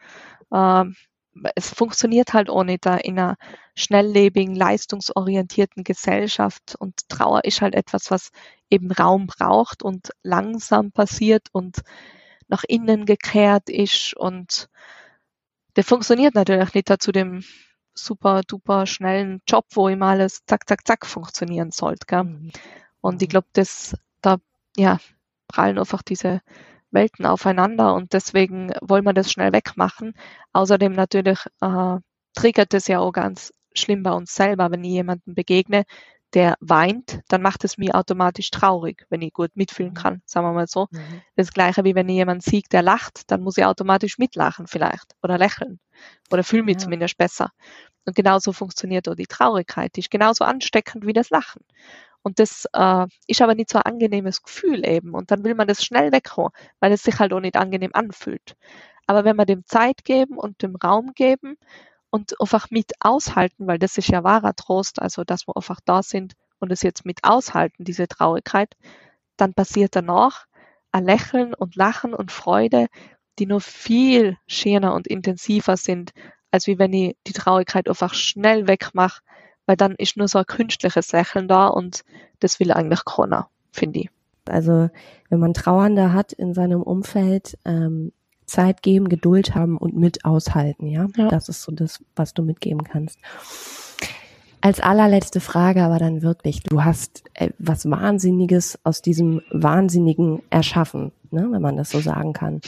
Es funktioniert halt auch nicht da in einer schnelllebigen, leistungsorientierten Gesellschaft und Trauer ist halt etwas, was eben Raum braucht und langsam passiert und nach innen gekehrt ist und der funktioniert natürlich nicht zu dem super duper schnellen Job, wo immer alles zack, zack, zack funktionieren sollte. Gell? Und ich glaube, da prallen einfach diese Welten aufeinander und deswegen wollen wir das schnell wegmachen. Außerdem natürlich triggert es ja auch ganz schlimm bei uns selber, wenn ich jemandem begegne, der weint, dann macht es mich automatisch traurig, wenn ich gut mitfühlen kann, sagen wir mal so. Das Gleiche wie wenn ich jemanden sehe, der lacht, dann muss ich automatisch mitlachen vielleicht oder lächeln oder fühle mich zumindest besser. Und genauso funktioniert auch die Traurigkeit, die ist genauso ansteckend wie das Lachen. Und das ist aber nicht so ein angenehmes Gefühl eben. Und dann will man das schnell weghauen, weil es sich halt auch nicht angenehm anfühlt. Aber wenn wir dem Zeit geben und dem Raum geben und einfach mit aushalten, weil das ist ja wahrer Trost, also dass wir einfach da sind und es jetzt mit aushalten, diese Traurigkeit, dann passiert danach ein Lächeln und Lachen und Freude, die nur viel schöner und intensiver sind, als wie wenn ich die Traurigkeit einfach schnell wegmache, weil dann ist nur so ein künstliches Lächeln da und das will eigentlich keiner, finde ich. Also wenn man Trauernde hat in seinem Umfeld, Zeit geben, Geduld haben und mit aushalten, ja? Das ist so das, was du mitgeben kannst. Als allerletzte Frage, aber dann wirklich, du hast was Wahnsinniges aus diesem Wahnsinnigen erschaffen, ne, wenn man das so sagen kann.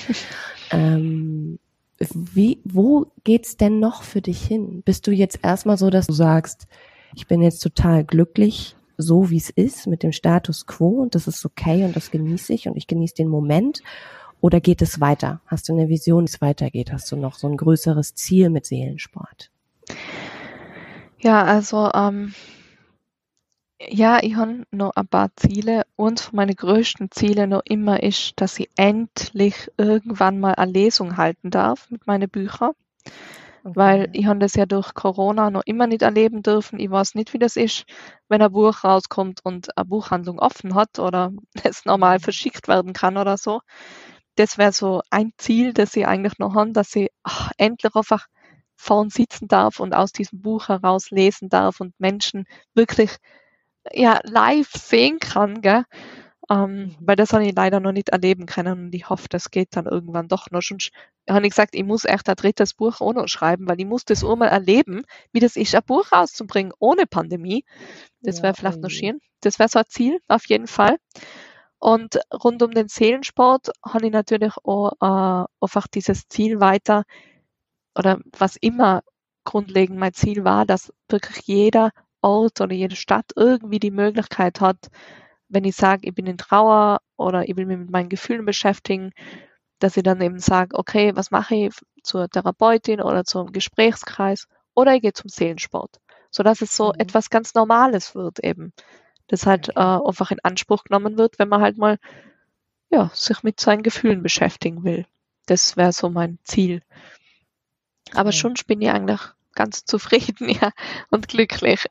Wo geht's denn noch für dich hin? Bist du jetzt erstmal so, dass du sagst, ich bin jetzt total glücklich, so wie es ist, mit dem Status quo und das ist okay und das genieße ich und ich genieße den Moment? Oder geht es weiter? Hast du eine Vision, wie es weitergeht? Hast du noch so ein größeres Ziel mit Seelensport? Ja, also ja, ich habe noch ein paar Ziele. Eines von meinen größten Zielen noch immer ist, dass ich endlich irgendwann mal eine Lesung halten darf mit meinen Büchern. Okay. Weil ich habe das ja durch Corona noch immer nicht erleben dürfen. Ich weiß nicht, wie das ist, wenn ein Buch rauskommt und eine Buchhandlung offen hat oder es normal verschickt werden kann oder so. Das wäre so ein Ziel, das ich eigentlich noch habe, dass ich endlich einfach vorn sitzen darf und aus diesem Buch heraus lesen darf und Menschen wirklich live sehen kann, gell? Weil das habe ich leider noch nicht erleben können und ich hoffe, das geht dann irgendwann doch noch. Sonst habe ich gesagt, ich muss echt ein drittes Buch auch noch schreiben, weil ich muss das auch mal erleben, wie das ist, ein Buch rauszubringen ohne Pandemie. Das wäre vielleicht noch schön. Das wäre so ein Ziel, auf jeden Fall. Und rund um den Seelensport habe ich natürlich auch einfach dieses Ziel weiter, oder was immer grundlegend mein Ziel war, dass wirklich jeder Ort oder jede Stadt irgendwie die Möglichkeit hat, wenn ich sage, ich bin in Trauer oder ich will mich mit meinen Gefühlen beschäftigen, dass ich dann eben sage, okay, was mache ich zur Therapeutin oder zum Gesprächskreis oder ich gehe zum Seelensport, sodass es so etwas ganz Normales wird eben, das halt einfach in Anspruch genommen wird, wenn man halt mal sich mit seinen Gefühlen beschäftigen will. Das wäre so mein Ziel. Aber schon bin ich eigentlich ganz zufrieden, und glücklich.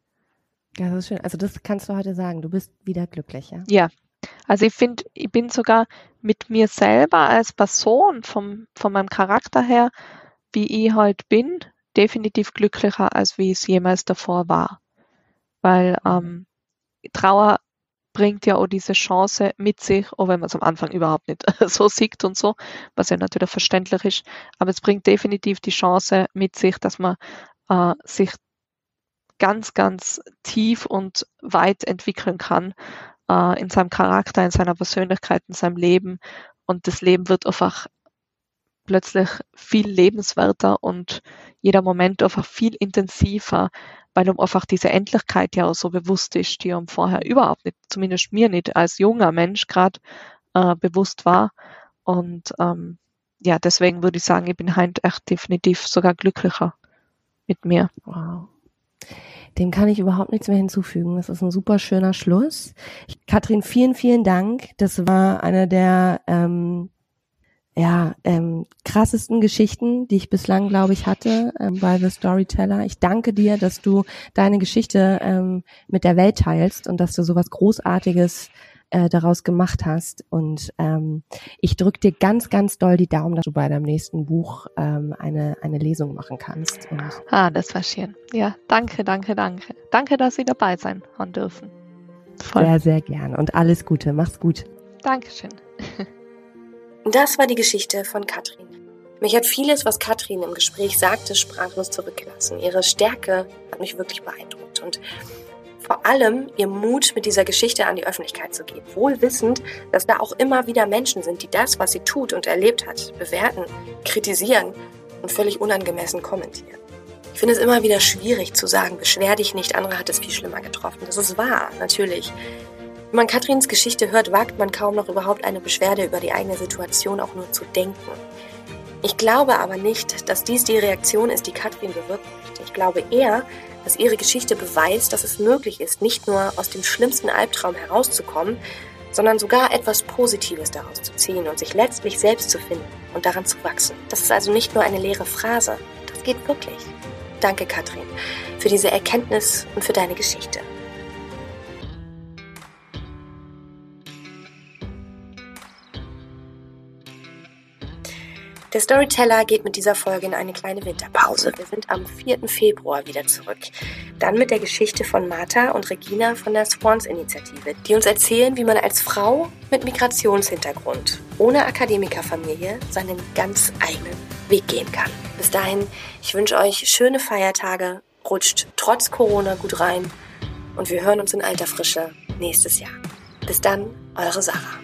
Ja, das ist schön. Also das kannst du heute sagen, du bist wieder glücklich, ja? Ja, also ich finde, ich bin sogar mit mir selber als Person von meinem Charakter her, wie ich halt bin, definitiv glücklicher, als wie es jemals davor war. Weil Trauer bringt ja auch diese Chance mit sich, auch wenn man es am Anfang überhaupt nicht so sieht und so, was ja natürlich verständlich ist, aber es bringt definitiv die Chance mit sich, dass man sich ganz, ganz tief und weit entwickeln kann in seinem Charakter, in seiner Persönlichkeit, in seinem Leben, und das Leben wird einfach plötzlich viel lebenswerter und jeder Moment einfach viel intensiver, weil um einfach diese Endlichkeit ja auch so bewusst ist, die um vorher überhaupt nicht, zumindest mir nicht als junger Mensch gerade bewusst war. Und deswegen würde ich sagen, ich bin heute echt definitiv sogar glücklicher mit mir. Wow. Dem kann ich überhaupt nichts mehr hinzufügen. Das ist ein super schöner Schluss. Katrin, vielen, vielen Dank. Das war eine der krassesten Geschichten, die ich bislang, glaube ich, hatte bei The Storyteller. Ich danke dir, dass du deine Geschichte mit der Welt teilst und dass du sowas Großartiges daraus gemacht hast. Und ich drücke dir ganz, ganz doll die Daumen, dass du bei deinem nächsten Buch eine Lesung machen kannst. Und das war schön. Ja, danke. Danke, dass Sie dabei sein haben dürfen. Voll. Sehr, sehr gern. Und alles Gute. Mach's gut. Dankeschön. Das war die Geschichte von Katrin. Mich hat vieles, was Katrin im Gespräch sagte, sprachlos zurückgelassen. Ihre Stärke hat mich wirklich beeindruckt und vor allem ihr Mut, mit dieser Geschichte an die Öffentlichkeit zu gehen. Wohl wissend, dass da auch immer wieder Menschen sind, die das, was sie tut und erlebt hat, bewerten, kritisieren und völlig unangemessen kommentieren. Ich finde es immer wieder schwierig zu sagen, beschwer dich nicht, andere hat es viel schlimmer getroffen. Das ist wahr, natürlich. Wenn man Katrins Geschichte hört, wagt man kaum noch überhaupt eine Beschwerde über die eigene Situation auch nur zu denken. Ich glaube aber nicht, dass dies die Reaktion ist, die Katrin bewirken möchte. Ich glaube eher, dass ihre Geschichte beweist, dass es möglich ist, nicht nur aus dem schlimmsten Albtraum herauszukommen, sondern sogar etwas Positives daraus zu ziehen und sich letztlich selbst zu finden und daran zu wachsen. Das ist also nicht nur eine leere Phrase, das geht wirklich. Danke, Katrin, für diese Erkenntnis und für deine Geschichte. Der Storyteller geht mit dieser Folge in eine kleine Winterpause. Wir sind am 4. Februar wieder zurück. Dann mit der Geschichte von Martha und Regina von der Swans-Initiative, die uns erzählen, wie man als Frau mit Migrationshintergrund, ohne Akademikerfamilie, seinen ganz eigenen Weg gehen kann. Bis dahin, ich wünsche euch schöne Feiertage, rutscht trotz Corona gut rein und wir hören uns in alter Frische nächstes Jahr. Bis dann, eure Sarah.